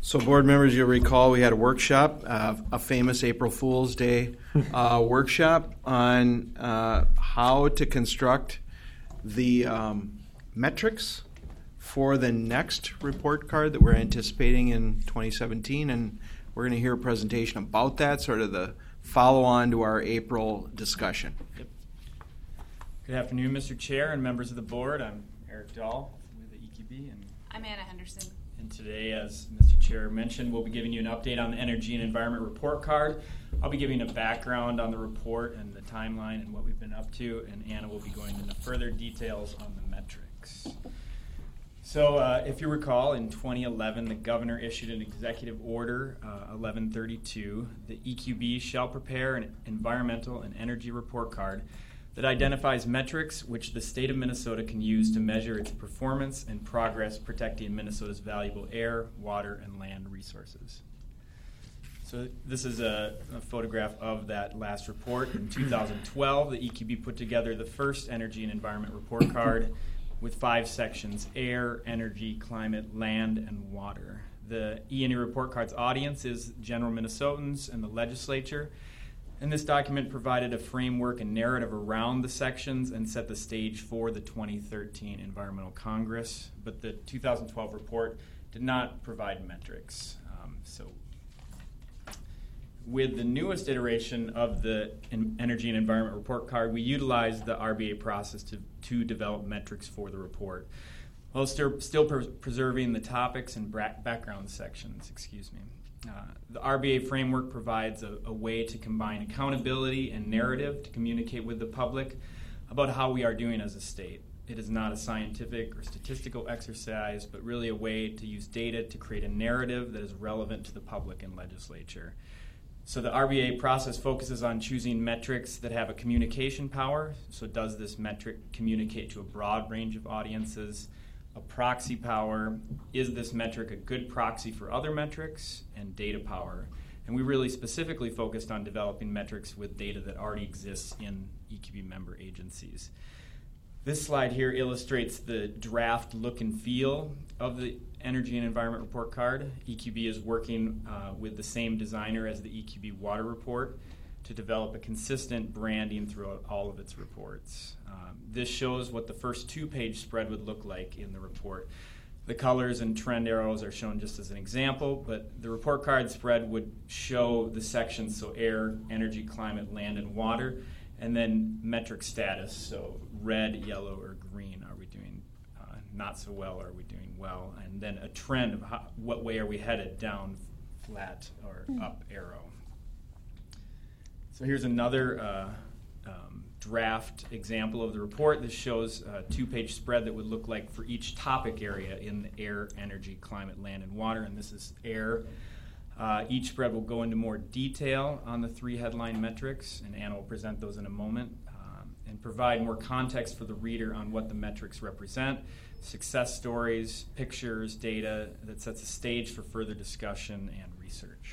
So, board members, you'll recall we had a workshop, a famous April Fool's Day workshop on how to construct the metrics for the next report card that we're anticipating in 2017. And we're going to hear a presentation about that, sort of the follow-on to our April discussion. Yep. Good afternoon, Mr. Chair and members of the board. I'm Eric Dahl with the EQB. And I'm Anna Henderson. And today, as Mr. Chair mentioned, we'll be giving you an update on the Energy and Environment Report Card. I'll be giving a background on the report and the timeline and what we've been up to, and Anna will be going into further details on the metrics. So if you recall, in 2011, the governor issued an executive order, 1132. The EQB shall prepare an environmental and energy report card that identifies metrics which the state of Minnesota can use to measure its performance and progress protecting Minnesota's valuable air, water, and land resources. So this is a photograph of that last report. In 2012, the EQB put together the first Energy and Environment Report Card with 5 sections: air, energy, climate, land, and water. The E&E Report Card's audience is general Minnesotans and the legislature. And this document provided a framework and narrative around the sections and set the stage for the 2013 Environmental Congress. But the 2012 report did not provide metrics. With the newest iteration of the Energy and Environment Report Card, we utilized the RBA process to develop metrics for the report, while still preserving the topics and background sections. The RBA framework provides a way to combine accountability and narrative to communicate with the public about how we are doing as a state. It is not a scientific or statistical exercise, but really a way to use data to create a narrative that is relevant to the public and legislature. So the RBA process focuses on choosing metrics that have a communication power. So does this metric communicate to a broad range of audiences? A proxy power, is this metric a good proxy for other metrics? And data power. And we really specifically focused on developing metrics with data that already exists in EQB member agencies. This slide here illustrates the draft look and feel of the Energy and Environment Report Card. EQB is working with the same designer as the EQB Water Report to develop a consistent branding throughout all of its reports. This shows what the first 2-page spread would look like in the report. The colors and trend arrows are shown just as an example, but the report card spread would show the sections, so air, energy, climate, land, and water, and then metric status, so red, yellow, or green. Are we doing not so well, or are we doing well? And then a trend of what way are we headed, down, flat, or up arrow. So here's another draft example of the report. This shows a 2-page spread that would look like for each topic area in the air, energy, climate, land, and water, and this is air. Each spread will go into more detail on the 3 headline metrics, and Anna will present those in a moment, and provide more context for the reader on what the metrics represent, success stories, pictures, data that sets a stage for further discussion and research.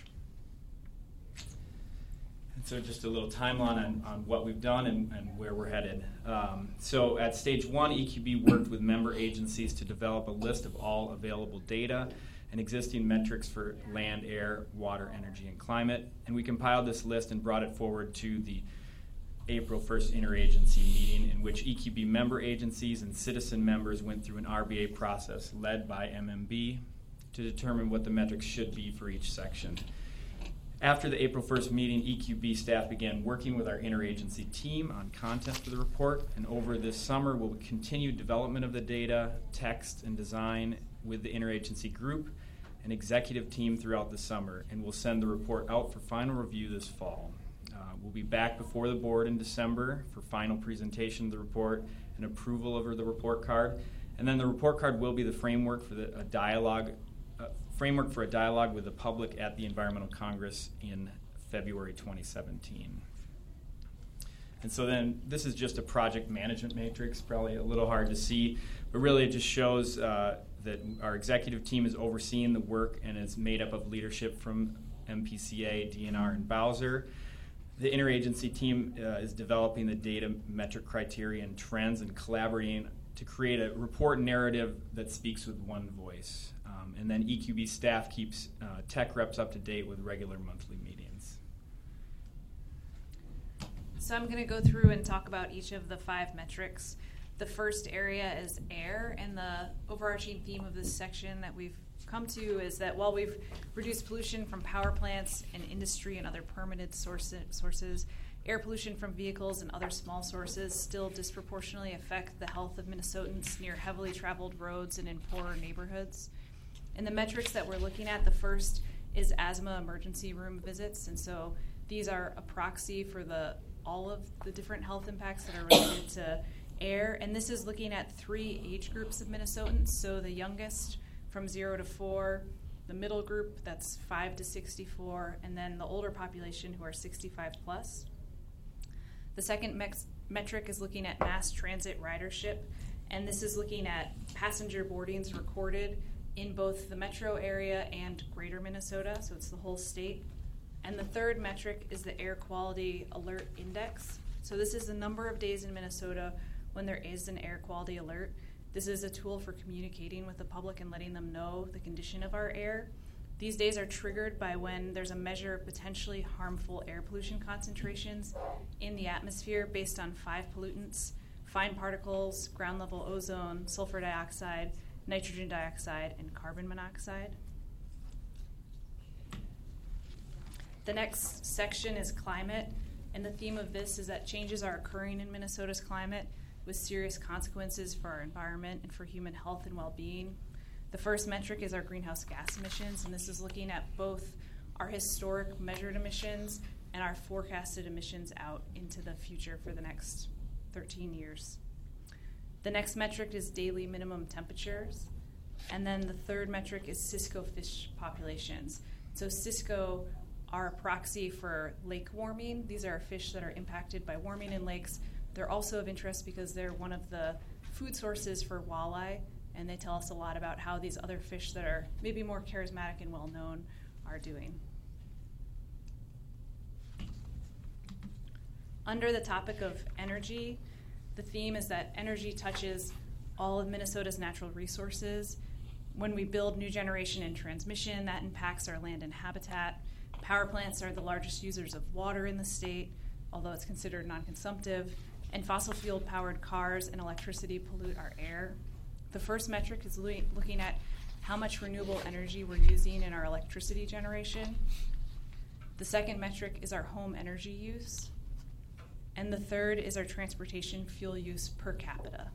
And so just a little timeline on what we've done and where we're headed. So at stage 1, EQB worked with member agencies to develop a list of all available data and existing metrics for land, air, water, energy, and climate. And we compiled this list and brought it forward to the April 1st interagency meeting, in which EQB member agencies and citizen members went through an RBA process led by MMB to determine what the metrics should be for each section. After the April 1st meeting, EQB staff began working with our interagency team on content for the report, and over this summer we'll continue development of the data, text, and design with the interagency group and executive team throughout the summer, and we'll send the report out for final review this fall. We'll be back before the board in December for final presentation of the report and approval of the report card, and then the report card will be the framework for a dialogue with the public at the Environmental Congress in February 2017. And so then this is just a project management matrix, probably a little hard to see, but really it just shows that our executive team is overseeing the work and is made up of leadership from MPCA, DNR, and Bowser. The interagency team is developing the data metric criteria and trends and collaborating to create a report narrative that speaks with one voice. And then EQB staff keeps tech reps up to date with regular monthly meetings. So I'm going to go through and talk about each of the 5 metrics. The first area is air, and the overarching theme of this section that we've come to is that while we've reduced pollution from power plants and industry and other permitted sources, air pollution from vehicles and other small sources still disproportionately affect the health of Minnesotans near heavily traveled roads and in poorer neighborhoods. And the metrics that we're looking at, the first is asthma emergency room visits, and so these are a proxy for all of the different health impacts that are related to air, and this is looking at 3 age groups of Minnesotans. So the youngest from 0 to 4, the middle group that's 5 to 64, and then the older population who are 65 plus. The second metric is looking at mass transit ridership, and this is looking at passenger boardings recorded in both the metro area and greater Minnesota, so it's the whole state. And the third metric is the Air Quality Alert Index. So this is the number of days in Minnesota when there is an air quality alert. This is a tool for communicating with the public and letting them know the condition of our air. These days are triggered by when there's a measure of potentially harmful air pollution concentrations in the atmosphere based on 5 pollutants: fine particles, ground level ozone, sulfur dioxide, nitrogen dioxide, and carbon monoxide. The next section is climate, and the theme of this is that changes are occurring in Minnesota's climate with serious consequences for our environment and for human health and well-being. The first metric is our greenhouse gas emissions, and this is looking at both our historic measured emissions and our forecasted emissions out into the future for the next 13 years. The next metric is daily minimum temperatures, and then the third metric is Cisco fish populations. So Cisco are a proxy for lake warming. These are fish that are impacted by warming in lakes. They're also of interest because they're one of the food sources for walleye, and they tell us a lot about how these other fish that are maybe more charismatic and well-known are doing. Under the topic of energy, the theme is that energy touches all of Minnesota's natural resources. When we build new generation and transmission, that impacts our land and habitat. Power plants are the largest users of water in the state, although it's considered non-consumptive. And fossil fuel-powered cars and electricity pollute our air. The first metric is looking at how much renewable energy we're using in our electricity generation. The second metric is our home energy use. And the third is our transportation fuel use per capita.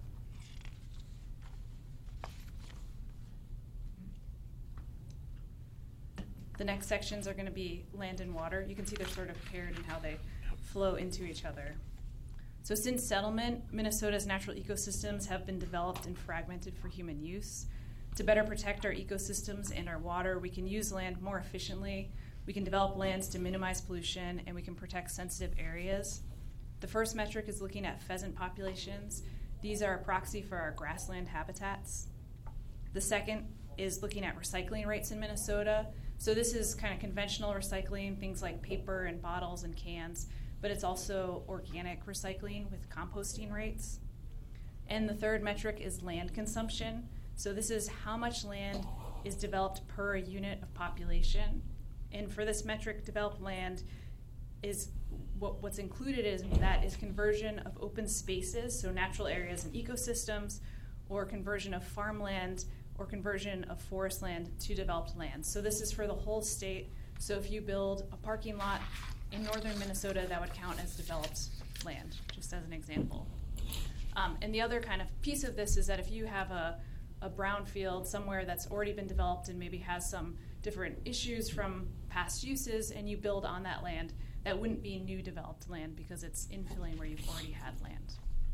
The next sections are going to be land and water. You can see they're sort of paired in how they flow into each other. So since settlement, Minnesota's natural ecosystems have been developed and fragmented for human use. To better protect our ecosystems and our water, we can use land more efficiently, we can develop lands to minimize pollution, and we can protect sensitive areas. The first metric is looking at pheasant populations. These are a proxy for our grassland habitats. The second is looking at recycling rates in Minnesota. So this is kind of conventional recycling, things like paper and bottles and cans, but it's also organic recycling with composting rates. And the third metric is land consumption. So this is how much land is developed per unit of population. And for this metric, developed land is what's included in that is conversion of open spaces, so natural areas and ecosystems, or conversion of farmland or conversion of forest land to developed land. So this is for the whole state. So if you build a parking lot in northern Minnesota, that would count as developed land, just as an example. And the other kind of piece of this is that if you have a brownfield somewhere that's already been developed and maybe has some different issues from past uses, and you build on that land, that wouldn't be new developed land because it's infilling where you've already had land.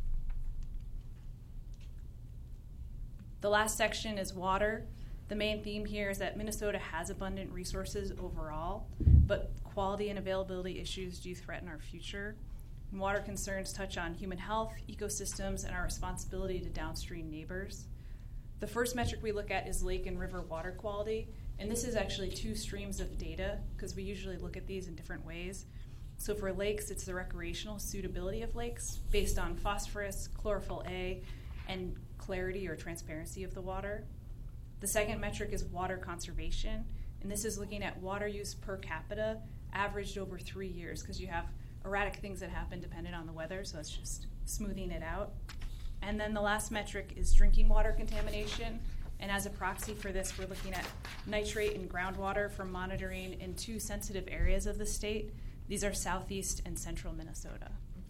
The last section is water. The main theme here is that Minnesota has abundant resources overall, but quality and availability issues do threaten our future. And water concerns touch on human health, ecosystems, and our responsibility to downstream neighbors. The first metric we look at is lake and river water quality, and this is actually 2 streams of data because we usually look at these in different ways. So for lakes, it's the recreational suitability of lakes based on phosphorus, chlorophyll A, and clarity or transparency of the water. The second metric is water conservation, and this is looking at water use per capita averaged over 3 years, because you have erratic things that happen dependent on the weather, so it's just smoothing it out. And then the last metric is drinking water contamination, and as a proxy for this, we're looking at nitrate in groundwater for monitoring in 2 sensitive areas of the state. These are southeast and central Minnesota.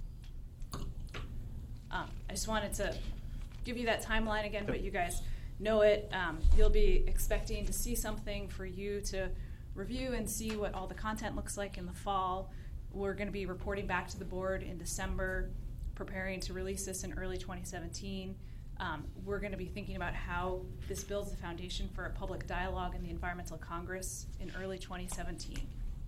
I just wanted to give you that timeline again, but you guys know it. You'll be expecting to see something for you to review and see what all the content looks like in the fall. We're going to be reporting back to the board in December, preparing to release this in early 2017. We're going to be thinking about how this builds the foundation for a public dialogue in the Environmental Congress in early 2017.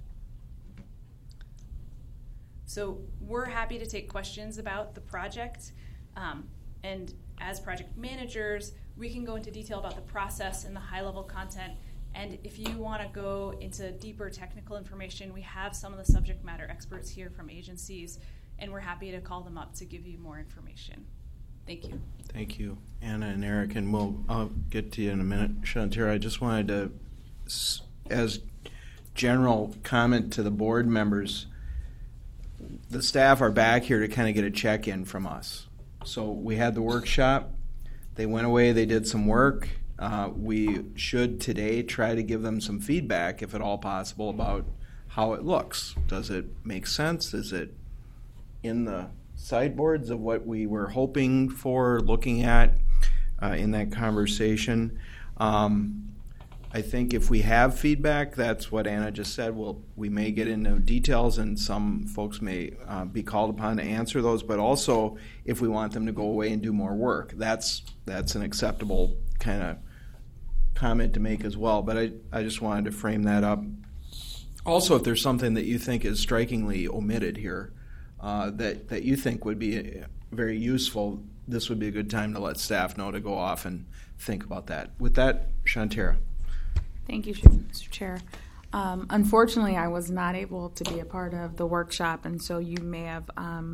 So we're happy to take questions about the project, and as project managers, we can go into detail about the process and the high-level content. And if you want to go into deeper technical information, we have some of the subject matter experts here from agencies, and we're happy to call them up to give you more information. Thank you. Thank you, Anna and Eric, and I'll get to you in a minute. Shantira, I just wanted to, as general comment to the board members, the staff are back here to kind of get a check-in from us. So we had the workshop. They went away. They did some work. We should today try to give them some feedback, if at all possible, about how it looks. Does it make sense? Is it in the sideboards of what we were hoping for, looking at in that conversation? I think if we have feedback, that's what Anna just said. We may get into details, and some folks may be called upon to answer those. But also, if we want them to go away and do more work, that's an acceptable kind of comment to make as well. But I just wanted to frame that up. Also, if there's something that you think is strikingly omitted here, that you think would be very useful, this would be a good time to let staff know to go off and think about that. With that, Shantira. Thank you, Mr. Chair. Unfortunately, I was not able to be a part of the workshop, and so you may have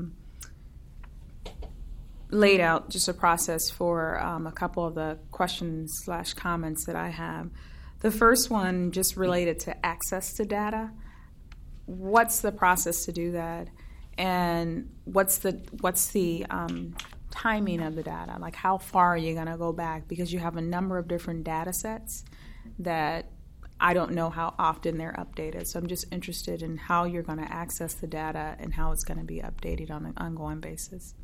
laid out just a process for a couple of the questions/comments that I have. The first one just related to access to data. What's the process to do that, and what's the timing of the data? Like, how far are you going to go back? Because you have a number of different data sets that I don't know how often they're updated. So I'm just interested in how you're going to access the data and how it's going to be updated on an ongoing basis.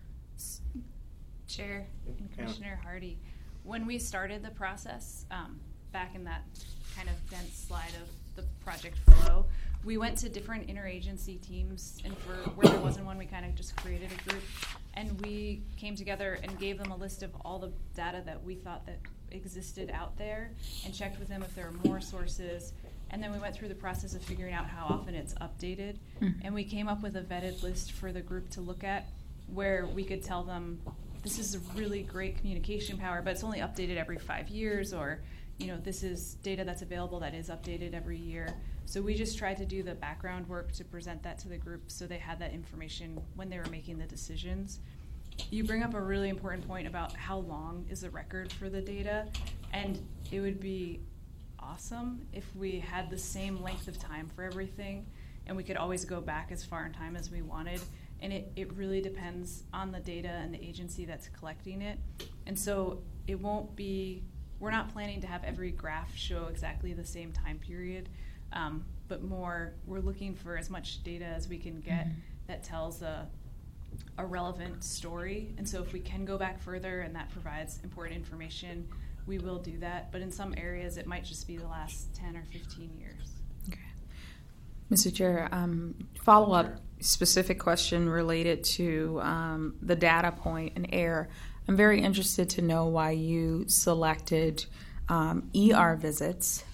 Chair and Commissioner Hardy, when we started the process, back in that kind of dense slide of the project flow, we went to different interagency teams, and for where there wasn't one, we kind of just created a group, and we came together and gave them a list of all the data that we thought that existed out there and checked with them if there were more sources. And then we went through the process of figuring out how often it's updated. And we came up with a vetted list for the group to look at, where we could tell them this is a really great communication power, but it's only updated every 5 years, or this is data that's available that is updated every year. So we just tried to do the background work to present that to the group so they had that information when they were making the decisions. You bring up a really important point about how long is the record for the data, and it would be awesome if we had the same length of time for everything, and we could always go back as far in time as we wanted. And it really depends on the data and the agency that's collecting it. And so it won't be, we're not planning to have every graph show exactly the same time period, but more, we're looking for as much data as we can get that tells a relevant story. And so if we can go back further and that provides important information, we will do that. But in some areas, it might just be the last 10 or 15 years. Okay. Mr. Chair, follow-up specific question related to the data point and air. I'm very interested to know why you selected ER visits.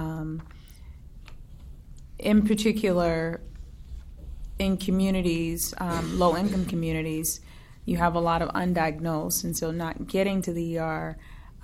In particular, in communities, low-income communities, you have a lot of undiagnosed, and so not getting to the ER,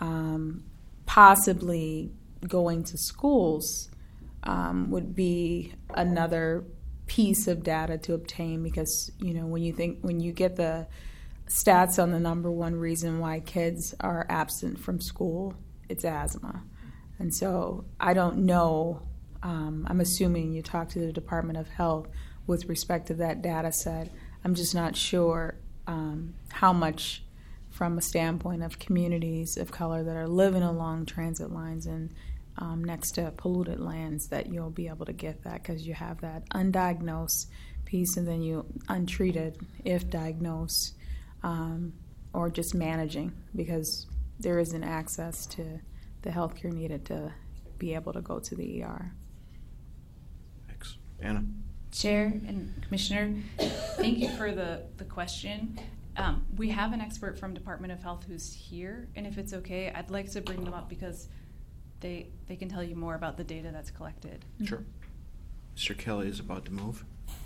possibly going to schools would be another piece of data to obtain, because when you get the stats on the number one reason why kids are absent from school it's asthma. And so I don't know, I'm assuming you talked to the Department of Health with respect to that data set. I'm just not sure how much from a standpoint of communities of color that are living along transit lines and next to polluted lands that you'll be able to get that, because you have that undiagnosed piece and then you untreated if diagnosed, or just managing because there isn't access to the health care needed to be able to go to the ER. Thanks. Anna. Chair and Commissioner, thank you for the question. We have an expert from Department of Health who's here, and if it's okay, I'd like to bring them up because they can tell you more about the data that's collected. Sure. Mr. Kelly is about to move.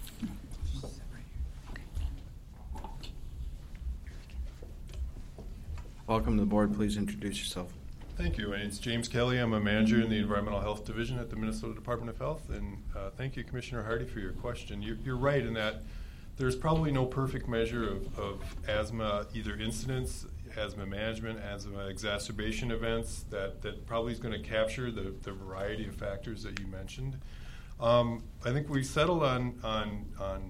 Welcome to the board. Please introduce yourself. Thank you. My name is James Kelly. I'm a manager in the Environmental Health Division at the Minnesota Department of Health. And thank you, Commissioner Hardy, for your question. You're right in that there's probably no perfect measure of asthma, either incidence, asthma management, asthma exacerbation events that probably is going to capture the variety of factors that you mentioned. I think we settled on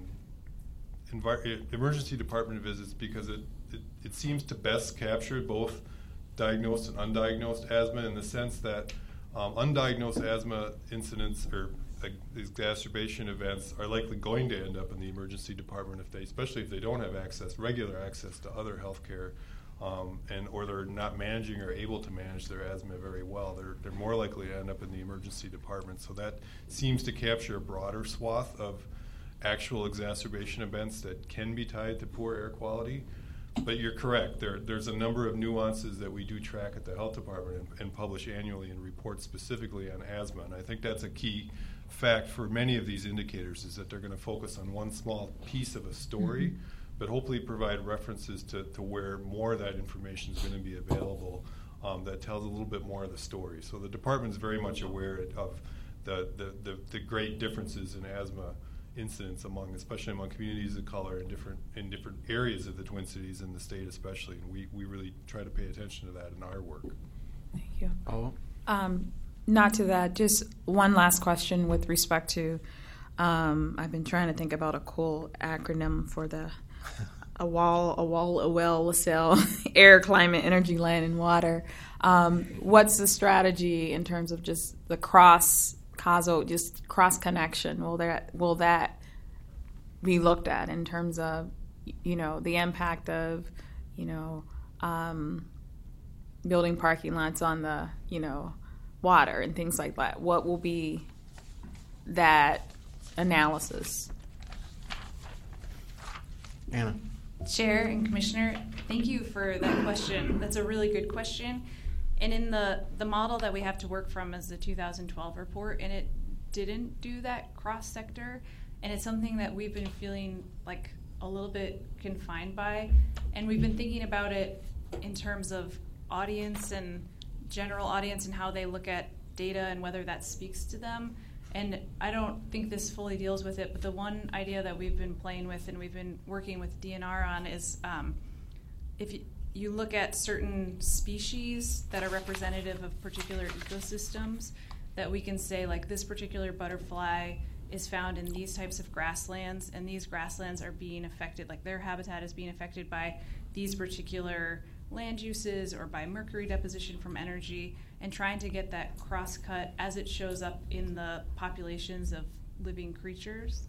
emergency department visits because it seems to best capture both diagnosed and undiagnosed asthma, in the sense that undiagnosed asthma incidents or exacerbation events are likely going to end up in the emergency department especially if they don't have regular access to other health care, or they're not managing or able to manage their asthma very well. They're more likely to end up in the emergency department. So that seems to capture a broader swath of actual exacerbation events that can be tied to poor air quality. But you're correct. There's a number of nuances that we do track at the health department and publish annually and report specifically on asthma. And I think that's a key fact for many of these indicators, is that they're going to focus on one small piece of a story, but hopefully provide references to where more of that information is going to be available that tells a little bit more of the story. So the department is very much aware of the great differences in asthma incidents especially among communities of color in different areas of the Twin Cities and the state especially, and we really try to pay attention to that in our work. Thank you. Not to that, just one last question with respect to, I've been trying to think about a cool acronym for the a well, cell, air, climate, energy, land, and water. What's the strategy in terms of just the cross-causal, just cross-connection? Will that be looked at in terms of, the impact of, building parking lots on the, water and things like that? What will be that analysis? Anna. Chair and Commissioner, thank you for that question. That's a really good question. And in the model that we have to work from is the 2012 report, and it didn't do that cross-sector, and it's something that we've been feeling like a little bit confined by, and we've been thinking about it in terms of audience and general audience and how they look at data and whether that speaks to them. And I don't think this fully deals with it, but the one idea that we've been playing with and we've been working with DNR on is if you look at certain species that are representative of particular ecosystems, that we can say, like, this particular butterfly is found in these types of grasslands, and these grasslands are being affected, like their habitat is being affected by these particular land uses or by mercury deposition from energy, and trying to get that cross-cut as it shows up in the populations of living creatures.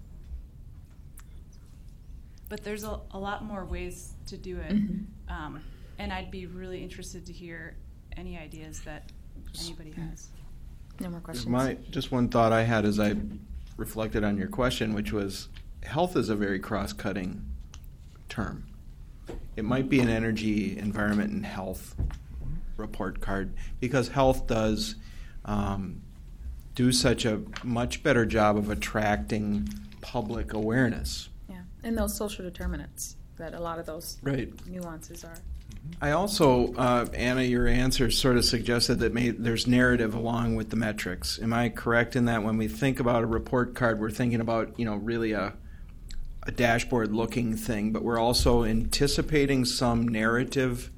But there's a lot more ways to do it, and I'd be really interested to hear any ideas that anybody has. No more questions. Just one thought I had as I reflected on your question, which was health is a very cross-cutting term. It might be an energy, environment, and health report card, because health does do such a much better job of attracting public awareness. Yeah, and those social determinants that a lot of those nuances are. I also, Anna, your answer sort of suggested that there's narrative along with the metrics. Am I correct in that when we think about a report card, we're thinking about, really a dashboard-looking thing, but we're also anticipating some narrative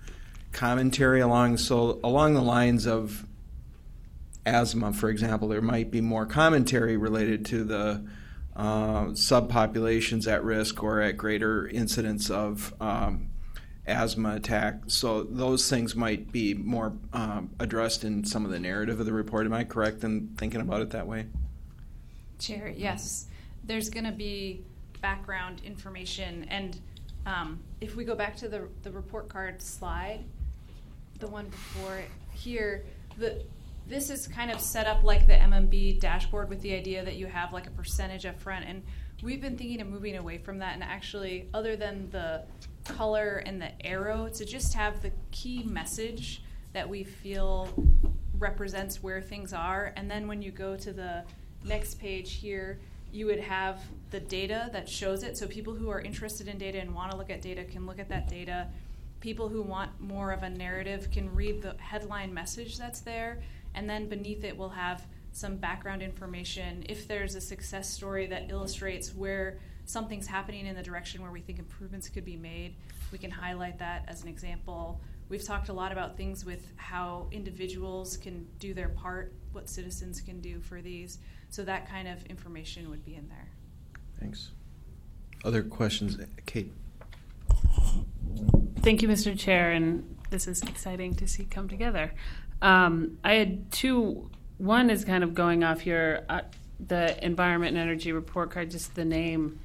commentary along the lines of asthma, for example. There might be more commentary related to the subpopulations at risk or at greater incidence of asthma attack. So those things might be more addressed in some of the narrative of the report. Am I correct in thinking about it that way? Chair, yes. There's going to be background information. And if we go back to the report card slide, the one before it here, this is kind of set up like the MMB dashboard with the idea that you have like a percentage up front. And we've been thinking of moving away from that and actually, other than the color and the arrow, to just have the key message that we feel represents where things are. And then when you go to the next page here, you would have the data that shows it. So people who are interested in data and want to look at data can look at that data. People who want more of a narrative can read the headline message that's there. And then beneath it, we'll have some background information. If there's a success story that illustrates where something's happening in the direction where we think improvements could be made, we can highlight that as an example. We've talked a lot about things with how individuals can do their part, what citizens can do for these. So that kind of information would be in there. Thanks. Other questions? Kate. Thank you, Mr. Chair, and this is exciting to see come together. I had two. One is kind of going off your the Environment and Energy Report Card, just the name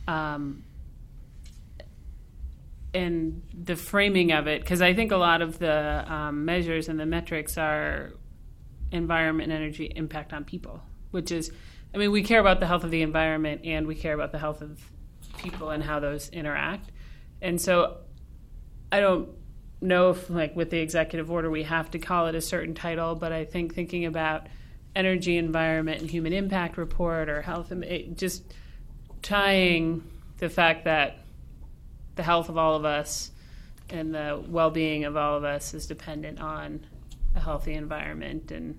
and the framing of it, because I think a lot of the measures and the metrics are environment and energy impact on people, which is, I mean, we care about the health of the environment and we care about the health of people and how those interact. And so I don't know if, like, with the executive order, we have to call it a certain title, but I think thinking about energy, environment, and human impact report or health, just tying the fact that the health of all of us and the well-being of all of us is dependent on a healthy environment. And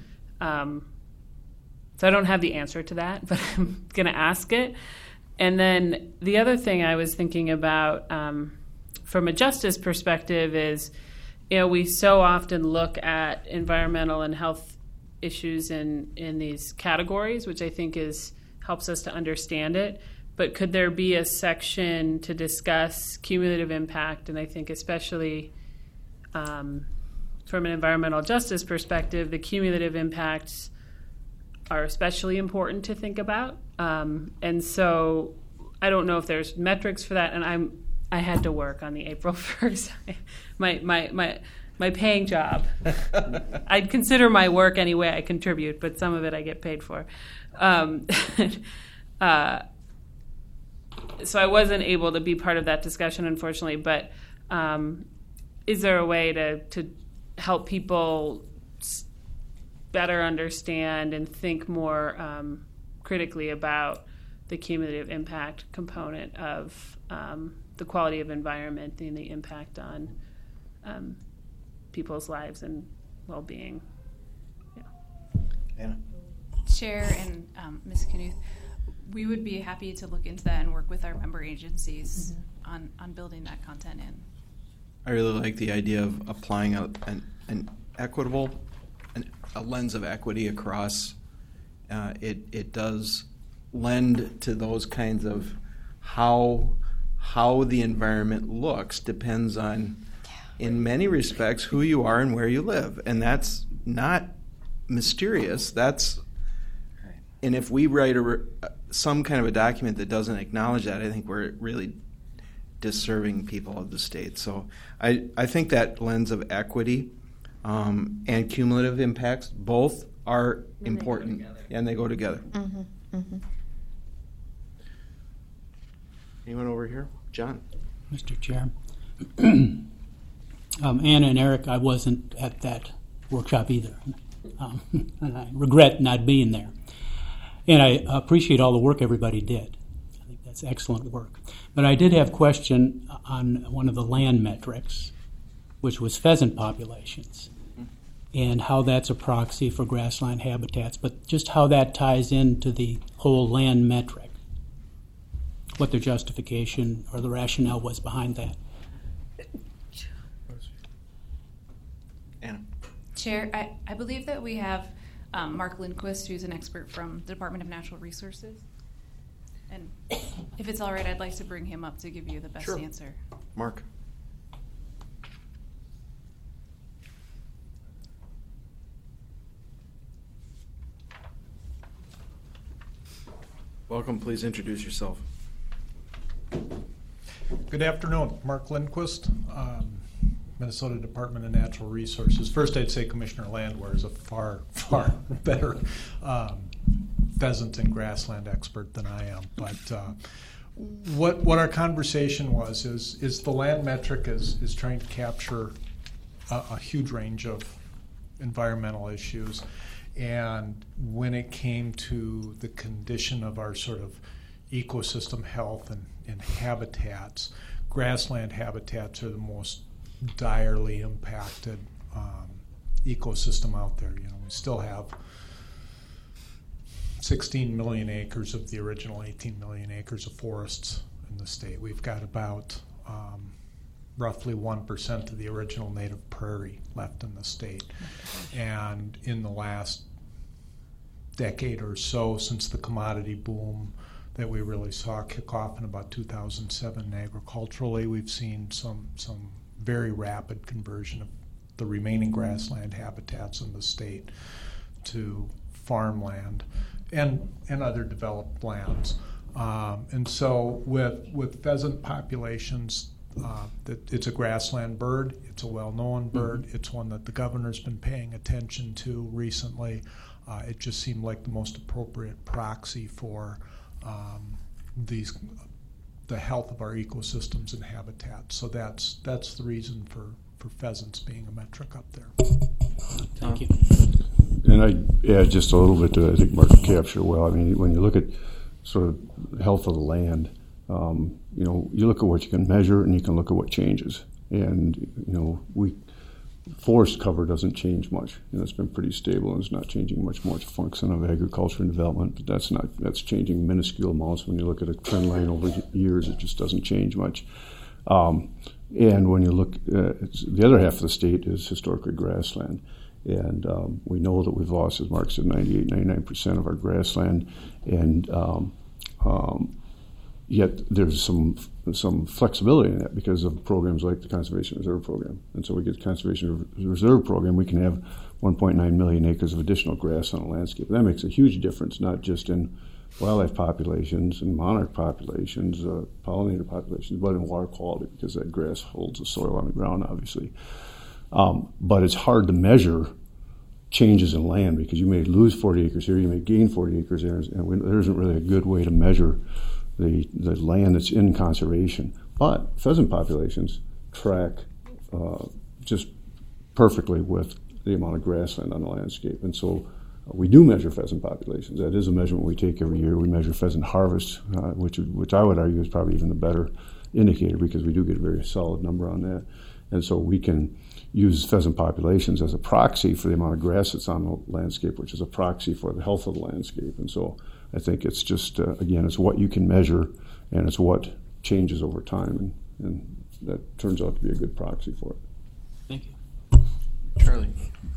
so I don't have the answer to that, but I'm going to ask it. And then the other thing I was thinking about from a justice perspective is, you know, we so often look at environmental and health issues in these categories, which I think helps us to understand it. But could there be a section to discuss cumulative impact? And I think especially from an environmental justice perspective, the cumulative impacts are especially important to think about. And so I don't know if there's metrics for that. And I had to work on the April 1st, my paying job. I'd consider my work any way I contribute, but some of it I get paid for. So I wasn't able to be part of that discussion, unfortunately. But is there a way to help people better understand and think more critically about the cumulative impact component of the quality of environment and the impact on people's lives and well-being? Yeah. Anna. Chair and Ms. Knuth, we would be happy to look into that and work with our member agencies on building that content in. I really like the idea of applying an equitable, a lens of equity across. It does lend to those kinds of how the environment looks depends on, in many respects, who you are and where you live, and that's not mysterious. And if we write some kind of a document that doesn't acknowledge that, I think we're really disserving people of the state. So I think that lens of equity and cumulative impacts both are important, and they go together. Mm-hmm. Mm-hmm. Anyone over here? John. Mr. Chair. Anna and Eric, I wasn't at that workshop either. And I regret not being there. And I appreciate all the work everybody did. I think that's excellent work. But I did have a question on one of the land metrics, which was pheasant populations, and how that's a proxy for grassland habitats, but just how that ties into the whole land metric, what their justification or the rationale was behind that. Chair, I believe that we have Mark Lindquist, who's an expert from the Department of Natural Resources. And if it's all right, I'd like to bring him up to give you the best answer. Mark. Welcome. Please introduce yourself. Good afternoon. Mark Lindquist, Minnesota Department of Natural Resources. First, I'd say Commissioner Landwehr is a far, far better pheasant and grassland expert than I am. But what our conversation was is the land metric is trying to capture a huge range of environmental issues. And when it came to the condition of our sort of ecosystem health and habitats, grassland habitats are the most direly impacted ecosystem out there. You know, we still have 16 million acres of the original 18 million acres of forests in the state. We've got about roughly 1% of the original native prairie left in the state. And in the last decade or so, since the commodity boom that we really saw kick off in about 2007 agriculturally, we've seen some very rapid conversion of the remaining grassland habitats in the state to farmland and other developed lands. And so with pheasant populations, it's a grassland bird. It's a well-known bird. Mm-hmm. It's one that the governor's been paying attention to recently. It just seemed like the most appropriate proxy for the health of our ecosystems and habitats. So that's the reason for pheasants being a metric up there. Thank you. And I add just a little bit to, I think Mark captured well. I mean, when you look at sort of health of the land, you know, you look at what you can measure and you can look at what changes. And, you know, forest cover doesn't change much. You know, it's been pretty stable and it's not changing much more. It's a function of agriculture and development, but that's changing minuscule amounts. When you look at a trend line over years, it just doesn't change much. And when you look at the other half of the state is historically grassland. And we know that we've lost, as Mark said, 99% of our grassland. And yet there's some flexibility in that because of programs like the Conservation Reserve Program. And so we get the Conservation Reserve Program, we can have 1.9 million acres of additional grass on a landscape. And that makes a huge difference, not just in wildlife populations and monarch populations, pollinator populations, but in water quality because that grass holds the soil on the ground, obviously. But it's hard to measure changes in land because you may lose 40 acres here, you may gain 40 acres there, and there isn't really a good way to measure the land that's in conservation. But pheasant populations track just perfectly with the amount of grassland on the landscape. And so we do measure pheasant populations. That is a measurement we take every year. We measure pheasant harvest, which I would argue is probably even the better indicator because we do get a very solid number on that. And so we can use pheasant populations as a proxy for the amount of grass that's on the landscape, which is a proxy for the health of the landscape. And so I think it's just, again, it's what you can measure and it's what changes over time. And that turns out to be a good proxy for it. Thank you. Charlie.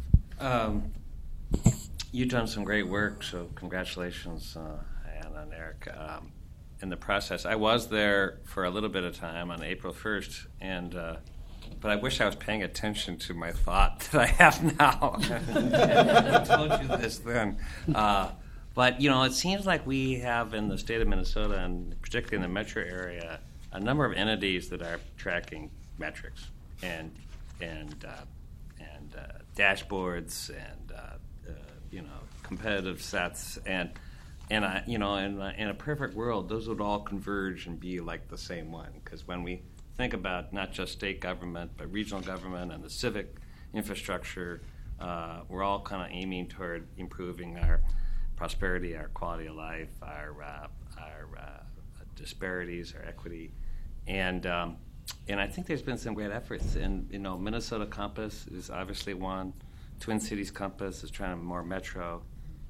You've done some great work, so congratulations, Anna and Eric. In the process, I was there for a little bit of time on April 1st, and but I wish I was paying attention to my thought that I have now. I told you this then. But, you know, it seems like we have in the state of Minnesota, and particularly in the metro area, a number of entities that are tracking metrics and dashboards and you know, competitive sets and I, you know, in a perfect world, those would all converge and be like the same one. Because when we think about not just state government but regional government and the civic infrastructure, we're all kind of aiming toward improving our prosperity, our quality of life, our disparities, our equity, and I think there's been some great efforts. And you know, Minnesota Compass is obviously one. Twin Cities Compass is trying to be more metro.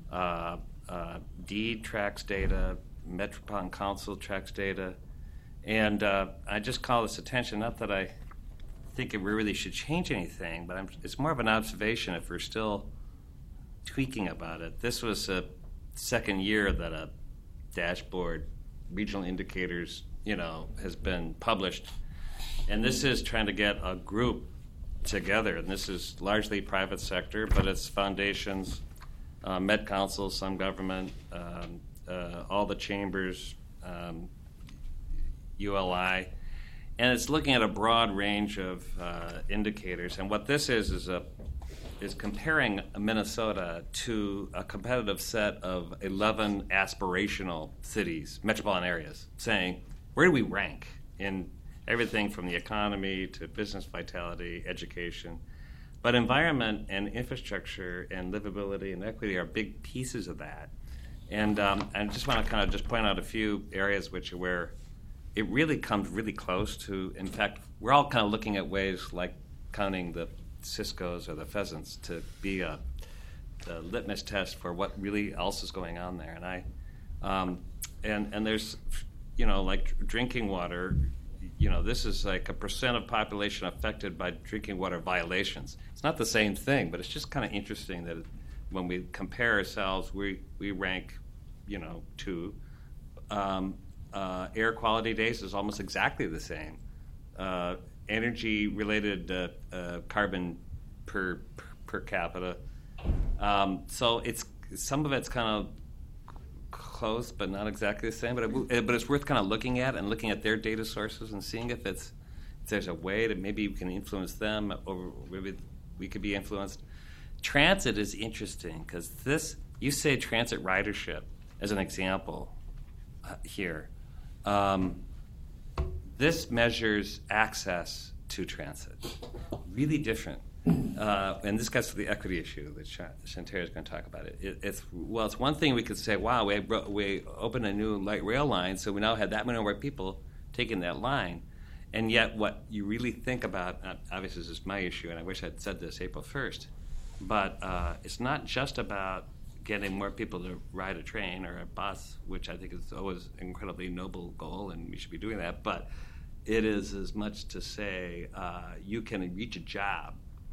DEED tracks data. Metropolitan Council tracks data. And I just call this attention, not that I think it really should change anything, but it's more of an observation if we're still tweaking about it. This was a second year that a dashboard, regional indicators, has been published. And this is trying to get a group together, and this is largely private sector, but it's foundations, Met Council, some government, all the chambers, ULI, and it's looking at a broad range of indicators. And what this is comparing Minnesota to a competitive set of 11 aspirational cities, metropolitan areas, saying, where do we rank in everything from the economy to business vitality, education? But environment and infrastructure and livability and equity are big pieces of that. And I just want to kind of just point out a few areas where it really comes really close to, in fact, we're all kind of looking at ways like counting the Cisco's or the pheasants to be a litmus test for what really else is going on there. And and there's, like drinking water, this is like a percent of population affected by drinking water violations. It's not the same thing, but it's just kind of interesting that when we compare ourselves, we rank, 2. Air quality days is almost exactly the same. Energy-related carbon per capita. So some of it's kind of close, but not exactly the same. But it's worth kind of looking at their data sources and seeing if there's a way that maybe we can influence them, or maybe we could be influenced. Transit is interesting because you say transit ridership as an example here. This measures access to transit. Really different. And this gets to the equity issue that Shantara is going to talk about. It's one thing we could say, wow, we opened a new light rail line, so we now had that many more people taking that line. And yet what you really think about, obviously this is my issue, and I wish I'd said this April 1st, but it's not just about getting more people to ride a train or a bus, which I think is always an incredibly noble goal, and we should be doing that, but it is as much to say you can reach a job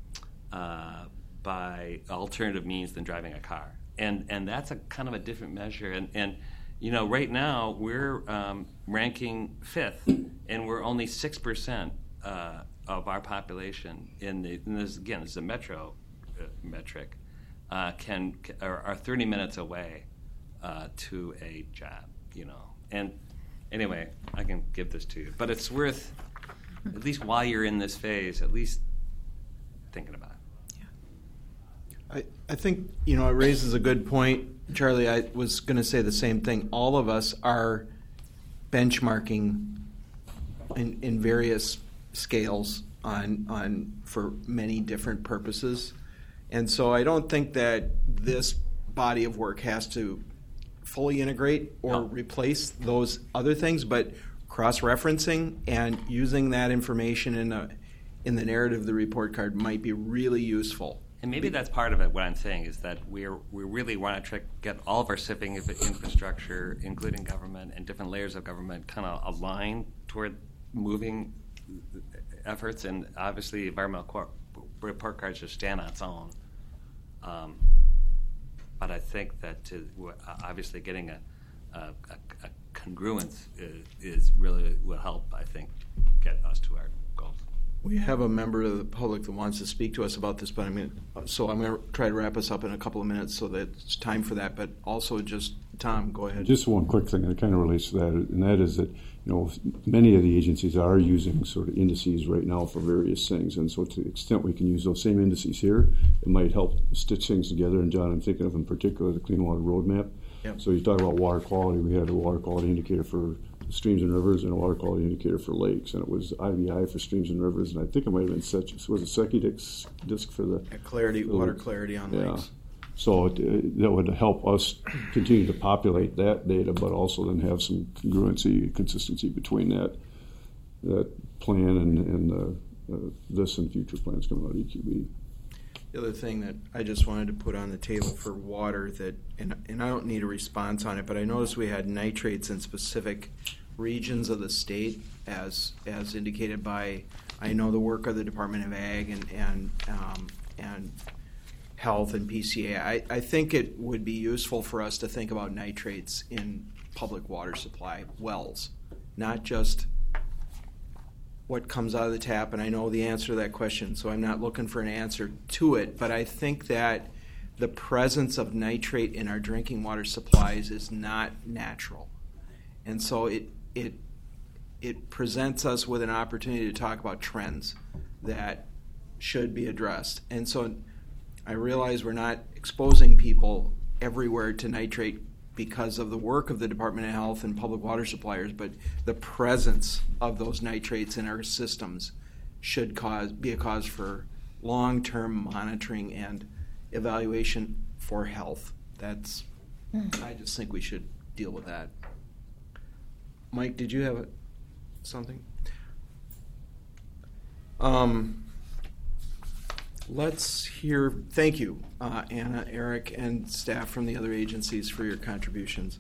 by alternative means than driving a car. And that's a kind of a different measure. And right now we're ranking 5th, and we're only 6% of our population this is a metro metric, are 30 minutes away to a job, And anyway, I can give this to you. But it's worth, at least while you're in this phase, at least thinking about it. I think, it raises a good point. Charlie, I was going to say the same thing. All of us are benchmarking in various scales on for many different purposes. And so I don't think that this body of work has to fully integrate or replace those other things, but cross-referencing and using that information in the narrative of the report card might be really useful. And maybe that's part of it. What I'm saying is that we really want to get all of our civic infrastructure, including government and different layers of government, kind of aligned toward moving efforts. And obviously, environmental report cards should stand on its own. But I think that obviously getting a congruence is really will help, I think, get us to our goals. We have a member of the public that wants to speak to us about this, but I'm going to try to wrap us up in a couple of minutes so that it's time for that. But also, just Tom, go ahead. Just one quick thing that kind of relates to that, and that is that many of the agencies are using sort of indices right now for various things, and so to the extent we can use those same indices here, it might help stitch things together. And John, I'm thinking of in particular the Clean Water Roadmap. Yep. So you talk about water quality. We had a water quality indicator for streams and rivers and a water quality indicator for lakes, and it was IVI for streams and rivers, and I think it might have been was it Secchi disc for the water clarity on lakes. So that would help us continue to populate that data, but also then have some congruency, consistency between that plan and this and future plans coming out of EQB. The other thing that I just wanted to put on the table for water and I don't need a response on it, but I noticed we had nitrates in specific regions of the state, as indicated by, I know, the work of the Department of Ag and Health and PCA. I think it would be useful for us to think about nitrates in public water supply wells, not just what comes out of the tap. And I know the answer to that question, so I'm not looking for an answer to it, but I think that the presence of nitrate in our drinking water supplies is not natural. And so it presents us with an opportunity to talk about trends that should be addressed. And so I realize we're not exposing people everywhere to nitrate because of the work of the Department of Health and public water suppliers, but the presence of those nitrates in our systems should be a cause for long-term monitoring and evaluation for health. I just think we should deal with that. Mike, did you have something? Let's hear, thank you, Anna, Eric, and staff from the other agencies for your contributions.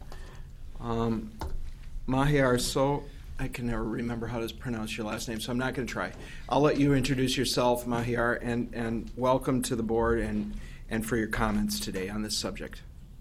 Mahiar, so I can never remember how to pronounce your last name, so I'm not going to try. I'll let you introduce yourself, Mahiar, and welcome to the board and for your comments today on this subject.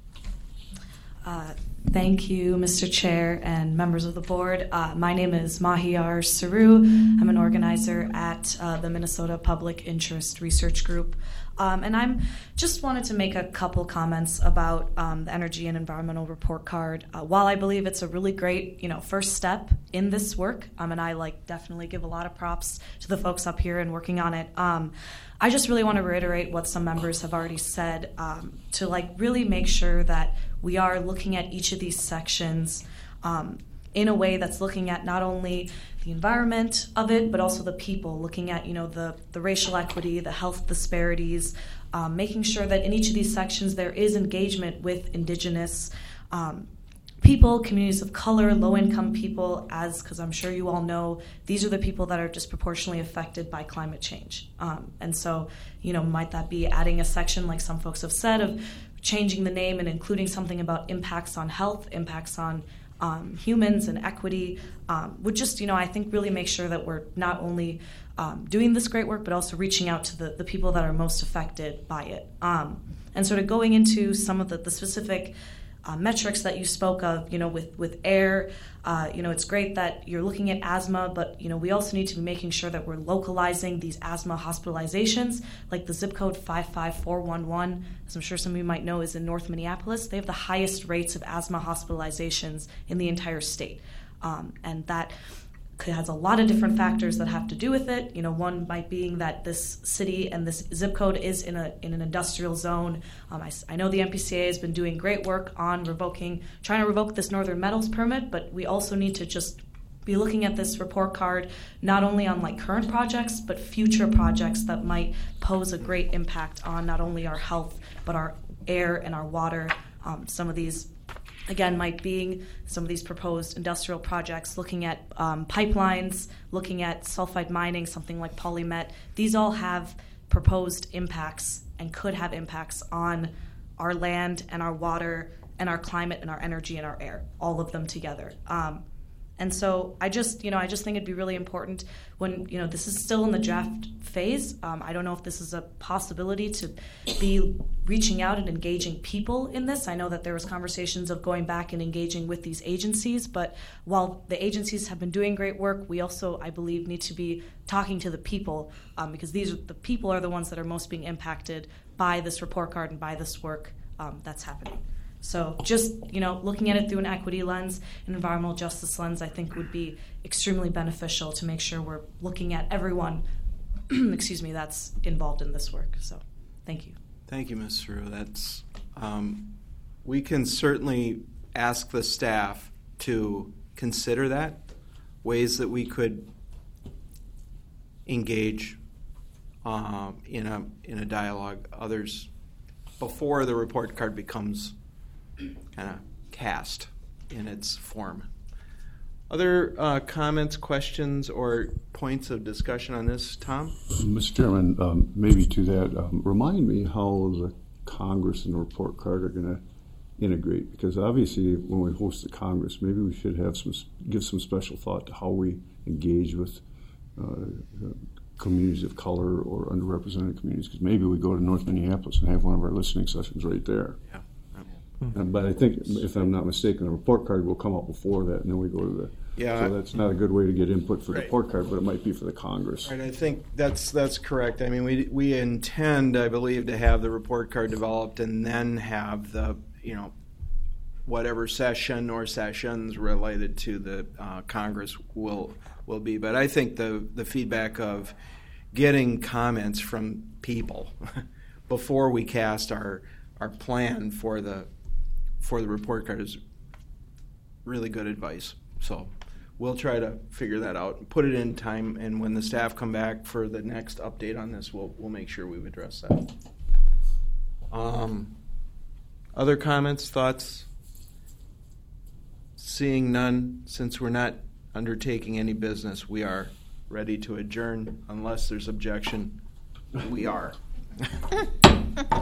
Thank you, Mr. Chair and members of the board. My name is Mahiar Saru. I'm an organizer at the Minnesota Public Interest Research Group. And I'm just wanted to make a couple comments about the Energy and Environmental Report Card. While I believe it's a really great, first step in this work, and I definitely give a lot of props to the folks up here and working on it. I just really want to reiterate what some members have already said to really make sure that we are looking at each of these sections in a way that's looking at not only the environment of it, but also the people, looking at the racial equity, the health disparities, making sure that in each of these sections there is engagement with indigenous people, communities of color, low-income people, because I'm sure you all know these are the people that are disproportionately affected by climate change. And so, might that be adding a section, like some folks have said, of changing the name and including something about impacts on health, impacts on humans and equity, would just, I think really make sure that we're not only doing this great work, but also reaching out to the people that are most affected by it. And sort of going into some of the specific metrics that you spoke of, with air, it's great that you're looking at asthma, but, we also need to be making sure that we're localizing these asthma hospitalizations, like the zip code 55411, as I'm sure some of you might know, is in North Minneapolis. They have the highest rates of asthma hospitalizations in the entire state. And that has a lot of different factors that have to do with it. One might being that this city and this zip code is in an industrial zone. I know the MPCA has been doing great work on trying to revoke this Northern Metals permit, but we also need to just be looking at this report card not only on current projects, but future projects that might pose a great impact on not only our health, but our air and our water. Some of these, again, might being some of these proposed industrial projects, looking at pipelines, looking at sulfide mining, something like Polymet. These all have proposed impacts and could have impacts on our land and our water and our climate and our energy and our air, all of them together. And so I just think it'd be really important when, this is still in the draft phase. I don't know if this is a possibility to be reaching out and engaging people in this. I know that there was conversations of going back and engaging with these agencies, but while the agencies have been doing great work, we also, I believe, need to be talking to the people because the people are the ones that are most being impacted by this report card and by this work that's happening. So just, looking at it through an equity lens, an environmental justice lens, I think would be extremely beneficial to make sure we're looking at everyone, that's involved in this work. So thank you. Thank you, Ms. Saru. We can certainly ask the staff to consider that, ways that we could engage in a dialogue, others, before the report card becomes kind of cast in its form. Other comments, questions, or points of discussion on this, Tom? Mr. Chairman, maybe to that, remind me how the Congress and the report card are going to integrate? Because obviously, when we host the Congress, maybe we should have give some special thought to how we engage with communities of color or underrepresented communities. Because maybe we go to North Minneapolis and have one of our listening sessions right there. Yeah. But I think, if I'm not mistaken, the report card will come out before that, and then we go to the. Yeah. So that's not a good way to get input for the Right. report card, but it might be for the Congress. Right, I think that's correct. I mean, we intend, I believe, to have the report card developed and then have the, whatever session or sessions related to the Congress will be. But I think the feedback of getting comments from people before we cast our plan for the report card is really good advice. So we'll try to figure that out and put it in time, and when the staff come back for the next update on this, we'll make sure we've addressed that. Other comments, thoughts? Seeing none, since we're not undertaking any business, we are ready to adjourn unless there's objection. We are.